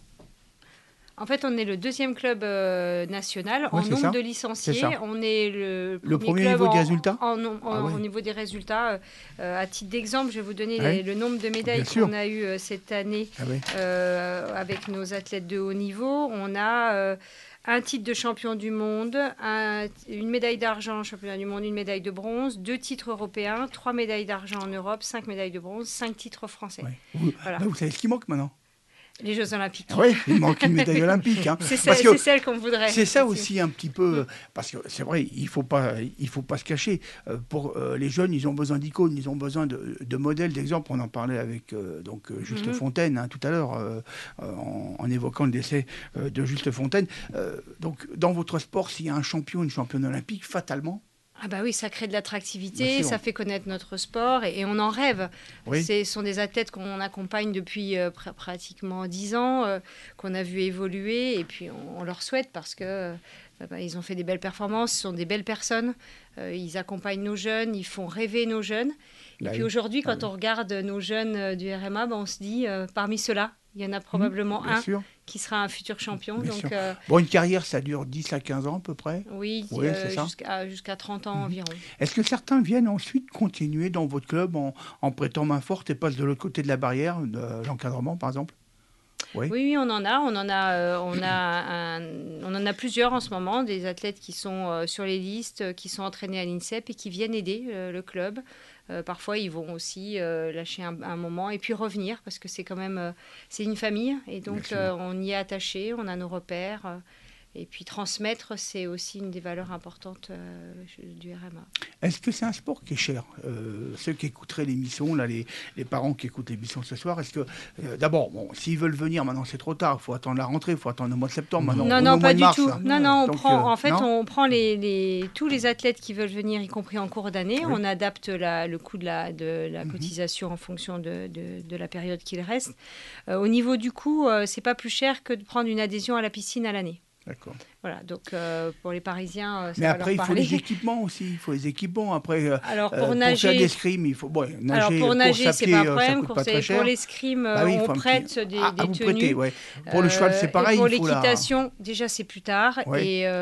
En fait, on est le deuxième club euh, national en Ouais, c'est nombre ça. de C'est licenciés. ça. On est le premier, Le premier club niveau en- des résultats en, en- Ah ouais. Au niveau des résultats. Euh, à titre d'exemple, je vais vous donner Ouais. les- le nombre de médailles Bien sûr. qu'on a eues euh, cette année Ah ouais. euh, avec nos athlètes de haut niveau. On a euh, un titre de champion du monde, un- une médaille d'argent au championnat du monde, une médaille de bronze, deux titres européens, trois médailles d'argent en Europe, cinq médailles de bronze, cinq titres français. Ouais. Vous, Voilà. bah, vous savez ce qui manque maintenant. Les Jeux Olympiques. Oui, il manque une médaille olympique. Hein. C'est Parce celle, que c'est celle qu'on voudrait. c'est ça effectivement. aussi un petit peu, parce que c'est vrai, il faut pas, il faut pas se cacher. Euh, pour euh, les jeunes, ils ont besoin d'icônes, ils ont besoin de, de modèles, d'exemples. On en parlait avec euh, donc euh, Juste Mhm. Fontaine hein, tout à l'heure, euh, euh, en, en évoquant le décès euh, de Juste Fontaine. Euh, donc, dans votre sport, s'il y a un champion, une championne olympique, fatalement, Ah bah oui, ça crée de Bien l'attractivité, sûr. ça fait connaître notre sport et, et on en rêve. oui. Ce sont des athlètes qu'on accompagne depuis euh, pr- pratiquement dix ans, euh, qu'on a vu évoluer et puis on, on leur souhaite parce que euh, bah, ils ont fait des belles performances, ce sont des belles personnes, euh, ils accompagnent nos jeunes, ils font rêver nos jeunes. Et Bah puis oui. aujourd'hui, Ah quand oui. on regarde nos jeunes euh, du R M A, bah, on se dit, euh, parmi ceux-là, il y en a probablement Bien un sûr. qui sera un futur champion. Bien Donc sûr. euh, Bon, une carrière, ça dure dix à quinze ans à peu près. oui, Oui, euh, c'est ça. jusqu'à jusqu'à trente ans Mhm. environ. Est-ce que certains viennent ensuite continuer dans votre club en, en prêtant main forte et passent de l'autre côté de la barrière, de l'encadrement par exemple? Oui. Oui, oui, on en a. On en a, euh, on a, un- on en a plusieurs en ce moment, des athlètes qui sont euh, sur les listes, euh, qui sont entraînés à l'INSEP et qui viennent aider euh, le club. Euh, parfois, ils vont aussi euh, lâcher un, un moment et puis revenir parce que c'est quand même euh, c'est une famille et donc sûr. euh, on y est attaché, on a nos repères. euh, et puis transmettre, c'est aussi une des valeurs importantes euh, du R M A. Est-ce que c'est un sport qui est cher? Euh, Ceux qui écouteraient l'émission, là, les, les parents qui écoutent l'émission ce soir, est-ce que euh, d'abord, bon, s'ils veulent venir, maintenant c'est trop tard, il faut attendre la rentrée, il faut attendre le mois de septembre. Maintenant, Non, on est non, au mois pas de du mars, tout. là. Non, non, on Donc, prend, euh, en fait, non on prend les, les- tous les athlètes qui veulent venir, y compris en cours d'année. Oui. On adapte la- le coût de la, de la Mhm. cotisation en fonction de, de- de la période qu'il reste. Euh, au niveau du coût, euh, c'est pas plus cher que de prendre une adhésion à la piscine à l'année. D'accord. Voilà, donc euh, pour les Parisiens, euh, ça Mais va après, il leur faut parler. les équipements aussi. Il faut les équipements. Après, euh, Alors euh, pour pour nager, faire l'escrime, il faut. Bon, nager, alors pour course nager, à c'est pied, pas un euh, ça problème. coûte Pour, pas très cher. pour l'escrime, Bah oui, il on faut un petit- prête des, Ah, des ah, vous tenues. prêtez, ouais. Pour le cheval, c'est Euh, pareil. et pour il faut la- l'équitation, déjà c'est plus tard. Ouais. Et, euh,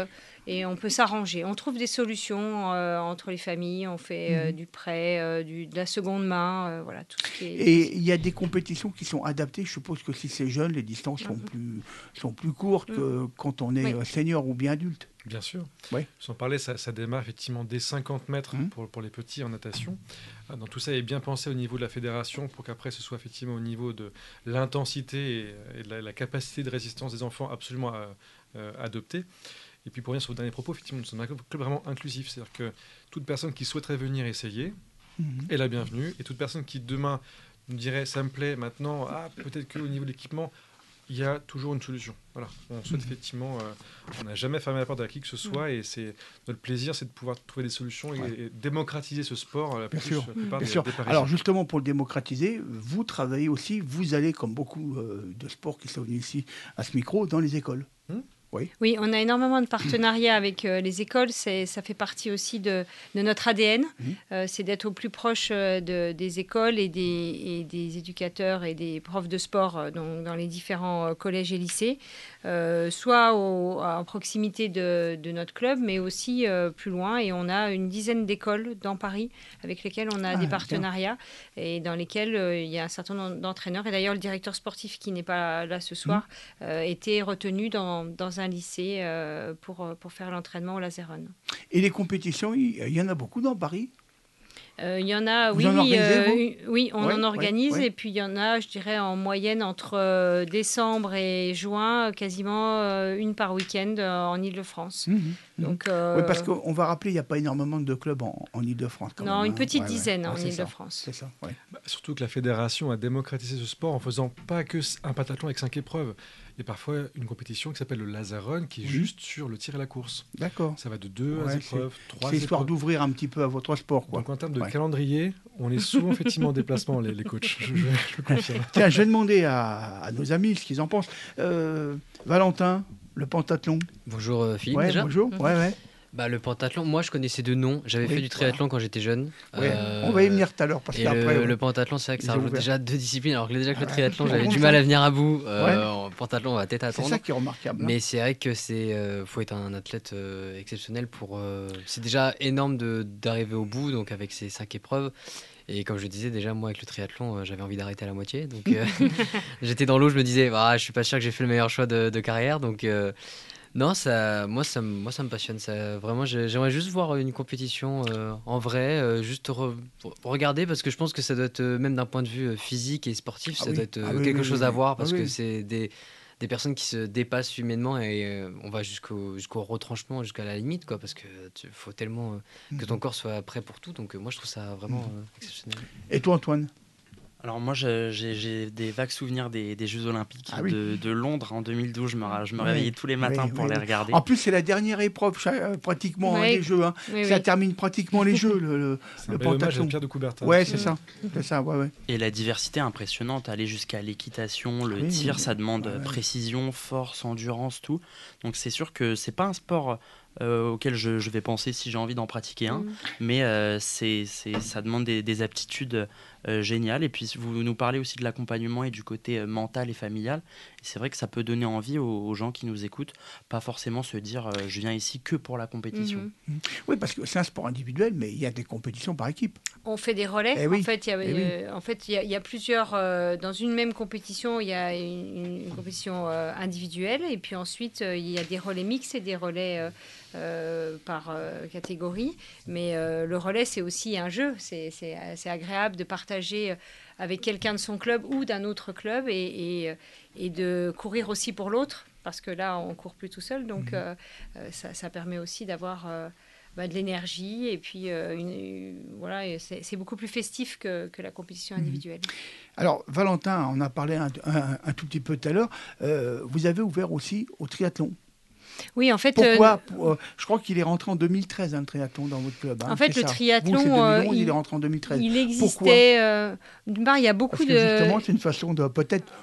et on peut s'arranger. On trouve des solutions euh, entre les familles, on fait euh, Mhm. du prêt, euh, du, de la seconde main, euh, voilà, tout ce qui est... Et il y a des compétitions qui sont adaptées. Je suppose que si c'est jeune, les distances sont, Mhm. plus, sont plus courtes que quand on est Oui. euh, senior ou bien adulte. Bien sûr. Ouais. Sans parler, ça, ça démarre effectivement dès cinquante mètres Mhm. pour, pour les petits en natation. Euh, Donc tout ça est bien pensé au niveau de la fédération pour qu'après ce soit effectivement au niveau de l'intensité et, et de la, la capacité de résistance des enfants absolument euh, euh, adoptée. Et puis pour revenir sur le dernier propos, effectivement, nous sommes un club vraiment inclusif. C'est-à-dire que toute personne qui souhaiterait venir essayer Mhm. est la bienvenue. Et toute personne qui demain nous dirait ça me plaît maintenant, ah, peut-être qu'au niveau de l'équipement, il y a toujours une solution. Voilà. On souhaite effectivement, euh, on n'a jamais fermé la porte à qui que ce soit, et c'est notre plaisir, c'est de pouvoir trouver des solutions et, Ouais. et démocratiser ce sport. La Bien plus, sûr, la plupart Bien des, sûr. des Parisiens. Alors justement, pour le démocratiser, vous travaillez aussi, vous allez, comme beaucoup euh, de sports qui sont venus ici à ce micro, dans les écoles. Oui, on a énormément de partenariats avec euh, les écoles. C'est, ça fait partie aussi de, de notre A D N. Mhm. Euh, c'est d'être au plus proche euh, de- des écoles et des, et des éducateurs et des profs de sport euh, dans, dans les différents euh, collèges et lycées, euh, soit au, à proximité de, de notre club, mais aussi euh, plus loin. Et on a une dizaine d'écoles dans Paris avec lesquelles on a Ah, des bien. partenariats et dans lesquels euh, il y a un certain nombre d'entraîneurs. Et d'ailleurs, le directeur sportif qui n'est pas là ce soir euh, était retenu dans, dans un lycée euh, pour, pour faire l'entraînement au laser run. Et les compétitions, il il y en a beaucoup dans Paris. Euh, Il y en a, Vous oui, en oui, organisez, euh, vous une- oui, on Ouais, en ouais, organise ouais. et puis il y en a, je dirais, en moyenne entre euh, décembre et juin, quasiment euh, une par week-end euh, en Ile-de-France. Mhm, mhm. Donc, euh, Oui, parce qu'on va rappeler, il n'y a pas énormément de clubs en, en Ile-de-France. quand non, même, une hein. petite Ouais, ouais. dizaine Ouais, en c'est ça. Ile-de-France. C'est ça, ouais. Bah, surtout que la fédération a démocratisé ce sport en faisant pas que s- un pentathlon avec cinq épreuves. Il y a parfois une compétition qui s'appelle le laser run, qui est Oui. juste sur le tir et la course. D'accord. Ça va de deux Ouais, épreuves, trois C'est histoire épreuves. d'ouvrir un petit peu à votre sport, quoi. Donc en termes de Ouais. calendrier, on est souvent effectivement en déplacement, les, les coachs. Je, je- je le confirme. Tiens, je vais demander à, à nos amis ce qu'ils en pensent. Euh, Valentin, le pentathlon. Bonjour euh, Philippe Ouais, déjà. bonjour. Ouais, ouais. Bah, le pentathlon, moi je connaissais de nom. J'avais Oui, fait du triathlon quand j'étais jeune. Ouais, Euh, on va y venir tout à l'heure parce Et qu'après. le, ouais. le pentathlon, c'est vrai que Ils ça ont rajoute ouvert. déjà deux disciplines. Alors que déjà que le Ouais. triathlon, j'avais Bon, du ça. mal à venir à bout. Euh, Ouais. En pentathlon, on va peut-être C'est attendre. ça qui est remarquable. hein. Mais c'est vrai que c'est euh, faut être un athlète euh, exceptionnel pour. euh, c'est déjà énorme de d'arriver au bout, donc avec ces cinq épreuves. Et comme je disais déjà, moi avec le triathlon, euh, j'avais envie d'arrêter à la moitié. Donc euh, j'étais dans l'eau, je me disais, ah, je suis pas sûr que j'ai fait le meilleur choix de, de carrière. Donc euh, non, ça, moi ça, me- moi ça me passionne. Ça, vraiment, j'ai- j'aimerais juste voir une compétition euh, en vrai, euh, juste re- regarder parce que je pense que ça doit être euh, même d'un point de vue euh, physique et sportif, Ah ça oui. doit être euh, Ah oui, quelque oui, chose oui, à oui. voir Ah parce oui. que c'est des des personnes qui se dépassent humainement et euh, on va jusqu'au jusqu'au retranchement, jusqu'à la limite, quoi, parce que tu faut tellement euh, que ton Mhm. corps soit prêt pour tout. Donc euh, moi, je trouve ça vraiment Mhm. euh, exceptionnel. Et toi, Antoine? Alors moi, je- j'ai j'ai des vagues souvenirs des, des Jeux Olympiques Ah oui. de, de Londres en deux mille douze. Je me, ra- je me Oui, réveillais tous les matins oui, pour oui, les oui. regarder. En plus, c'est la dernière épreuve, cha- euh, pratiquement, hein, Oui. des Jeux. hein. Oui, Ça oui. termine pratiquement les Jeux, le, le- C'est un le bel hommage à pentathlon. Pierre de Coubertin. Ouais, c'est ça. C'est ça, ouais, ouais. Et la diversité est impressionnante, aller jusqu'à l'équitation, le Oui, tir, oui. ça demande Ouais, ouais. précision, force, endurance, tout. Donc c'est sûr que c'est pas un sport euh, auquel je, je vais penser si j'ai envie d'en pratiquer un, Mm. mais euh, c'est, c'est, ça demande des, des aptitudes euh, géniales. Et puis vous nous parlez aussi de l'accompagnement et du côté euh, mental et familial. Et c'est vrai que ça peut donner envie aux, aux gens qui nous écoutent, pas forcément se dire euh, je viens ici que pour la compétition. Mhm. Oui, parce que c'est un sport individuel, mais il y a des compétitions par équipe. On fait des relais. Eh oui. En fait, il y a, Eh oui. euh, en fait, il y a, il y a plusieurs. euh, dans une même compétition, il y a une, une compétition euh, individuelle, et puis ensuite euh, il y a des relais mixtes et des relais euh, euh, par euh, catégorie. Mais euh, le relais, c'est aussi un jeu. C'est, c'est, c'est agréable de partager euh, avec quelqu'un de son club ou d'un autre club, et, et, et de courir aussi pour l'autre, parce que là, on court plus tout seul. Donc, Mhm. euh, euh, ça, ça permet aussi d'avoir euh, bah, de l'énergie, et puis euh, une- une- voilà, et c'est, c'est beaucoup plus festif que, que la compétition Mhm. individuelle. Alors, Valentin, on a parlé un, un- un tout petit peu tout à l'heure. Euh, vous avez ouvert aussi au triathlon. Oui, en fait, Pourquoi euh, Pour- euh, Je crois qu'il est rentré en deux mille treize, hein, le triathlon, dans votre club. hein, En fait, c'est le ça. triathlon, Vous, c'est deux mille onze, euh, il il- est rentré en deux mille treize. il Pourquoi existait. euh, d'une part, il y a beaucoup Parce que de. justement, c'est une façon de peut-être Oui,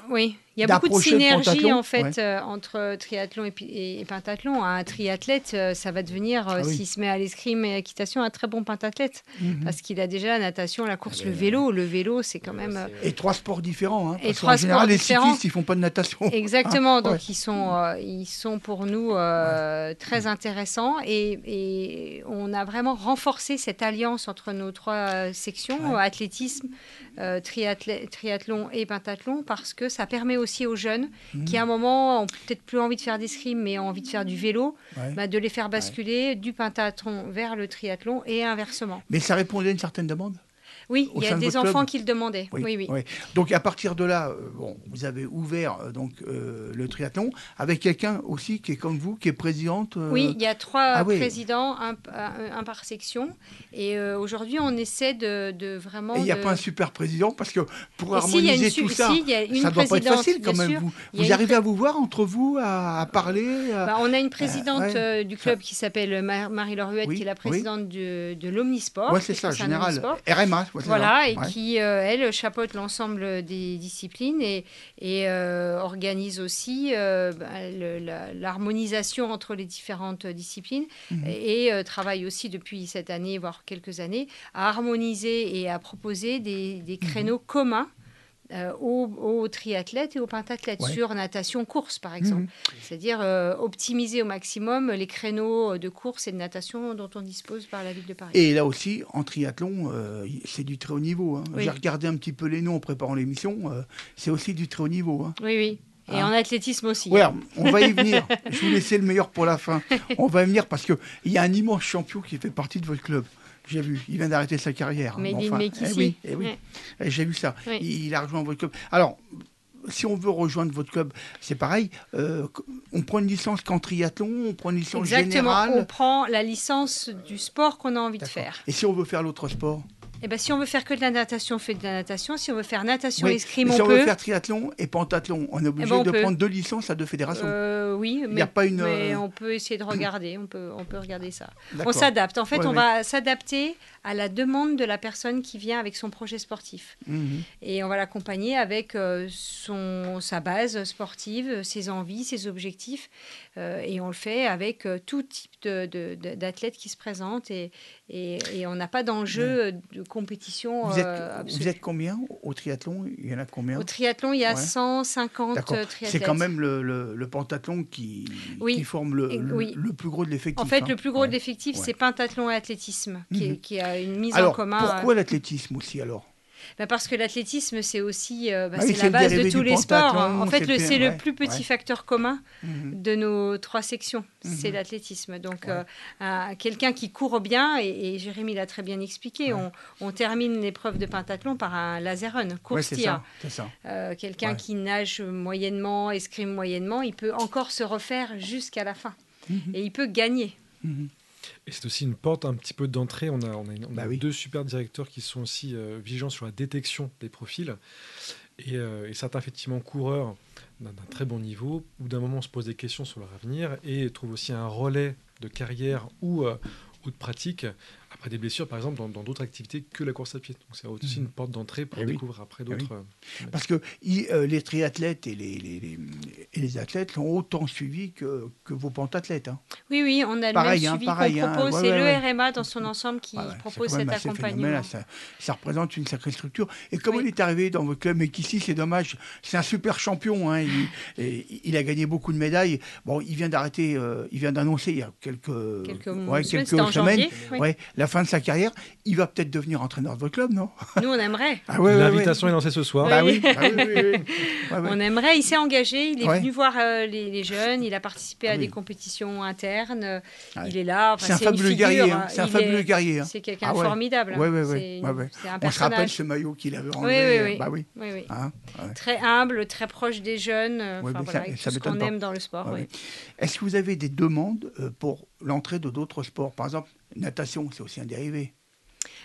Il y a beaucoup de d'approcher le synergie pentathlon, en fait ouais. euh, entre triathlon et, pi- et- et pentathlon. Un triathlète, euh, ça va devenir, euh, Ah oui. s'il se met à l'escrime et à l'équitation, un très bon pentathlète. Mhm. Parce qu'il a déjà la natation, la course, Ah le ben, vélo. Le vélo, c'est quand même... euh, Et trois sports différents. Hein, Et parce trois qu'en général, sports les différents. cyclistes, ils font pas de natation. Exactement, Ah, donc ouais. ils, sont, euh, ils sont pour nous euh, très intéressants et, et on a vraiment renforcé cette alliance entre nos trois euh, sections, Ouais. athlétisme, euh, triathlé- triathlon et pentathlon, parce que ça permet aussi aux jeunes Mhm. qui à un moment ont peut-être plus envie de faire d'escrime mais ont envie de faire du vélo, Ouais. bah, de les faire basculer du pentathlon vers le triathlon et inversement. Mais ça répondait à une certaine demande. Oui, Au il y sein a de des votre enfants club qui le demandaient. Oui, oui. oui. Donc à partir de là, euh, bon, vous avez ouvert euh, donc euh, le triathlon avec quelqu'un aussi qui est comme vous, qui est présidente. euh, Oui, il y a trois ah oui. présidents, un, un- un par section. Et euh, aujourd'hui, on essaie de, de vraiment. Et il n'y a de- pas un super président parce que pour Et si, il y a une harmoniser su- tout ça, si, il y a une ça doit pas être présidente, facile quand bien même. sûr. Vous, Il y a vous une arrivez pré- à vous voir entre vous, à, à parler. à- Bah, on a une présidente ouais. euh, du club qui s'appelle Ma- Marie-Laure Huette, Oui, qui est la oui. présidente de, de l'Omnisport. Ouais, c'est qui ça, concerne général. l'Omnisport. R M A. ouais, c'est Voilà, ça. et Ouais. qui, euh, elle, chapeaute l'ensemble des disciplines et, et euh, organise aussi euh, bah, le- la- l'harmonisation entre les différentes disciplines Mhm. et, et, euh, travaille aussi depuis cette année, voire quelques années, à harmoniser et à proposer des, des créneaux communs euh, aux, aux triathlètes et aux pentathlètes Ouais. sur natation-course, par exemple. Mhm. C'est-à-dire euh, optimiser au maximum les créneaux de course et de natation dont on dispose par la ville de Paris. Et là aussi, en triathlon, euh, c'est du très haut niveau. Hein. Oui. J'ai regardé un petit peu les noms en préparant l'émission. euh, c'est aussi du très haut niveau. Hein. Oui, oui. Et Hein. en athlétisme aussi. Ouais, on va y venir. Je vous laisser le meilleur pour la fin. On va y venir parce qu'il y a un immense champion qui fait partie de votre club. J'ai vu, il vient d'arrêter sa carrière. Made Mais in enfin, Make eh ici. oui, eh oui. Ouais. Eh, j'ai vu ça. Oui. Il, il a rejoint votre club. Alors, si on veut rejoindre votre club, c'est pareil. euh, on prend une licence qu'en triathlon, on prend une licence Exactement. générale. On prend la licence du sport qu'on a envie de D'accord. faire. Et si on veut faire l'autre sport Et ben, si on veut faire que de la natation, on fait de la natation. Si on veut faire natation Oui. et escrime, Et si on on peut. veut faire triathlon et pentathlon, on est obligé ben, on de peut. prendre deux licences à deux fédérations. Euh, oui, a mais, pas une, mais euh, on peut essayer de regarder. On peut, on peut regarder ça. On D'accord. s'adapte. En fait, Ouais, on ouais. va s'adapter à la demande de la personne qui vient avec son projet sportif. Mhm. Et on va l'accompagner avec euh, son, sa base sportive, ses envies, ses objectifs. Euh, et on le fait avec euh, tout type de, de- de- d'athlètes qui se présentent. Et, et, et on n'a pas d'enjeu de compétition Vous êtes, euh, absolue. vous êtes combien au triathlon? Il y en a combien? Au triathlon, il y a Ouais. cent cinquante D'accord. triathlètes. C'est quand même le, le, le pentathlon qui, Oui. qui forme le, Et- le, oui. le plus gros de l'effectif. En fait, hein. le plus gros Ouais. de l'effectif, Ouais. c'est pentathlon et athlétisme, qui, est- Mhm. qui a une mise Alors, en commun. pourquoi euh, l'athlétisme aussi alors? bah, parce que l'athlétisme, c'est aussi euh, bah, Ah oui, c'est c'est la le base dérivé de tous du les sports. pentathlon, En fait, c'est le- le- c'est ouais, le plus petit ouais. facteur commun Mhm. de nos trois sections, c'est Mhm. l'athlétisme. Donc, Ouais. euh, un- quelqu'un qui court bien, et, et Jérémy l'a très bien expliqué, Ouais. on, on termine l'épreuve de pentathlon par un laser run, Ouais, course c'est tir. ça. C'est ça. Euh, quelqu'un Ouais. qui nage moyennement, escrime moyennement, il peut encore se refaire jusqu'à la fin. Mhm. Et il peut gagner. Mhm. Et c'est aussi une porte un petit peu d'entrée. On a, on a, une- on a Bah oui. deux super directeurs qui sont aussi euh, vigilants sur la détection des profils. Et, euh, et certains, effectivement, coureurs d'un d'un très bon niveau, ou d'un moment se posent des questions sur leur avenir et trouvent aussi un relais de carrière ou, euh, ou de pratique après des blessures, par exemple, dans dans d'autres activités que la course à pied. Donc c'est aussi Mhm. une porte d'entrée pour Eh oui. découvrir après Eh oui. d'autres. euh, Parce que il- euh, les triathlètes et les, les, les- et les athlètes sont autant suivis que, que vos pentathlètes. Hein. Oui, oui, on a Pareil, le hein, même suivi pareil, qu'on hein, propose. ouais, c'est ouais, le ouais. R M A dans son ensemble qui Ouais, ouais, c'est propose quand même cet assez accompagnement. phénoménal, Ça, ça représente une sacrée structure. Et comment Oui. il est arrivé dans votre club? Mais qu'ici, c'est dommage. C'est un super champion. Hein. Il, et il a gagné beaucoup de médailles. Bon, il vient d'arrêter, euh, il vient d'annoncer il y a quelques, Quelques, ouais, semaines, quelques c'était en semaines janvier. Oui. ouais, la fin de sa carrière. Il va peut-être devenir entraîneur de votre club, non? Nous, on aimerait. Ah ouais, ouais, L'invitation ouais. est lancée ce soir. Bah Oui. oui, bah oui, oui, oui. Ouais, ouais. On aimerait. Il s'est engagé. Il est Ouais. venu voir euh, les, les jeunes. Il a participé Ah à oui. des compétitions internes. euh, Ouais. Il est là. Enfin, C'est un une fabuleux figure, guerrier. hein. Hein. C'est un Il fabuleux est- guerrier. Hein. C'est quelqu'un Ah de ouais. formidable. Ouais, ouais, C'est ouais, une- ouais, ouais. c'est un On se rappelle personnage. ce maillot qu'il avait Oui, enlevé. oui, oui. Bah oui. Oui, oui. Hein, ouais. Très humble, très proche des jeunes. euh, Ouais, Enfin, mais voilà, ça- avec ça tout ce m'étonne qu'on pas. aime dans le sport. Ah oui. ouais. Est-ce que vous avez des demandes euh, pour l'entrée de d'autres sports? Par exemple, natation, c'est aussi un dérivé.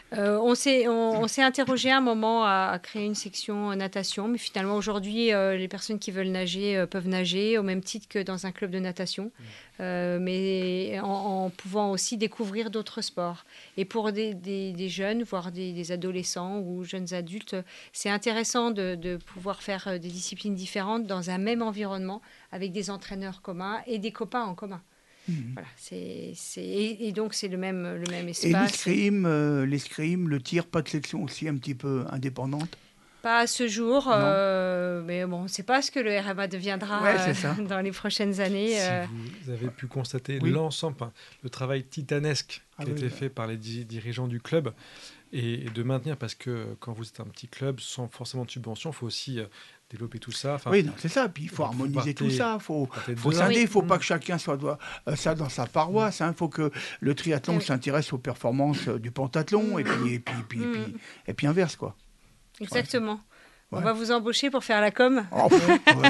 Euh, on s'est on, on s'est interrogé un moment à, à créer une section euh, natation, mais finalement aujourd'hui euh, les personnes qui veulent nager euh, peuvent nager au même titre que dans un club de natation, euh, mais en, en pouvant aussi découvrir d'autres sports. Et pour des, des- des jeunes, voire des, des adolescents ou jeunes adultes, c'est intéressant de, de pouvoir faire euh, des disciplines différentes dans un même environnement avec des entraîneurs communs et des copains en commun. Voilà, c'est, c'est, et, et donc c'est le même, le même Et espace. l'escrime, euh, l'escrime, le tir, pas de section aussi un petit peu indépendante. Pas à ce jour, Non. euh, mais bon, on ne sait pas ce que le R M A deviendra Ouais, euh, c'est ça. dans les prochaines années. Si euh. vous avez pu constater Oui. l'ensemble, enfin, le travail titanesque Ah qui a oui, été bah. fait par les di- dirigeants du club et, et de maintenir, parce que quand vous êtes un petit club sans forcément de subvention, il faut aussi euh, développer tout ça. Enfin, Oui, non, c'est ça. Puis il faut vous harmoniser partez- tout ça. Il faut, partez de faut deux scinder. ans. Il ne faut pas Mm. que chacun soit doit- euh, ça dans sa paroisse. Il faut que le triathlon Oui. s'intéresse aux performances euh, du pentathlon et puis, et puis, et puis, et puis, Mm. et puis inverse, quoi. Exactement. On Ouais. va vous embaucher pour faire la com. Oh, pff,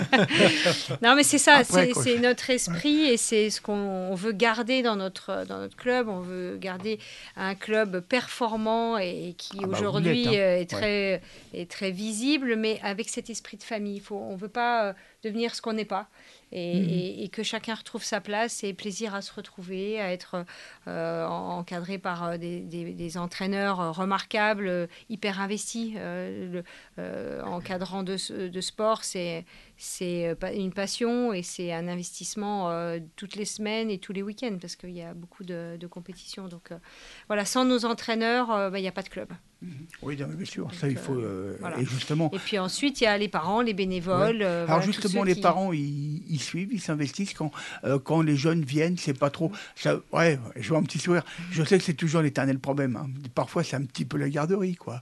ouais. Non, mais c'est ça, Après, c'est, quoi. c'est notre esprit et c'est ce qu'on on veut garder dans notre, dans notre club. On veut garder un club performant et qui Ah bah, vous aujourd'hui l'êtes, hein. euh, est, très, est très visible, mais avec cet esprit de famille. Faut, on ne veut pas euh, devenir ce qu'on n'est pas. Et, Mhm. et- et que chacun retrouve sa place et plaisir à se retrouver, à être euh, en- encadré par euh, des, des- des entraîneurs euh, remarquables, euh, hyper investis. Euh, le- euh, encadrant de, ce- de sport, c'est c'est euh, pas- une passion et c'est un investissement euh, toutes les semaines et tous les week-ends parce qu'il y a beaucoup de, de compétitions. Donc euh, voilà, sans nos entraîneurs, euh, bah, il n'y a pas de club. Oui, non, mais bien sûr. Donc, Ça, il faut. euh, voilà. Et justement. Et puis ensuite, il y a les parents, les bénévoles. euh, Alors voilà, tous justement, ceux les qui- parents, ils, ils suivent, ils s'investissent quand, euh, quand les jeunes viennent, c'est pas trop... Ça, ouais, je vois un petit sourire. Je sais que c'est toujours l'éternel problème. Hein. Parfois, c'est un petit peu la garderie, quoi.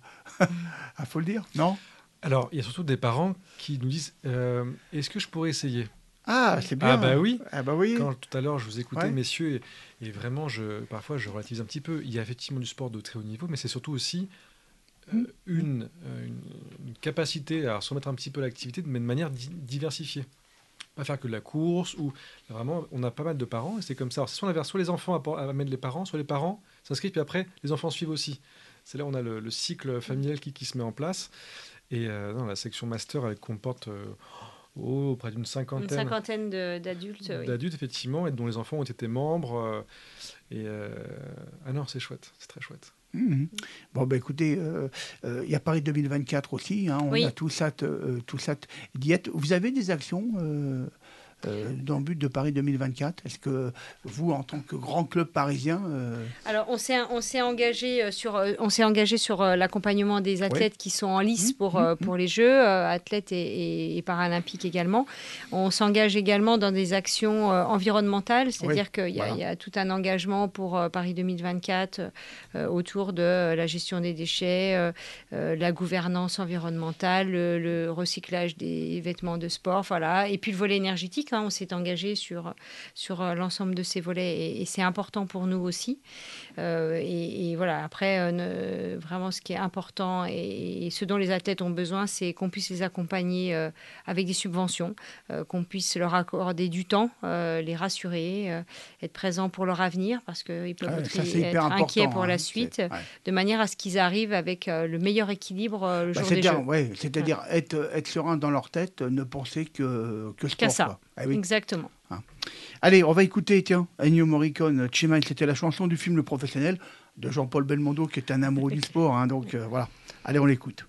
Il faut le dire, non? Alors, il y a surtout des parents qui nous disent euh, est-ce que je pourrais essayer Ah, c'est bien. Ah bah oui. Ah bah oui. Quand tout à l'heure je vous écoutais, Ouais. messieurs, et, et vraiment, je, parfois je relativise un petit peu. Il y a effectivement du sport de très haut niveau, mais c'est surtout aussi euh, Mm. une, euh, une, une capacité à se remettre un petit peu à l'activité, mais de manière di- diversifiée. Pas faire que de la course, ou vraiment, on a pas mal de parents, et c'est comme ça. Alors, c'est soit on avait soit les enfants à, à mettre les parents, soit les parents s'inscrivent, puis après, les enfants suivent aussi. C'est là où on a le, le cycle familial qui, qui se met en place. Et euh, non, la section master, elle comporte euh, oh, près d'une Une cinquantaine, cinquantaine de- d'adultes. oui. d'adultes, effectivement, et dont les enfants ont été membres. euh, et euh, ah non, c'est chouette, c'est très chouette. Mhm. Bon, ben écoutez, euh, euh, il y a Paris deux mille vingt-quatre aussi. Hein, on Oui. a tout ça, t- euh, tout ça t- d'y être. Vous avez des actions euh, euh, dans le but de Paris deux mille vingt-quatre? Est-ce que vous, en tant que grand club parisien, euh, Alors, on s'est, on s'est engagé euh, sur, euh, on s'est engagé sur euh, l'accompagnement des athlètes qui sont en lice Mmh, pour, mmh, euh, mmh. pour les Jeux, euh, athlètes et, et- et paralympiques également. On s'engage également dans des actions euh, environnementales, c'est-à-dire Oui, qu'il y a, voilà. il y a tout un engagement pour euh, Paris deux mille vingt-quatre euh, autour de euh, la gestion des déchets, euh, euh, la gouvernance environnementale, le, le recyclage des vêtements de sport, voilà. Et puis le volet énergétique, hein, on s'est engagé sur, sur euh, l'ensemble de ces volets et, et c'est important pour nous aussi. Euh, et, et voilà, après, euh, ne- vraiment, ce qui est important et, et ce dont les athlètes ont besoin, c'est qu'on puisse les accompagner euh, avec des subventions, euh, qu'on puisse leur accorder du temps, euh, les rassurer, euh, être présents pour leur avenir, parce qu'ils peuvent ouais, être, ça c'est être hyper important. inquiets pour hein, la c'est- suite, ouais. de manière à ce qu'ils arrivent avec euh, le meilleur équilibre euh, le Bah, jour des c'est-à-dire, Jeux. ouais, c'est-à-dire être, être serein dans leur tête, ne penser que, que sport. Qu'à ça. quoi. Ah oui. Exactement. Allez, on va écouter, tiens, Ennio Morricone, Chimay, c'était la chanson du film Le Professionnel de Jean-Paul Belmondo, qui est un amoureux du sport. hein, donc euh, voilà. Allez, on l'écoute.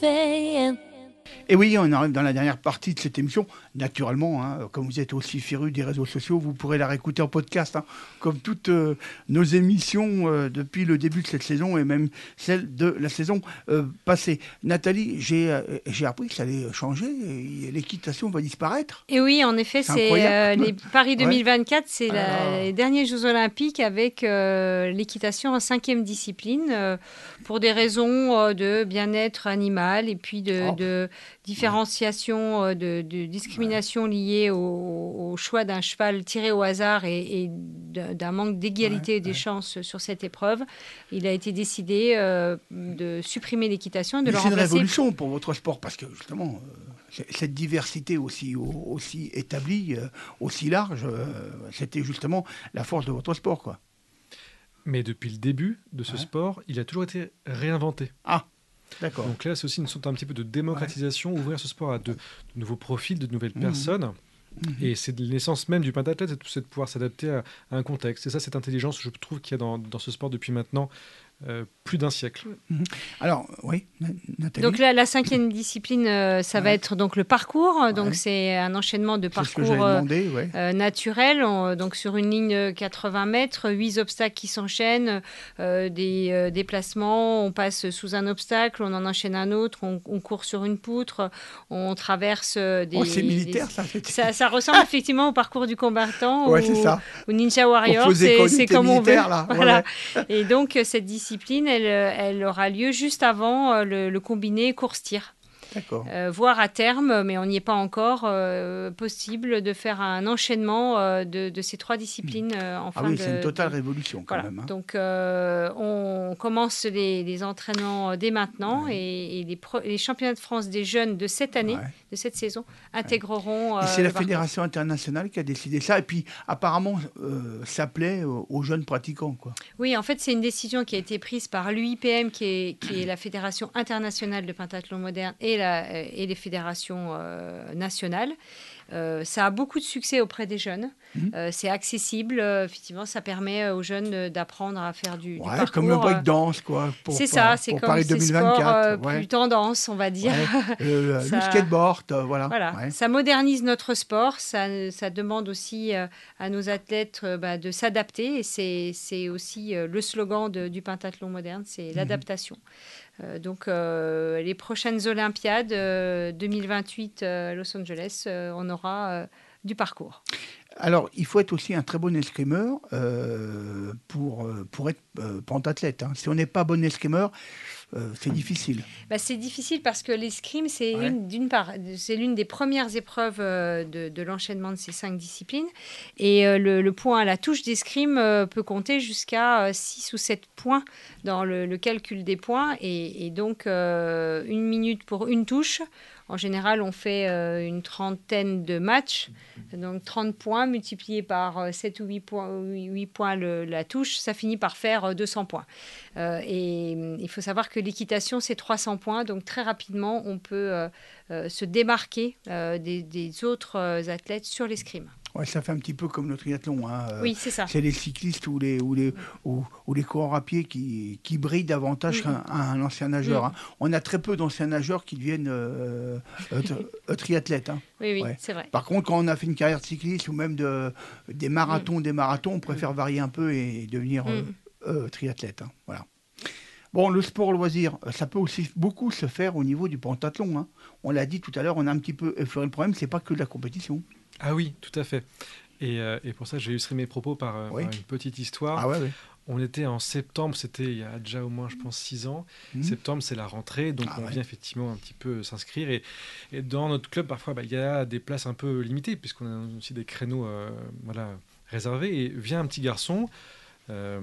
A. Et oui, on arrive dans la dernière partie de cette émission. Naturellement, hein, comme vous êtes aussi férus des réseaux sociaux, vous pourrez la réécouter en podcast, hein, comme toutes euh, nos émissions euh, depuis le début de cette saison et même celle de la saison euh, passée. Nathalie, j'ai euh, j'ai appris que ça allait changer et l'équitation va disparaître. Et oui, en effet, C'est c'est incroyable. euh, les Paris deux mille vingt-quatre, c'est Ah la- là là. les derniers Jeux Olympiques avec euh, l'équitation en cinquième discipline euh, pour des raisons euh, de bien-être animal et puis de, Oh. de différenciation, euh, de, de discrimination liée au, au choix d'un cheval tiré au hasard et, et d'un d'un manque d'égalité Ouais, des ouais. chances sur cette épreuve. Il a été décidé euh, de supprimer l'équitation et de Mais le c'est une remplacer. révolution pour votre sport parce que justement, euh, c'est- cette diversité aussi, au- aussi établie, euh, aussi large, euh, c'était justement la force de votre sport, quoi. Mais depuis le début de ce Ouais. sport, il a toujours été réinventé. Ah, d'accord. Donc là, c'est aussi une sorte un petit peu de démocratisation, ouvrir ce sport à de, de nouveaux profils, de nouvelles personnes. Mhm. Et c'est de l'essence même du pentathlète, c'est de- c'est de pouvoir s'adapter à, à un contexte. Et ça, cette intelligence, je trouve qu'il y a dans, dans ce sport depuis maintenant euh, plus d'un siècle. Alors, oui, Na- Nathalie. Donc là, la cinquième discipline, euh, ça va Ouais. être donc le parcours. Donc Ouais. c'est un enchaînement de c'est ce que parcours j'avais euh, demandé, ouais. euh, naturel. On- donc sur une ligne quatre-vingts mètres, huit obstacles qui s'enchaînent, euh, des euh, déplacements. On passe sous un obstacle, on en enchaîne un autre, on, on court sur une poutre, on traverse euh, des. Oh, c'est militaire, des- ça. c'est- Ça, ça ressemble effectivement au parcours du combattant Ouais, ou, c'est ça. ou Ninja Warrior. On faisait C'est quand on c'est était comme on veut. militaire, là. Ouais, Voilà. ouais. Et donc, euh, cette discipline, elle, euh, elle aura lieu juste avant euh, le, le combiné course-tir. D'accord. Euh, voire à terme, mais on n'y est pas encore, euh, possible de faire un enchaînement euh, de, de ces trois disciplines euh, en Ah fin oui, de... c'est une totale de- révolution quand Voilà. même. hein. Donc, euh, on commence les, les entraînements euh, dès maintenant Ouais. et, et les, pro- les championnats de France des jeunes de cette année, Ouais. de cette saison, intégreront... Et euh, c'est la le parcours. Fédération internationale qui a décidé ça. Et puis, apparemment, euh, ça plaît aux, aux jeunes pratiquants, quoi. Oui, en fait, c'est une décision qui a été prise par l'U I P M, qui est, qui est la Fédération internationale de pentathlon moderne, et, la, euh, et les fédérations euh, nationales. Euh, ça a beaucoup de succès auprès des jeunes. Mhm. Euh, c'est accessible. euh, effectivement, ça permet euh, aux jeunes euh, d'apprendre à faire du, du Ouais, parcours. comme le euh, breakdance, quoi. pour- c'est pour- ça, c'est pour comme Paris ces sports deux mille vingt-quatre. euh, ouais. plus tendance, on va dire. Ouais. Le, le Ça- skateboard, euh, voilà. Voilà, Ouais. ça modernise notre sport, ça, ça demande aussi euh, à nos athlètes euh, bah, de s'adapter et c'est c'est aussi euh, le slogan de- du pentathlon moderne, c'est Mhm. l'adaptation. Euh, donc euh, les prochaines Olympiades euh, deux mille vingt-huit euh, à Los Angeles, euh, on aura euh, du parcours. Alors, il faut être aussi un très bon escrimeur euh, pour, euh, pour être euh, pentathlète. hein. Si on n'est pas bon escrimeur, euh, c'est difficile. Bah, c'est difficile parce que l'escrime, c'est Ouais. une- d'une part, c'est l'une des premières épreuves euh, de, de l'enchaînement de ces cinq disciplines. Et euh, le, le point à la touche d'escrime euh, peut compter jusqu'à six ou sept points dans le, le calcul des points. Et, et donc, euh, une minute pour une touche. En général, on fait euh, une trentaine de matchs. Donc, trente points multipliés par euh, sept ou huit points, huit points le- la touche, ça finit par faire euh, deux cents points. Euh, et hum, il faut savoir que l'équitation, c'est trois cents points. Donc, très rapidement, on peut euh, euh, se démarquer euh, des, des autres euh, athlètes sur l'escrime. Ouais, ça fait un petit peu comme le triathlon. hein. Euh, Oui, c'est ça. C'est les cyclistes ou les, ou les, ou, ou les coureurs à pied qui, qui brillent davantage Mhm. qu'un un ancien nageur. Mhm. hein. On a très peu d'anciens nageurs qui deviennent euh, euh, tri- euh, triathlètes. hein. Oui, oui, Ouais. c'est vrai. Par contre, quand on a fait une carrière de cycliste ou même de, des marathons, des marathons, on préfère varier un peu et devenir euh, Mhm. euh, triathlète. hein. Voilà. Bon, le sport loisir, euh, ça peut aussi beaucoup se faire au niveau du pentathlon. hein. On l'a dit tout à l'heure, on a un petit peu effleuré le problème, c'est pas que de la compétition. Ah oui, tout à fait. Et, euh, et pour ça, j'ai illustré mes propos par, euh, Oui. par une petite histoire. Ah ouais, ouais. On était en septembre, c'était il y a déjà au moins, je pense, six ans. Mhm. Septembre, c'est la rentrée, donc Ah on ouais. vient effectivement un petit peu s'inscrire. Et, et dans notre club, parfois, bah, il y a des places un peu limitées, puisqu'on a aussi des créneaux euh, voilà, réservés. Et vient un petit garçon, euh,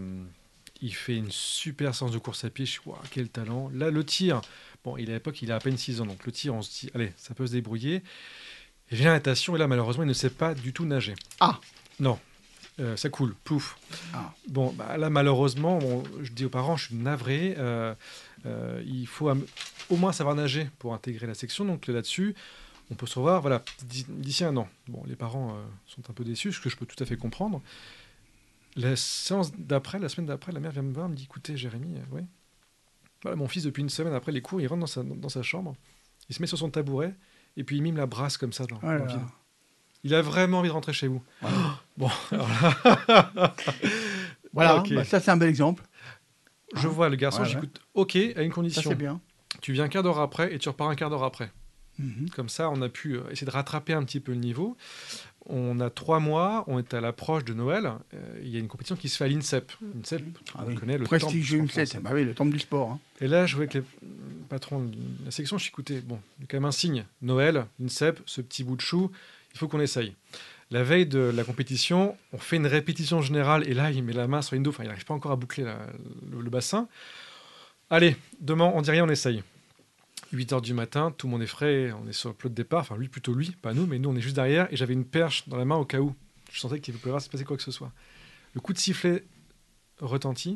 il fait une super séance de course à pied. Je suis, waouh, quel talent. Là, le tir, bon, il, à l'époque, il a à peine six ans, donc le tir, on se dit, allez, ça peut se débrouiller. Et vient la natation, et là, malheureusement, il ne sait pas du tout nager. Ah. Non. Euh, ça coule, plouf. Ah. Bon, bah, là, malheureusement, bon, je dis aux parents, je suis navré. euh, euh, il faut am- au moins savoir nager pour intégrer la section. Donc là-dessus, on peut se revoir voilà, d'i- d'ici un an. Bon, les parents euh, sont un peu déçus, ce que je peux tout à fait comprendre. La séance d'après, la semaine d'après, la mère vient me voir, me dit, écoutez, Jérémy, euh, ouais, Voilà, mon fils, depuis une semaine après les cours, il rentre dans sa, dans sa chambre, il se met sur son tabouret, et puis il mime la brasse comme ça dans, Voilà. dans le vide. Il a vraiment envie de rentrer chez vous. Voilà. Bon, alors là... Voilà, okay. bah ça c'est un bel exemple. Je vois le garçon, Ouais, ouais. j'écoute, ok, à une condition. Ça c'est bien. Tu viens un quart d'heure après et tu repars un quart d'heure après. Mm-hmm. Comme ça, on a pu euh, essayer de rattraper un petit peu le niveau. On a trois mois, on est à l'approche de Noël. Euh, il y a une compétition qui se fait à l'INSEP. L'INSEP, Ah on oui. connaît le Prestigieux temple du sport INSEP, français. bah oui, le temple du sport. Hein. Et là, je vois que les patrons de la section, je suis écouté. Bon, il y a quand même un signe. Noël, l'INSEP, ce petit bout de chou, il faut qu'on essaye. La veille de la compétition, on fait une répétition générale et là, il met la main sur une dos. Enfin, il n'arrive pas encore à boucler la, le, le bassin. Allez, demain, on dit rien, on essaye. huit heures du matin, tout le monde est frais, on est sur le plot de départ. Enfin, lui, plutôt lui, pas nous, mais nous, on est juste derrière. Et j'avais une perche dans la main au cas où. Je sentais qu'il pouvait se passer quoi que ce soit. Le coup de sifflet retentit.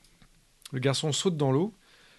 Le garçon saute dans l'eau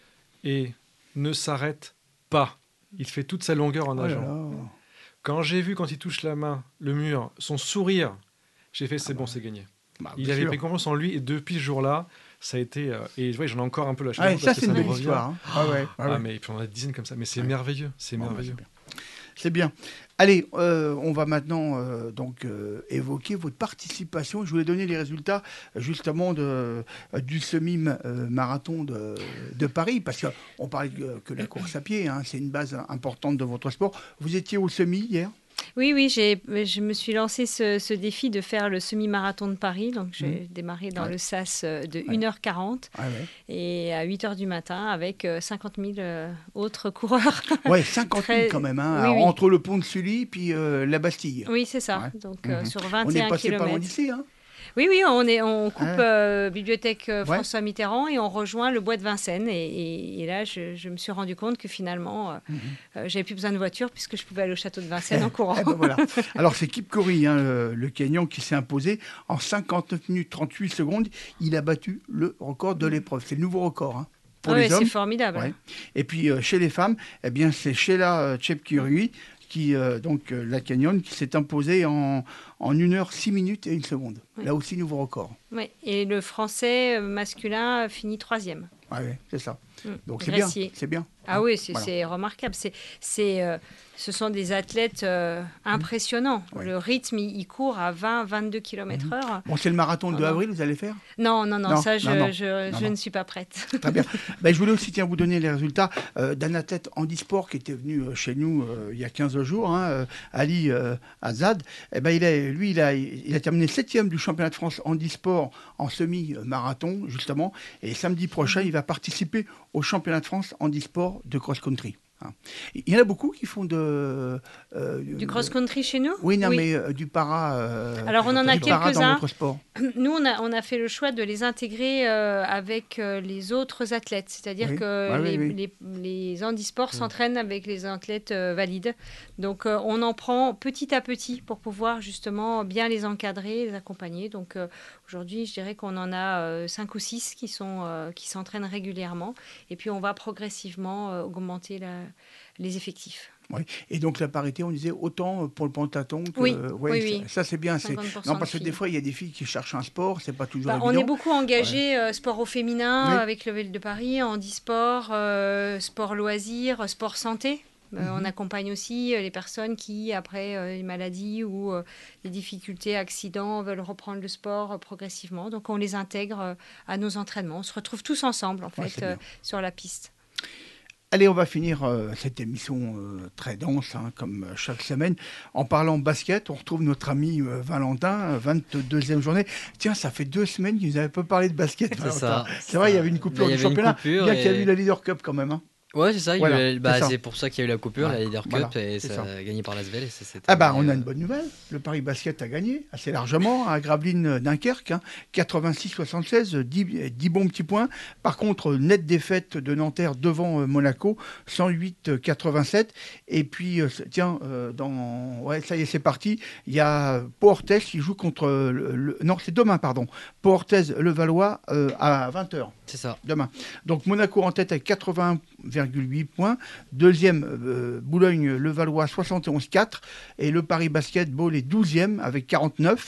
et ne s'arrête pas. Il fait toute sa longueur en Oh là nageant. là. Quand j'ai vu, quand il touche la main, le mur, son sourire, j'ai fait c'est Ah bon, bah. c'est gagné. Bah, Il bien avait sûr. pris confiance en lui et depuis ce jour-là, ça a été... euh, et ouais, j'en ai encore un peu la Ah, chaleur ouais, ça parce que c'est une me belle revient. histoire. Hein. Ah ouais, ah Ah, ouais. mais puis on a des dizaines comme ça. Mais c'est Ouais. merveilleux, c'est Bon, bah, merveilleux. c'est bien. C'est bien. Allez, euh, on va maintenant euh, donc euh, évoquer votre participation. Je voulais donner les résultats euh, justement de, euh, du semi-marathon de, de Paris, parce qu'on parle que, que la course à pied, hein, c'est une base importante de votre sport. Vous étiez au semi hier ? Oui, oui, j'ai, je me suis lancé ce, ce défi de faire le semi-marathon de Paris. Donc, j'ai Mmh. démarré dans Ouais. le sas euh, de Ouais. une heure quarante Ah ouais. et à huit heures du matin avec euh, cinquante mille euh, autres coureurs. Ouais, cinquante mille Très- quand même, hein, oui, oui. entre le pont de Sully puis euh, la Bastille. Oui, c'est ça. Ouais. Donc, euh, Mhm. sur On vingt et est un passé par loin kilomètres. d'ici, hein. Oui, oui, on, est, on coupe Ouais. euh, Bibliothèque euh, Ouais. François Mitterrand et on rejoint le bois de Vincennes. Et, et- et là, je, je me suis rendu compte que finalement, euh, Mhm. euh, j'avais plus besoin de voiture puisque je pouvais aller au château de Vincennes en courant. Eh ben voilà. Alors c'est Kip Cory, hein, le, le Kenyan, qui s'est imposé en cinquante-neuf minutes trente-huit secondes. Il a battu le record de l'épreuve. C'est le nouveau record hein, pour Ah ouais, les hommes. c'est formidable. Ouais. Et puis euh, chez les femmes, eh bien c'est Sheila euh, Chepkirui, qui euh, donc euh, la Kenyan, qui s'est imposée en en une heure six minutes et une seconde. Ouais. Là aussi nouveau record. Ouais. Et le français euh, masculin finit troisième. Ouais, ouais, c'est ça. Mm. Donc c'est bien, Gressier. c'est bien. Ah oui, c'est Voilà. c'est remarquable. C'est, c'est, euh, ce sont des athlètes euh, impressionnants. Ouais. Le rythme, il, il court à vingt à vingt-deux kilomètres heure. Bon, c'est le marathon de Ah non. avril, vous allez faire? Non, non, non, Non, ça, je, non, non. je, Non, je non. ne suis pas prête. Très bien. Ben, je voulais aussi tiens, vous donner les résultats euh, d'un athlète handisport qui était venu euh, chez nous euh, il y a quinze jours, hein, euh, Ali euh, Azad. Eh ben, il a, lui, il a, il a terminé septième du championnat de France handisport en semi-marathon, justement. Et samedi prochain, il va participer au championnat de France handisport de cross-country. Hein. Il y en a beaucoup qui font de... euh, Du cross-country chez nous? Oui, non, mais euh, du para... euh, Alors, on en a du para dans quelques-uns. notre sport. Nous, on a, on a fait le choix de les intégrer euh, avec euh, les autres athlètes. C'est-à-dire Oui. que Ouais, oui, les, oui. les, les handisports s'entraînent avec les athlètes euh, valides. Donc, euh, on en prend petit à petit pour pouvoir justement bien les encadrer, les accompagner. Donc, euh, aujourd'hui, je dirais qu'on en a euh, cinq ou six qui, sont, euh, qui s'entraînent régulièrement. Et puis, on va progressivement euh, augmenter la, les effectifs. Oui. Et donc la parité, on disait autant pour le pentathlon que... Oui, ouais, oui, ça, oui. ça, c'est bien. C'est... cinquante pour cent Non, parce de que des filles. fois, il y a des filles qui cherchent un sport, c'est pas toujours Bah, évident. on est beaucoup engagé euh, sport au féminin Oui. avec le Ville de Paris, handisport, euh, sport loisirs, sport santé. Euh, Mhm. On accompagne aussi euh, les personnes qui, après euh, une maladie ou euh, des difficultés, accidents, veulent reprendre le sport euh, progressivement. Donc on les intègre euh, à nos entraînements. On se retrouve tous ensemble en Ouais, fait c'est euh, bien. sur la piste. Allez, on va finir euh, cette émission euh, très dense, hein, comme euh, chaque semaine, en parlant basket. On retrouve notre ami euh, Valentin, euh, vingt-deuxième journée. Tiens, ça fait deux semaines qu'il nous avait pas parlé de basket, C'est Valentin. ça. C'est vrai, il y avait une coupure Mais il y du avait une championnat, coupure bien qu'il y a et- eu la Leader Cup quand même. Hein. Ouais, c'est ça. il y Voilà, a eu- bah, c'est ça. c'est pour ça qu'il y a eu la coupure, Ouais, la Leader Cup, voilà, et c'est ça ça. a gagné par l'Asvel. Et ça s'est Ah bah, terminé, on a euh, une bonne nouvelle. Le Paris Basket a gagné assez largement à Gravelines Dunkerque, hein, quatre-vingt-six soixante-seize, dix, dix bons petits points. Par contre, nette défaite de Nanterre devant euh, Monaco, cent huit quatre-vingt-sept. Et puis, euh, c'est- tiens, euh, dans... ouais, ça y est, c'est parti. Il y a Pau Orthez qui joue contre... Le, le- Non, c'est demain, pardon. Pau Orthez Levallois euh, à vingt heures. C'est ça. Demain. Donc Monaco en tête avec quatre-vingts virgule huit points. Deuxième, euh, Boulogne-Levallois soixante et onze quatre. Et le Paris Basketball est douzième avec quarante-neuf.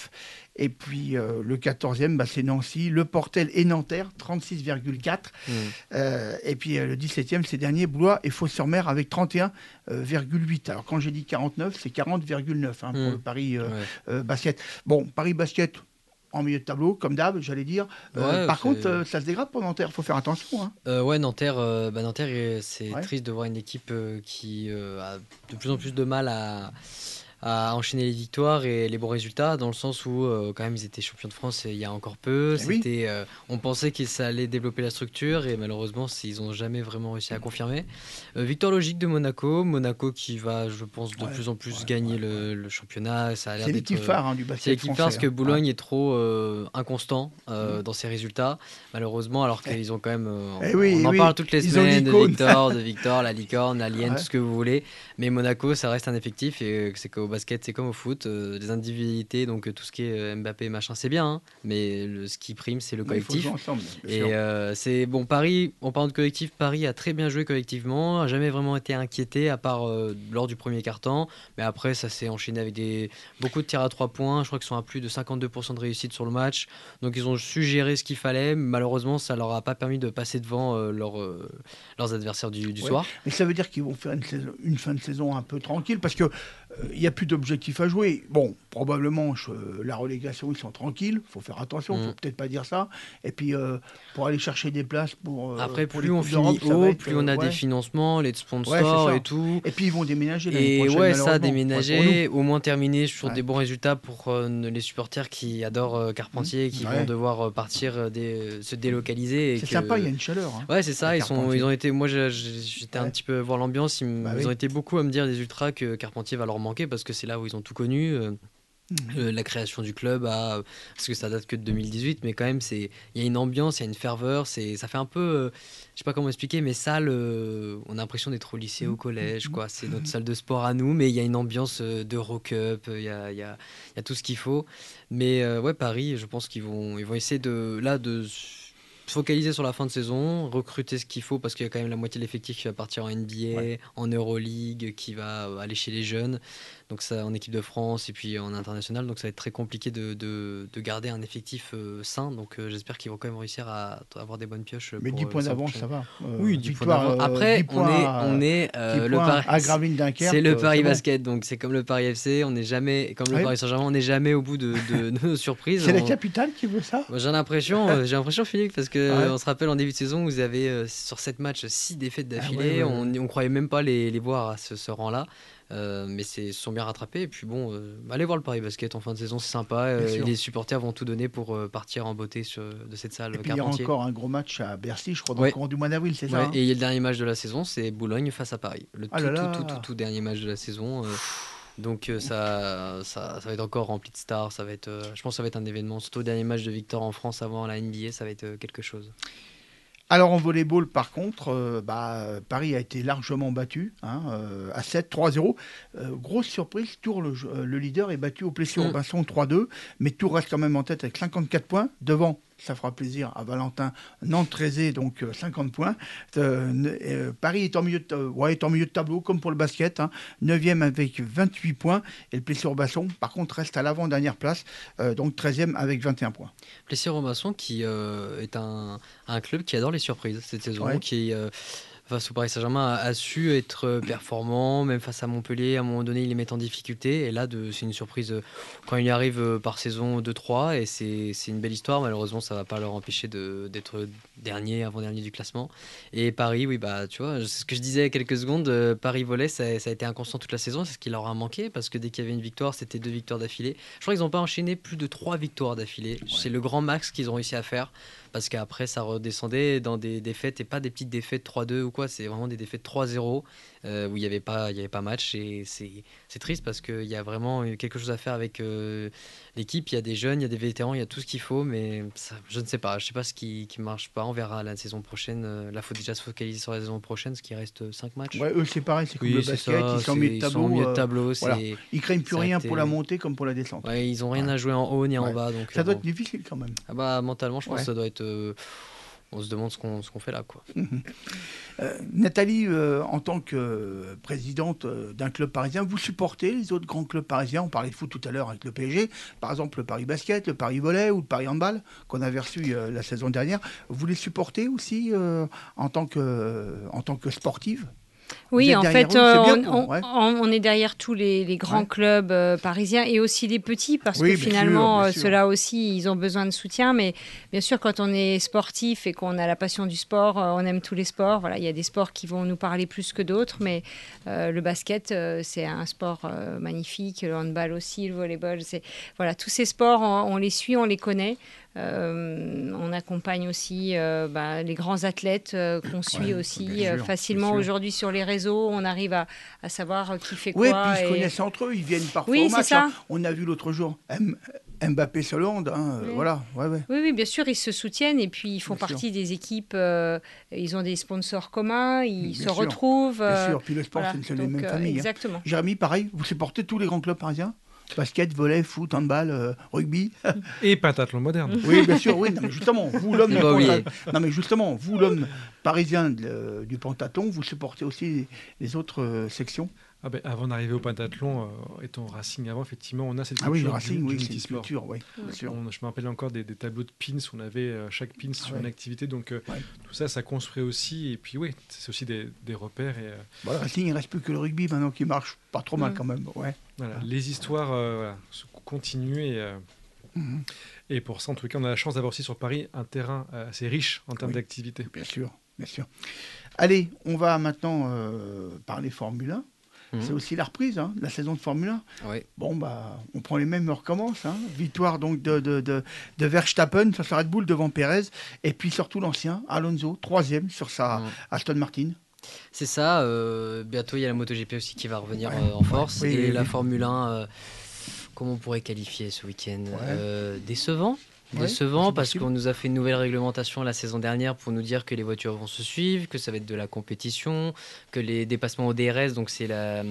Et puis euh, le quatorzième, bah, c'est Nancy. Le Portel et Nanterre, trente-six virgule quatre. Mmh. Euh, et puis euh, le dix-septième, c'est dernier, Blois et Fos-sur-Mer avec trente et un virgule huit. Alors quand j'ai dit quarante-neuf, c'est quarante virgule neuf hein, mmh. pour le Paris euh, ouais. euh, Basket. Bon, Paris Basket... en milieu de tableau, comme d'hab, j'allais dire. Euh, ouais, par c'est... contre, euh, ça se dégrade pour Nanterre, il faut faire attention. Hein. Euh, ouais, Nanterre, euh, bah, Nanterre c'est ouais. triste de voir une équipe euh, qui euh, a de plus en plus de mal à, à enchaîner les victoires et les bons résultats, dans le sens où, euh, quand même, ils étaient champions de France il y a encore peu. C'était, oui. euh, on pensait que ça allait développer la structure, et malheureusement, ils n'ont jamais vraiment réussi à confirmer. Euh, victoire logique de Monaco. Monaco qui va, je pense, de ouais, plus en plus ouais, gagner ouais, le, ouais. le championnat. Ça a l'air c'est d'être, l'équipe phare hein, du basket c'est l'équipe phare parce que Boulogne ouais. est trop euh, inconstant euh, mmh. dans ses résultats, malheureusement, alors qu'ils ont quand même... Euh, eh oui, on en oui. parle toutes les Ils semaines de Victor, de Victor, la licorne, l'alien, ouais. tout ce que vous voulez. Mais Monaco, ça reste un effectif, et c'est qu'au basket, c'est comme au foot. Euh, des individualités, donc euh, tout ce qui est euh, Mbappé, machin, c'est bien, hein, mais le, ce qui prime, c'est le collectif. Ouais, ensemble, et euh, c'est bon, Paris, on parle de collectif, Paris a très bien joué collectivement, a jamais vraiment été inquiété, à part euh, lors du premier quart-temps, mais après, ça s'est enchaîné avec des, beaucoup de tirs à trois points. Je crois qu'ils sont à plus de cinquante-deux pour cent de réussite sur le match, donc ils ont su gérer ce qu'il fallait. Malheureusement, ça leur a pas permis de passer devant euh, leur, euh, leurs adversaires du, du ouais. soir. Mais ça veut dire qu'ils vont faire une, saison, une fin de saison un peu tranquille, parce que il n'y a plus d'objectifs à jouer. Bon, probablement, je, la relégation, ils sont tranquilles. Il faut faire attention, il mmh. ne faut peut-être pas dire ça. Et puis, euh, pour aller chercher des places pour. Euh, Après, pour plus on finit haut, être, plus on a euh, ouais. des financements, les sponsors ouais, et tout. Et puis, ils vont déménager l'année prochaine. Et ouais, ça, déménager, au moins terminer sur ouais. des bons résultats pour euh, les supporters qui adorent euh, Carpentier, mmh. qui ouais. vont devoir euh, partir, des, se délocaliser. Et c'est que... sympa, il y a une chaleur. Hein, ouais, c'est ça. Ils, sont, ils ont été. Moi, j'étais ouais. un petit peu voir l'ambiance. Ils, bah, ils oui. ont été beaucoup à me dire, les Ultras, que Carpentier va leur manquer parce que c'est là où ils ont tout connu. Euh, euh, la création du club, à, parce que ça date que de deux mille dix-huit, mais quand même, il y a une ambiance, il y a une ferveur. C'est, ça fait un peu, euh, je sais pas comment expliquer, mais salle, euh, on a l'impression d'être au lycée, au collège, quoi. C'est notre salle de sport à nous, mais il y a une ambiance euh, d'Eurocup, il y a, y, a, y a tout ce qu'il faut. Mais euh, ouais, Paris, je pense qu'ils vont, ils vont essayer de, là, de focaliser sur la fin de saison, recruter ce qu'il faut, parce qu'il y a quand même la moitié de l'effectif qui va partir en N B A, ouais. en Euroleague, qui va aller chez les jeunes, donc ça en équipe de France et puis en international, donc ça va être très compliqué de, de, de garder un effectif euh, sain, donc euh, j'espère qu'ils vont quand même réussir à avoir des bonnes pioches. Mais pour, dix points euh, d'avance, ça va. Euh, oui, dix points d'avance. Après, on est, on est euh, le Paris, à Gravelines-Dunkerque, c'est le Paris c'est Basket, bon. donc c'est comme le Paris F C, on n'est jamais, comme le ouais. Paris Saint-Germain, on n'est jamais au bout de, de, de nos surprises. C'est on... la capitale qui veut ça. Moi, j'ai l'impression, j'ai l'impression, Philippe, parce que ouais. on se rappelle en début de saison, vous avez euh, sur sept matchs six défaites d'affilée. Ah ouais, ouais, ouais. On ne croyait même pas les, les voir à ce, ce rang-là. Euh, mais ils se sont bien rattrapés. Et puis bon, euh, allez voir le Paris Basket en fin de saison, c'est sympa. Euh, les supporters vont tout donner pour euh, partir en beauté sur, de cette salle. Et puis il y a encore un gros match à Bercy, je crois, dans ouais. le courant du mois d'avril, c'est ouais. ça hein. Et il y a le dernier match de la saison, c'est Boulogne face à Paris. Le ah tout, là là. tout, tout, tout, tout, tout dernier match de la saison. Euh, donc euh, ça, ça, ça va être encore rempli de stars. Ça va être, euh, je pense que ça va être un événement. Surtout le dernier match de Victor en France avant la N B A, ça va être euh, quelque chose. Alors en volleyball, par contre, euh, bah, Paris a été largement battu, hein, euh, à sept, trois zéro. Euh, grosse surprise, Tours, le, le leader, est battu au Plessis-Robinson trois deux, mais Tours reste quand même en tête avec cinquante-quatre points, devant, ça fera plaisir à Valentin, Nantes-Trézé, donc euh, cinquante points. Euh, euh, Paris est en, milieu de, euh, ouais, est en milieu de tableau, comme pour le basket, hein, neuvième avec vingt-huit points, et le Plessis-Robinson, par contre, reste à l'avant-dernière place, euh, donc treizième avec vingt et un points. Plessis-Robinson qui euh, est un, un club qui adore les surprises cette saison, ouais. qui euh, face au Paris Saint-Germain a, a su être performant, même face à Montpellier, à un moment donné, il les met en difficulté, et là, de, c'est une surprise quand il y arrive par saison deux trois, et c'est, c'est une belle histoire. Malheureusement, ça ne va pas leur empêcher de, d'être dernier, avant-dernier du classement. Et Paris, oui, bah, tu vois, ce que je disais il y a quelques secondes, euh, Paris volley, ça, ça a été inconstant toute la saison, c'est ce qui leur a manqué, parce que dès qu'il y avait une victoire, c'était deux victoires d'affilée. Je crois qu'ils n'ont pas enchaîné plus de trois victoires d'affilée. Ouais. C'est le grand max qu'ils ont réussi à faire, parce qu'après, ça redescendait dans des défaites, et pas des petites défaites trois deux ou quoi, c'est vraiment des défaites trois zéro, euh, où il n'y avait pas, il y avait pas match, et c'est, c'est triste, parce qu'il y a vraiment quelque chose à faire avec euh, l'équipe. Il y a des jeunes, il y a des vétérans, il y a tout ce qu'il faut, mais ça, je ne sais pas, je ne sais pas ce qui ne marche pas. On verra la saison prochaine. Là, il faut déjà se focaliser sur la saison prochaine, parce qu'il reste cinq matchs. Ouais, eux, c'est pareil, c'est comme oui, le c'est basket, ça, ils sont au milieu de tableau. Milieu de tableau euh, voilà. Ils ne craignent plus rien pour la montée comme pour la descente. Ouais, ils n'ont rien ouais. à jouer en haut ni ouais. en bas. Donc, ça doit bon. être difficile quand même. Ah bah, mentalement, je pense ouais. que ça doit être... Euh... on se demande ce qu'on, ce qu'on fait là, quoi. Euh, Nathalie, euh, en tant que euh, présidente euh, d'un club parisien, vous supportez les autres grands clubs parisiens? On parlait de foot tout à l'heure avec le P S G, par exemple le Paris Basket, le Paris Volley ou le Paris Handball qu'on avait reçu euh, la saison dernière. Vous les supportez aussi euh, en tant que, euh, en tant que sportive? Oui, en fait, eux, euh, c'est on, bien, on, ouais. on- on est derrière tous les, les grands Ouais. clubs euh, parisiens et aussi les petits, parce Oui, que bien finalement, sûr, bien euh, sûr. ceux-là aussi, ils ont besoin de soutien. Mais bien sûr, quand on est sportif et qu'on a la passion du sport, euh, on aime tous les sports. Voilà, il y a des sports qui vont nous parler plus que d'autres, mais euh, le basket, euh, c'est un sport euh, magnifique. Le handball aussi, le volleyball, c'est voilà, tous ces sports, on, on les suit, on les connaît. Euh, on accompagne aussi euh, bah, les grands athlètes euh, qu'on suit Ouais, aussi bien euh, sûr, facilement bien sûr. aujourd'hui sur les réseaux. On arrive à, à savoir qui fait Oui, quoi. puis ils se et- connaissent entre eux, ils viennent parfois Oui, au c'est match. ça. hein. On a vu l'autre jour M- Mbappé Hollande, hein, euh, Oui. voilà, ouais, ouais. Oui, oui, bien sûr, ils se soutiennent et puis ils font Bien sûr. partie des équipes. euh, ils ont des sponsors communs, ils Bien se sûr, retrouvent. Bien euh, sûr, puis le sport, voilà. c'est les Donc, mêmes euh, familles. hein. Exactement. Jérémy, pareil, vous supportez tous les grands clubs parisiens? Basket, volley, foot, handball, euh, rugby. Et pentathlon moderne. Oui, bien sûr, oui. Non, mais justement, vous, l'homme Faut du pas oublier. pentathlon, non, mais justement, vous, l'homme parisien de- du pentathlon, vous supportez aussi les autres euh, sections. Ah ben, avant d'arriver au pentathlon, euh, étant Racing avant, effectivement, on a cette Ah oui, culture le Racing, du, oui, du c'est une multisport. culture, oui, bien sûr. On- je me rappelle encore des, des tableaux de pins où on avait euh, chaque pin sur ouais. une activité. Donc euh, Ouais. tout ça, ça construit aussi. Et puis oui, c'est aussi des, des repères. Et, euh, Bon, le Racing, il ne reste plus que le rugby maintenant qui marche pas trop mal Mm. quand même. Ouais. voilà, les histoires euh, voilà, se continuent. Et, euh, Mhm. et pour ça, en tout cas, on a la chance d'avoir aussi sur Paris un terrain euh, assez riche en termes Oui. d'activité. Bien sûr, bien sûr. Allez, on va maintenant euh, parler Formule un. Mhm. C'est aussi la reprise hein, de la saison de Formule un. Oui. Bon, bah, on prend les mêmes, on recommence. Hein. Victoire donc de, de, de, de Verstappen sur sa Red Bull devant Pérez. Et puis surtout l'ancien, Alonso, troisième sur sa Mhm. Aston Martin. C'est ça. euh, bientôt, il y a la MotoGP aussi qui va revenir Ouais, euh, en force. ouais, oui, et oui, la oui. Formule un, euh, comment on pourrait qualifier ce week-end Ouais. Euh, Décevant. Ouais, Décevant c'est parce possible. qu'on nous a fait une nouvelle réglementation la saison dernière pour nous dire que les voitures vont se suivre, que ça va être de la compétition, que les dépassements au D R S, donc c'est la,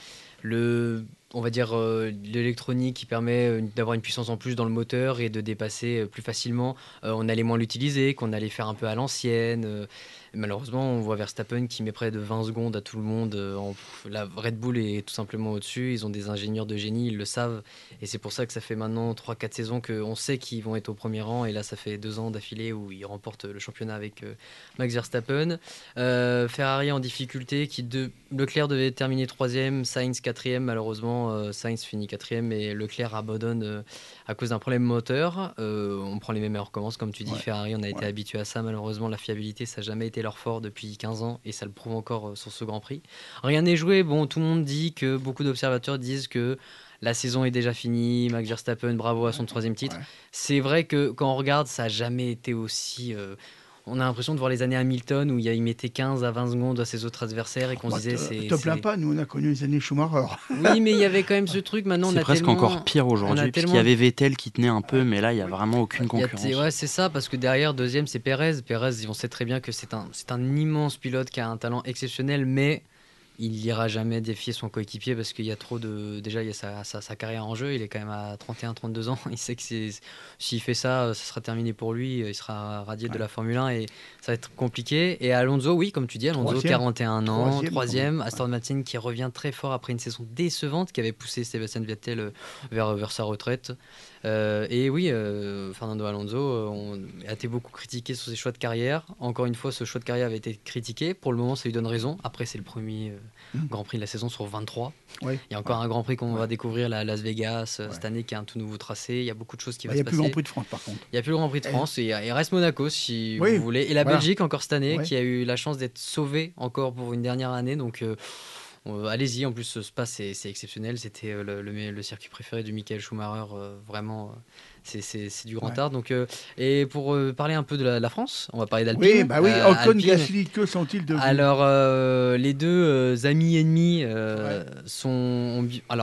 le, on va dire euh, l'électronique qui permet euh, d'avoir une puissance en plus dans le moteur et de dépasser euh, plus facilement. Euh, on allait moins l'utiliser, qu'on allait faire un peu à l'ancienne. euh, Malheureusement, on voit Verstappen qui met près de vingt secondes à tout le monde. euh, en- La Red Bull est tout simplement au-dessus. Ils ont des ingénieurs de génie, ils le savent. Et c'est pour ça que ça fait maintenant trois quatre saisons qu'on sait qu'ils vont être au premier rang. Et là, ça fait deux ans d'affilée où ils remportent le championnat avec euh, Max Verstappen. Euh, Ferrari en difficulté, qui de... Leclerc devait terminer troisième, Sainz quatrième. Malheureusement, euh, Sainz finit quatrième et Leclerc abandonne euh, à cause d'un problème moteur. Euh, on prend les mêmes et on recommence. Comme tu dis, Ouais. Ferrari, on a été Ouais. habitué à ça. Malheureusement, la fiabilité, ça n'a jamais été leur fort depuis quinze ans et ça le prouve encore euh, sur ce Grand Prix. Rien n'est joué. Bon, tout le monde dit que beaucoup d'observateurs disent que la saison est déjà finie. Max Verstappen, bravo à son troisième titre. Ouais. C'est vrai que quand on regarde, ça n'a jamais été aussi. euh, on a l'impression de voir les années Hamilton où il, y a- il mettait quinze à vingt secondes à ses autres adversaires et qu'on Bah, se disait te, c'est. te plains c'est- pas, nous on a connu les années Schumacher. Oui, mais il y avait quand même ce truc. Maintenant, on C'est a presque tellement- encore pire on a aujourd'hui, puisqu'il y tellement- avait Vettel qui tenait un peu, mais là, il n'y a vraiment aucune Il y a- concurrence. c'est- ouais, c'est ça, parce que derrière, deuxième, c'est Pérez. Pérez, on sait très bien que c'est un, c'est un immense pilote qui a un talent exceptionnel, mais il n'ira jamais défier son coéquipier parce qu'il y a trop de. Déjà, il y a sa, sa- sa carrière en jeu. Il est quand même à trente et un trente-deux ans. Il sait que c'est, s'il fait ça, ça sera terminé pour lui. Il sera radié de la Formule un et ça va être compliqué. Et Alonso, oui, comme tu dis, Alonso, Troisième. quarante et un ans, Troisième, troisième. quand même. Aston Martin qui revient très fort après une saison décevante qui avait poussé Sébastien Vettel euh, vers, vers sa retraite. Euh, et oui, euh, Fernando Alonso euh, on a été beaucoup critiqué sur ses choix de carrière. Encore une fois, ce choix de carrière avait été critiqué. Pour le moment, ça lui donne raison. Après, c'est le premier euh, Mm. Grand Prix de la saison sur vingt-trois. Ouais. Il y a encore un Grand Prix qu'on Ouais. va découvrir, la Las Vegas, euh, Ouais. cette année, qui a un tout nouveau tracé. Il y a beaucoup de choses qui Il vont n'y se a plus passer. le Grand Prix de France par contre. Il n'y a plus le Grand Prix de Et- France. Et il reste Monaco, si Oui, vous voulez. Et la voilà. Belgique, encore cette année, Ouais. qui a eu la chance d'être sauvée encore pour une dernière année. Donc. euh, euh, allez-y, en plus ce Spa c'est, c'est exceptionnel, c'était euh, le, le, le circuit préféré de Michael Schumacher, euh, vraiment euh, c'est, c'est, c'est du grand Ouais. art. Donc, euh, et pour euh, parler un peu de la, de la France, on va parler d'Alpine. Oui, bah oui, Euh, Ocon, Alpine. Gasly, que sont-ils devenus? Alors euh, les deux euh, amis ennemis euh, Ouais. sont... ont bi- alors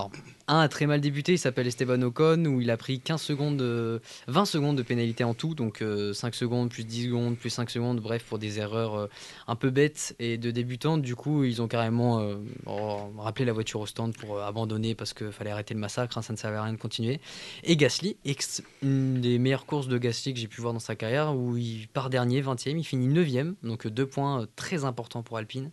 un a très mal débuté, il s'appelle Esteban Ocon, où il a pris quinze secondes, euh, vingt secondes de pénalité en tout, donc euh, cinq secondes, plus dix secondes, plus cinq secondes, bref, pour des erreurs euh, un peu bêtes et de débutants. Du coup, ils ont carrément euh, rappelé la voiture au stand pour euh, abandonner parce qu'il fallait arrêter le massacre, hein, ça ne servait à rien de continuer. Et Gasly, ex- une des meilleures courses de Gasly que j'ai pu voir dans sa carrière, où il part dernier, vingtième, il finit neuvième, donc deux points euh, très importants pour Alpine.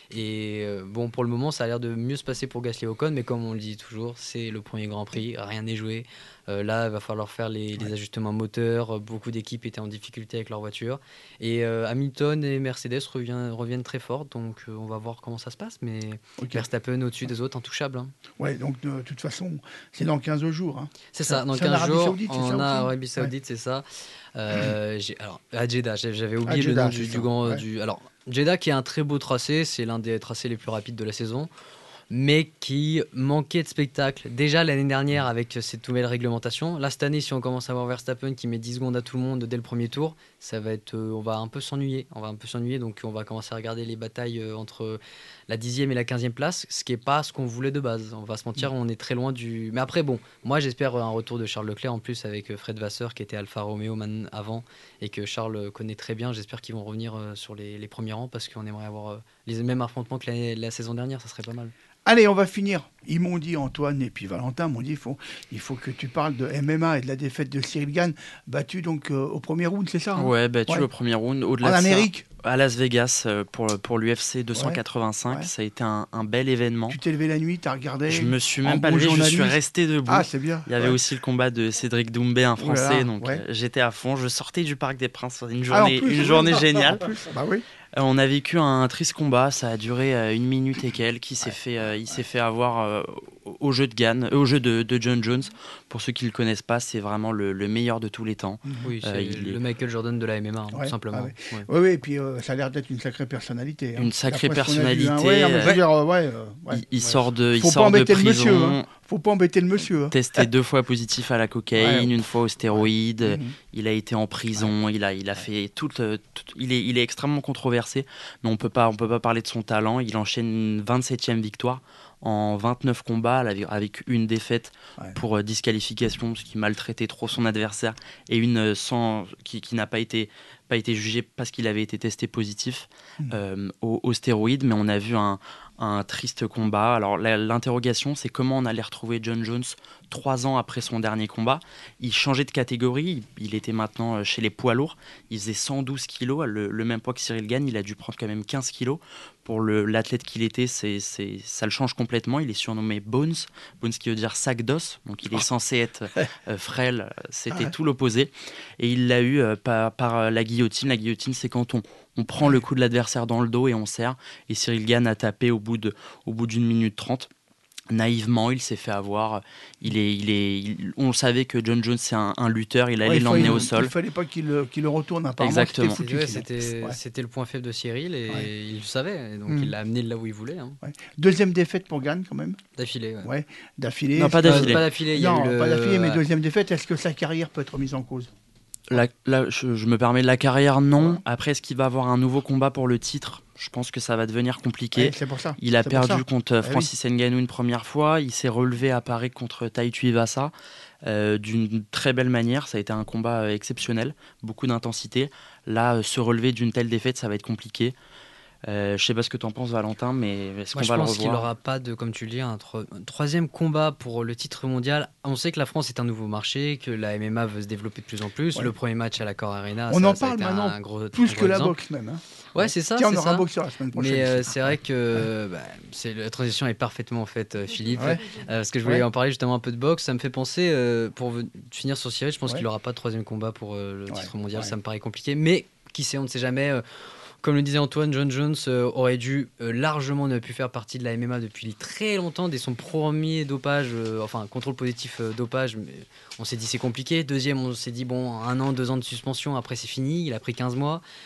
Et euh, bon, pour le moment, ça a l'air de mieux se passer pour Gasly Ocon, mais comme on le dit toujours, c'est le premier Grand Prix, rien n'est joué. Euh, là, il va falloir faire les, les ajustements moteurs. Beaucoup d'équipes étaient en difficulté avec leur voiture. Et euh, Hamilton et Mercedes revient, reviennent très fort, donc euh, on va voir comment ça se passe. Mais okay. Verstappen au-dessus des autres, intouchable. Hein. Ouais, donc de, de toute façon, c'est dans quinze jours. Hein. C'est ça, dans quinze jours, Saoudite, on a Arabie Saoudite, ouais. C'est ça. Euh, j'ai, alors, à Jeddah, j'avais oublié à le Jeddah, nom du, du grand. Ouais. Du, alors, Jeddah qui est un très beau tracé, c'est l'un des tracés les plus rapides de la saison, mais qui manquait de spectacle. Déjà l'année dernière avec cette nouvelle réglementation. Là, cette année, si on commence à voir Verstappen qui met dix secondes à tout le monde dès le premier tour, ça va être, euh, on va un peu s'ennuyer. On va un peu s'ennuyer, donc on va commencer à regarder les batailles euh, entre la dixième et la quinzième place, ce qui n'est pas ce qu'on voulait de base. On va se mentir, on est très loin du... Mais après, bon, moi j'espère un retour de Charles Leclerc en plus avec Fred Vasseur qui était Alfa Romeo man avant et que Charles connaît très bien. J'espère qu'ils vont revenir euh, sur les, les premiers rangs parce qu'on aimerait avoir euh, les mêmes affrontements que la, la saison dernière, ça serait pas mal. Allez, on va finir. Ils m'ont dit, Antoine et puis Valentin m'ont dit, il faut, il faut que tu parles de M M A et de la défaite de Cyril Gane, battu donc euh, au premier round, c'est ça hein? Ouais, battu ouais. au premier round. Au-delà en de Amérique ça, à Las Vegas, pour, pour l'U F C deux cent quatre-vingt-cinq, ouais. Ouais. Ça a été un, un bel événement. Tu t'es levé la nuit, tu as regardé. Je me suis même pas levé, je suis resté debout. Ah, c'est bien. Il y avait ouais. aussi le combat de Cédric Doumbé, un Français, oh là là, donc ouais. euh, j'étais à fond. Je sortais du Parc des Princes, une journée, ah, plus, une journée géniale. Bah oui. Euh, on a vécu un, un triste combat, ça a duré euh, une minute et quelques. Il s'est ouais. fait, euh, il ouais. s'est fait avoir euh, au jeu de Gane, euh, au jeu de, de John Jones. Pour ceux qui le connaissent pas, c'est vraiment le, le meilleur de tous les temps. Oui, c'est euh, le est... Michael Jordan de la M M A, hein, ouais. tout simplement. Ah ouais. Ouais. Oui, oui, et puis euh, ça a l'air d'être une sacrée personnalité. Hein. Une sacrée personnalité. Vu, hein. ouais, euh, dire, euh, ouais, euh, ouais. Il, il ouais. sort de, Faut il sort de prison. Monsieur, hein. Faut pas embêter le monsieur. Hein. Testé deux fois positif à la cocaïne, ouais. une fois aux stéroïdes. Ouais. Il a été en prison. Ouais. Il a, il a fait tout, tout. Il est, il est extrêmement controversé. Mais on peut pas, on peut pas parler de son talent. Il enchaîne une vingt-septième victoire en vingt-neuf combats avec une défaite ouais. pour euh, disqualification parce qu'il maltraitait trop son adversaire et une euh, sans qui, qui n'a pas été pas été jugé parce qu'il avait été testé positif mmh. euh, aux, aux stéroïdes. Mais on a vu un un triste combat. Alors la, l'interrogation, c'est comment on allait retrouver John Jones trois ans après son dernier combat. Il changeait de catégorie, il était maintenant chez les poids lourds, il faisait cent douze kilos, le, le même poids que Cyril Gane, il a dû prendre quand même quinze kilos. Pour le, l'athlète qu'il était, c'est, c'est, ça le change complètement. Il est surnommé Bones, Bones qui veut dire sac d'os, donc il est censé être euh, frêle, c'était tout l'opposé. Et il l'a eu euh, par, par la guillotine. La guillotine, c'est quand on On prend le coup de l'adversaire dans le dos et on serre. Et Cyril Gane a tapé au bout, de, au bout d'une minute trente. Naïvement, il s'est fait avoir. Il est, il est, il, on savait que John Jones, c'est un, un lutteur. Il allait ouais, l'emmener il, au sol. Il ne fallait pas qu'il, qu'il le retourne. Exactement. C'était, foutu, ouais, c'était, ouais. c'était le point faible de Cyril et ouais. il le savait. Et donc mmh. il l'a amené là où il voulait. Hein. Ouais. Deuxième défaite pour Gane, quand même. D'affilée. Ouais. Ouais. D'affilée. Non, pas d'affilée. Pas, pas d'affilée. Il y a non, eu le... pas d'affilée, mais deuxième défaite. Est-ce que sa carrière peut être mise en cause? La, la, je, je me permets de la carrière, non. Après, est-ce qu'il va avoir un nouveau combat pour le titre? Je pense que ça va devenir compliqué. Ouais, c'est pour ça. Il a c'est perdu contre eh Francis oui. Ngannou une première fois. Il s'est relevé à Paris contre Tai Tuivasa euh, d'une très belle manière. Ça a été un combat euh, exceptionnel, beaucoup d'intensité. Là, euh, se relever d'une telle défaite, ça va être compliqué. Euh, je sais pas ce que tu en penses, Valentin, mais est-ce Moi, qu'on va le revoir? Je pense qu'il n'aura pas de, comme tu le dis, un, tro- un troisième combat pour le titre mondial. On sait que la France est un nouveau marché, que la M M A veut se développer de plus en plus. Ouais. Le premier match à l'Accor Arena, on ça, en ça parle a été maintenant un gros, plus un que gros la exemple. boxe même. Hein. Ouais, c'est ça. Tiens, c'est on aura ça. un boxeur la semaine prochaine. Mais euh, c'est vrai que bah, c'est, la transition est parfaitement faite, euh, Philippe. Ouais. Euh, parce que je voulais ouais. en parler justement un peu de boxe. Ça me fait penser, euh, pour v- finir sur Cyril, je pense ouais. qu'il n'aura pas de troisième combat pour euh, le ouais. titre mondial. Ouais. Ça me paraît compliqué. Mais qui sait, on ne sait jamais. Euh, Comme le disait Antoine, John Jones euh, aurait dû euh, largement ne pu faire partie de la M M A depuis très longtemps, dès son premier dopage, euh, enfin contrôle positif euh, dopage. Mais on s'est dit c'est compliqué. Deuxième, on s'est dit bon, un an, deux ans de suspension, après c'est fini. Il a pris quinze mois.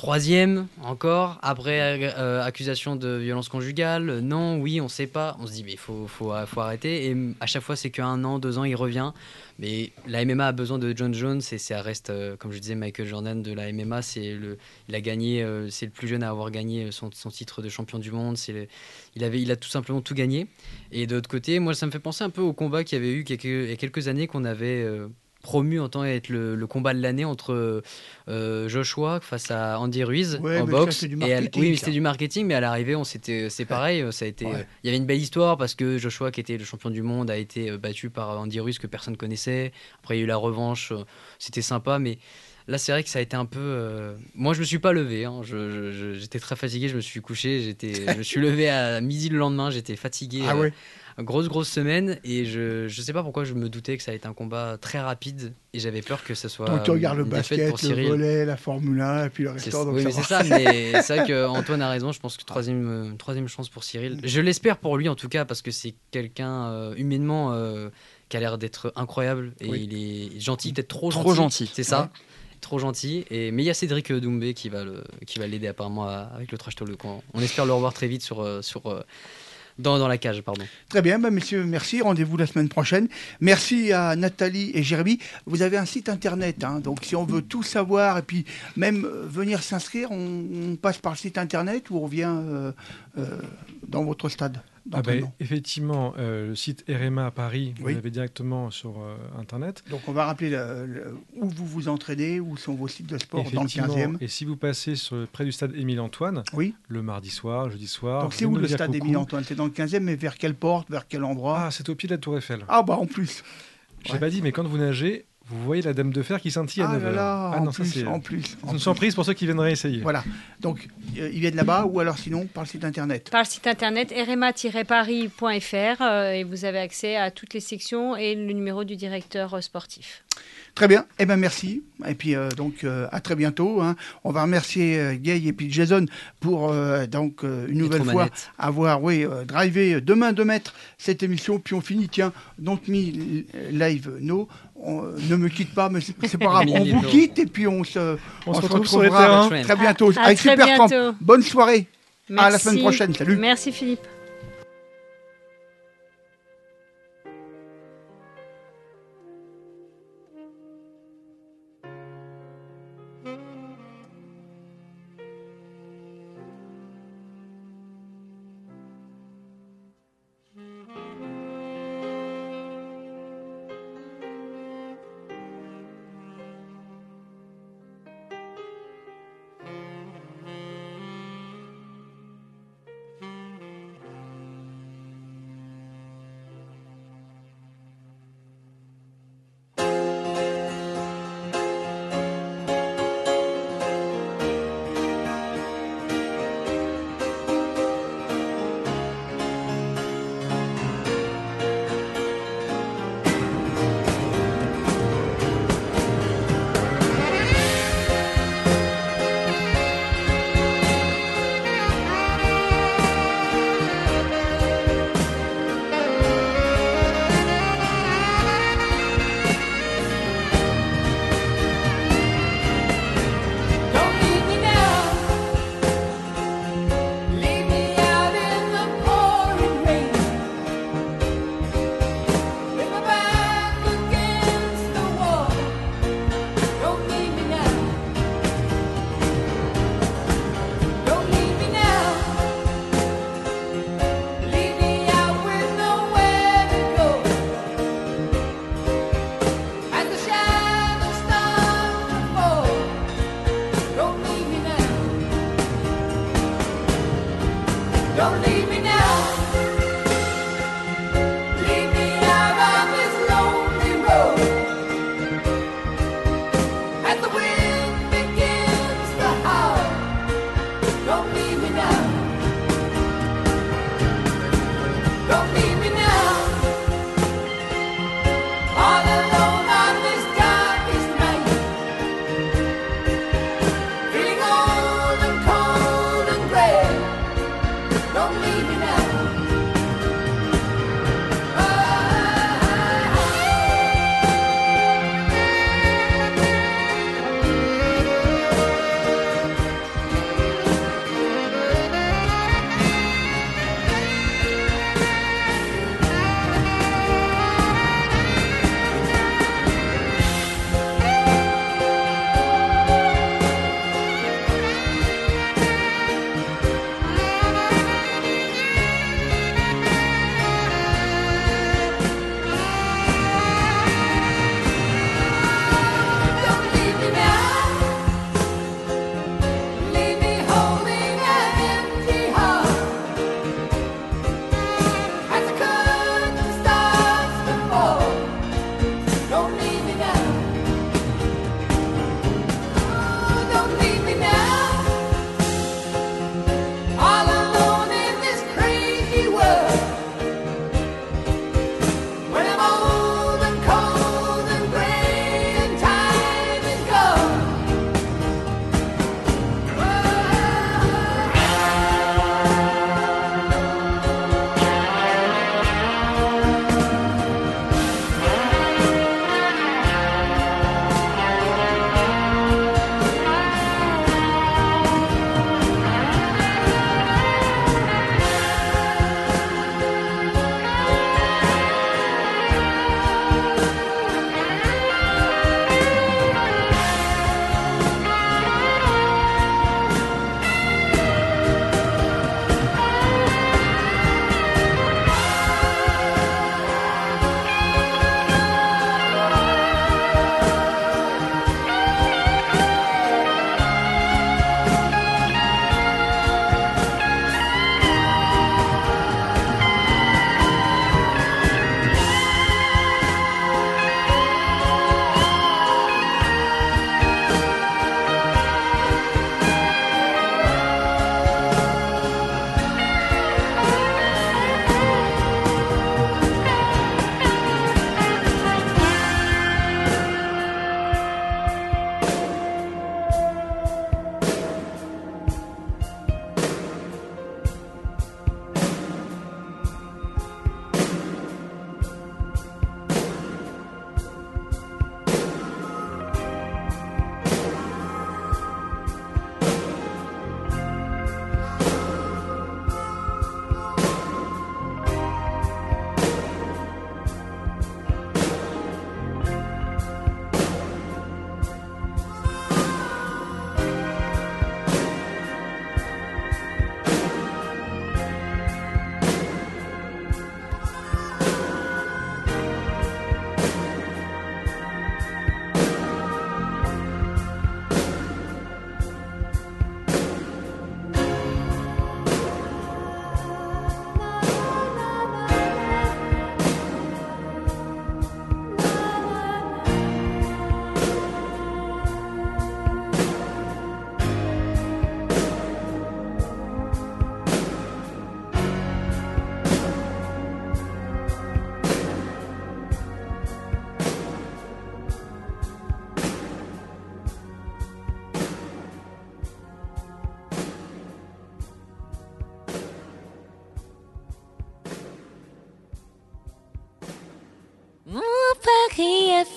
Troisième, encore, après euh, accusation de violence conjugale, euh, non, oui, on sait pas. On se dit, mais il faut, faut, faut arrêter. Et à chaque fois, c'est qu'un an, deux ans, il revient. Mais la M M A a besoin de John Jones et ça reste, euh, comme je disais, Michael Jordan de la M M A. C'est le, il a gagné, euh, c'est le plus jeune à avoir gagné son, son titre de champion du monde. C'est le, il, avait, il a tout simplement tout gagné. Et de l'autre côté, moi, ça me fait penser un peu au combat qu'il y avait eu quelques, il y a quelques années qu'on avait... Euh, promu en tant qu'être le, le combat de l'année entre euh, Joshua face à Andy Ruiz Ouais, en mais boxe. ça, c'est du Et à- marketing, oui, mais ça. c'était du marketing, mais à l'arrivée, on s'était, c'est pareil. Ça a été, Ouais. euh, il y avait une belle histoire parce que Joshua, qui était le champion du monde, a été euh, battu par Andy Ruiz que personne connaissait. Après, il y a eu la revanche. euh, C'était sympa, mais là, c'est vrai que ça a été un peu. euh, Moi, je me suis pas levé. hein. Je- je- je- j'étais très fatigué. Je me suis couché. J'étais, je me suis levé à midi le lendemain. J'étais fatigué. Ah euh, ouais. Grosse, grosse semaine. Et je, je sais pas pourquoi je me doutais que ça allait être un combat très rapide. Et j'avais peur que ce soit. Donc tu regardes le une défaite basket, pour le Cyril. volley, la Formule un, et puis le C'est- restaurant. donc oui, ça mais va. c'est ça. Mais c'est vrai qu'Antoine a raison. Je pense que troisième, euh, troisième chance pour Cyril. Je l'espère pour lui en tout cas parce que c'est quelqu'un euh, humainement euh, qui a l'air d'être incroyable et Oui. il est gentil, peut-être trop, Trop gentil. C'est ça. Trop gentil. Et mais il y a Cédric Doumbé qui va le, qui va l'aider apparemment à- avec le trash talk. On, on espère le revoir très vite sur euh, sur euh, dans, dans la cage, pardon. Très bien, bah, messieurs, merci. Rendez-vous la semaine prochaine. Merci à Nathalie et Jérémy. Vous avez un site internet, hein, donc si on veut tout savoir et puis même euh, venir s'inscrire, on, on passe par le site internet ou on vient euh, euh, dans votre stade Ah ben, d'entraînement. effectivement, euh, le site R M A à Paris, vous Oui. l'avez directement sur euh, Internet. Donc on va rappeler le- le- où vous vous entraînez, où sont vos sites de sport dans le Effectivement, quinzième. et si vous passez sur, près du stade Émile-Antoine, Oui. le mardi soir, le jeudi soir, Donc c'est venez où nous le dire stade coucou. Émile-Antoine? C'est dans le quinzième, mais vers quelle porte, vers quel endroit? Ah, c'est au pied de la Tour Eiffel. Ah bah en plus. Je n'ai ouais. pas dit, mais quand vous nagez, vous voyez la Dame de Fer qui scintille à Ah neuf là heures. là, ah en non, ça plus, c'est en plus. c'est en une plus. surprise pour ceux qui viendraient essayer. Voilà. Donc euh, ils viennent là-bas ou alors sinon par le site internet. Par le site internet r m a tiret paris point f r euh, et vous avez accès à toutes les sections et le numéro du directeur euh, sportif. Très bien, eh ben merci. Et puis euh, donc euh, à très bientôt. hein. On va remercier euh, Gay et puis Jason pour euh, donc euh, une nouvelle trop fois manettes. avoir oui euh, drivé de main de maître cette émission. Puis on finit tiens Don't Me Live No. On, euh, ne me quitte pas, mais c'est c'est pas grave. On vous quitte et puis on se On se retrouve sur les retrouvera terrains. très bientôt À avec très Super Camp. bientôt. Bonne soirée. À la Merci. semaine prochaine. Salut. Merci Philippe.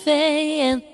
F A and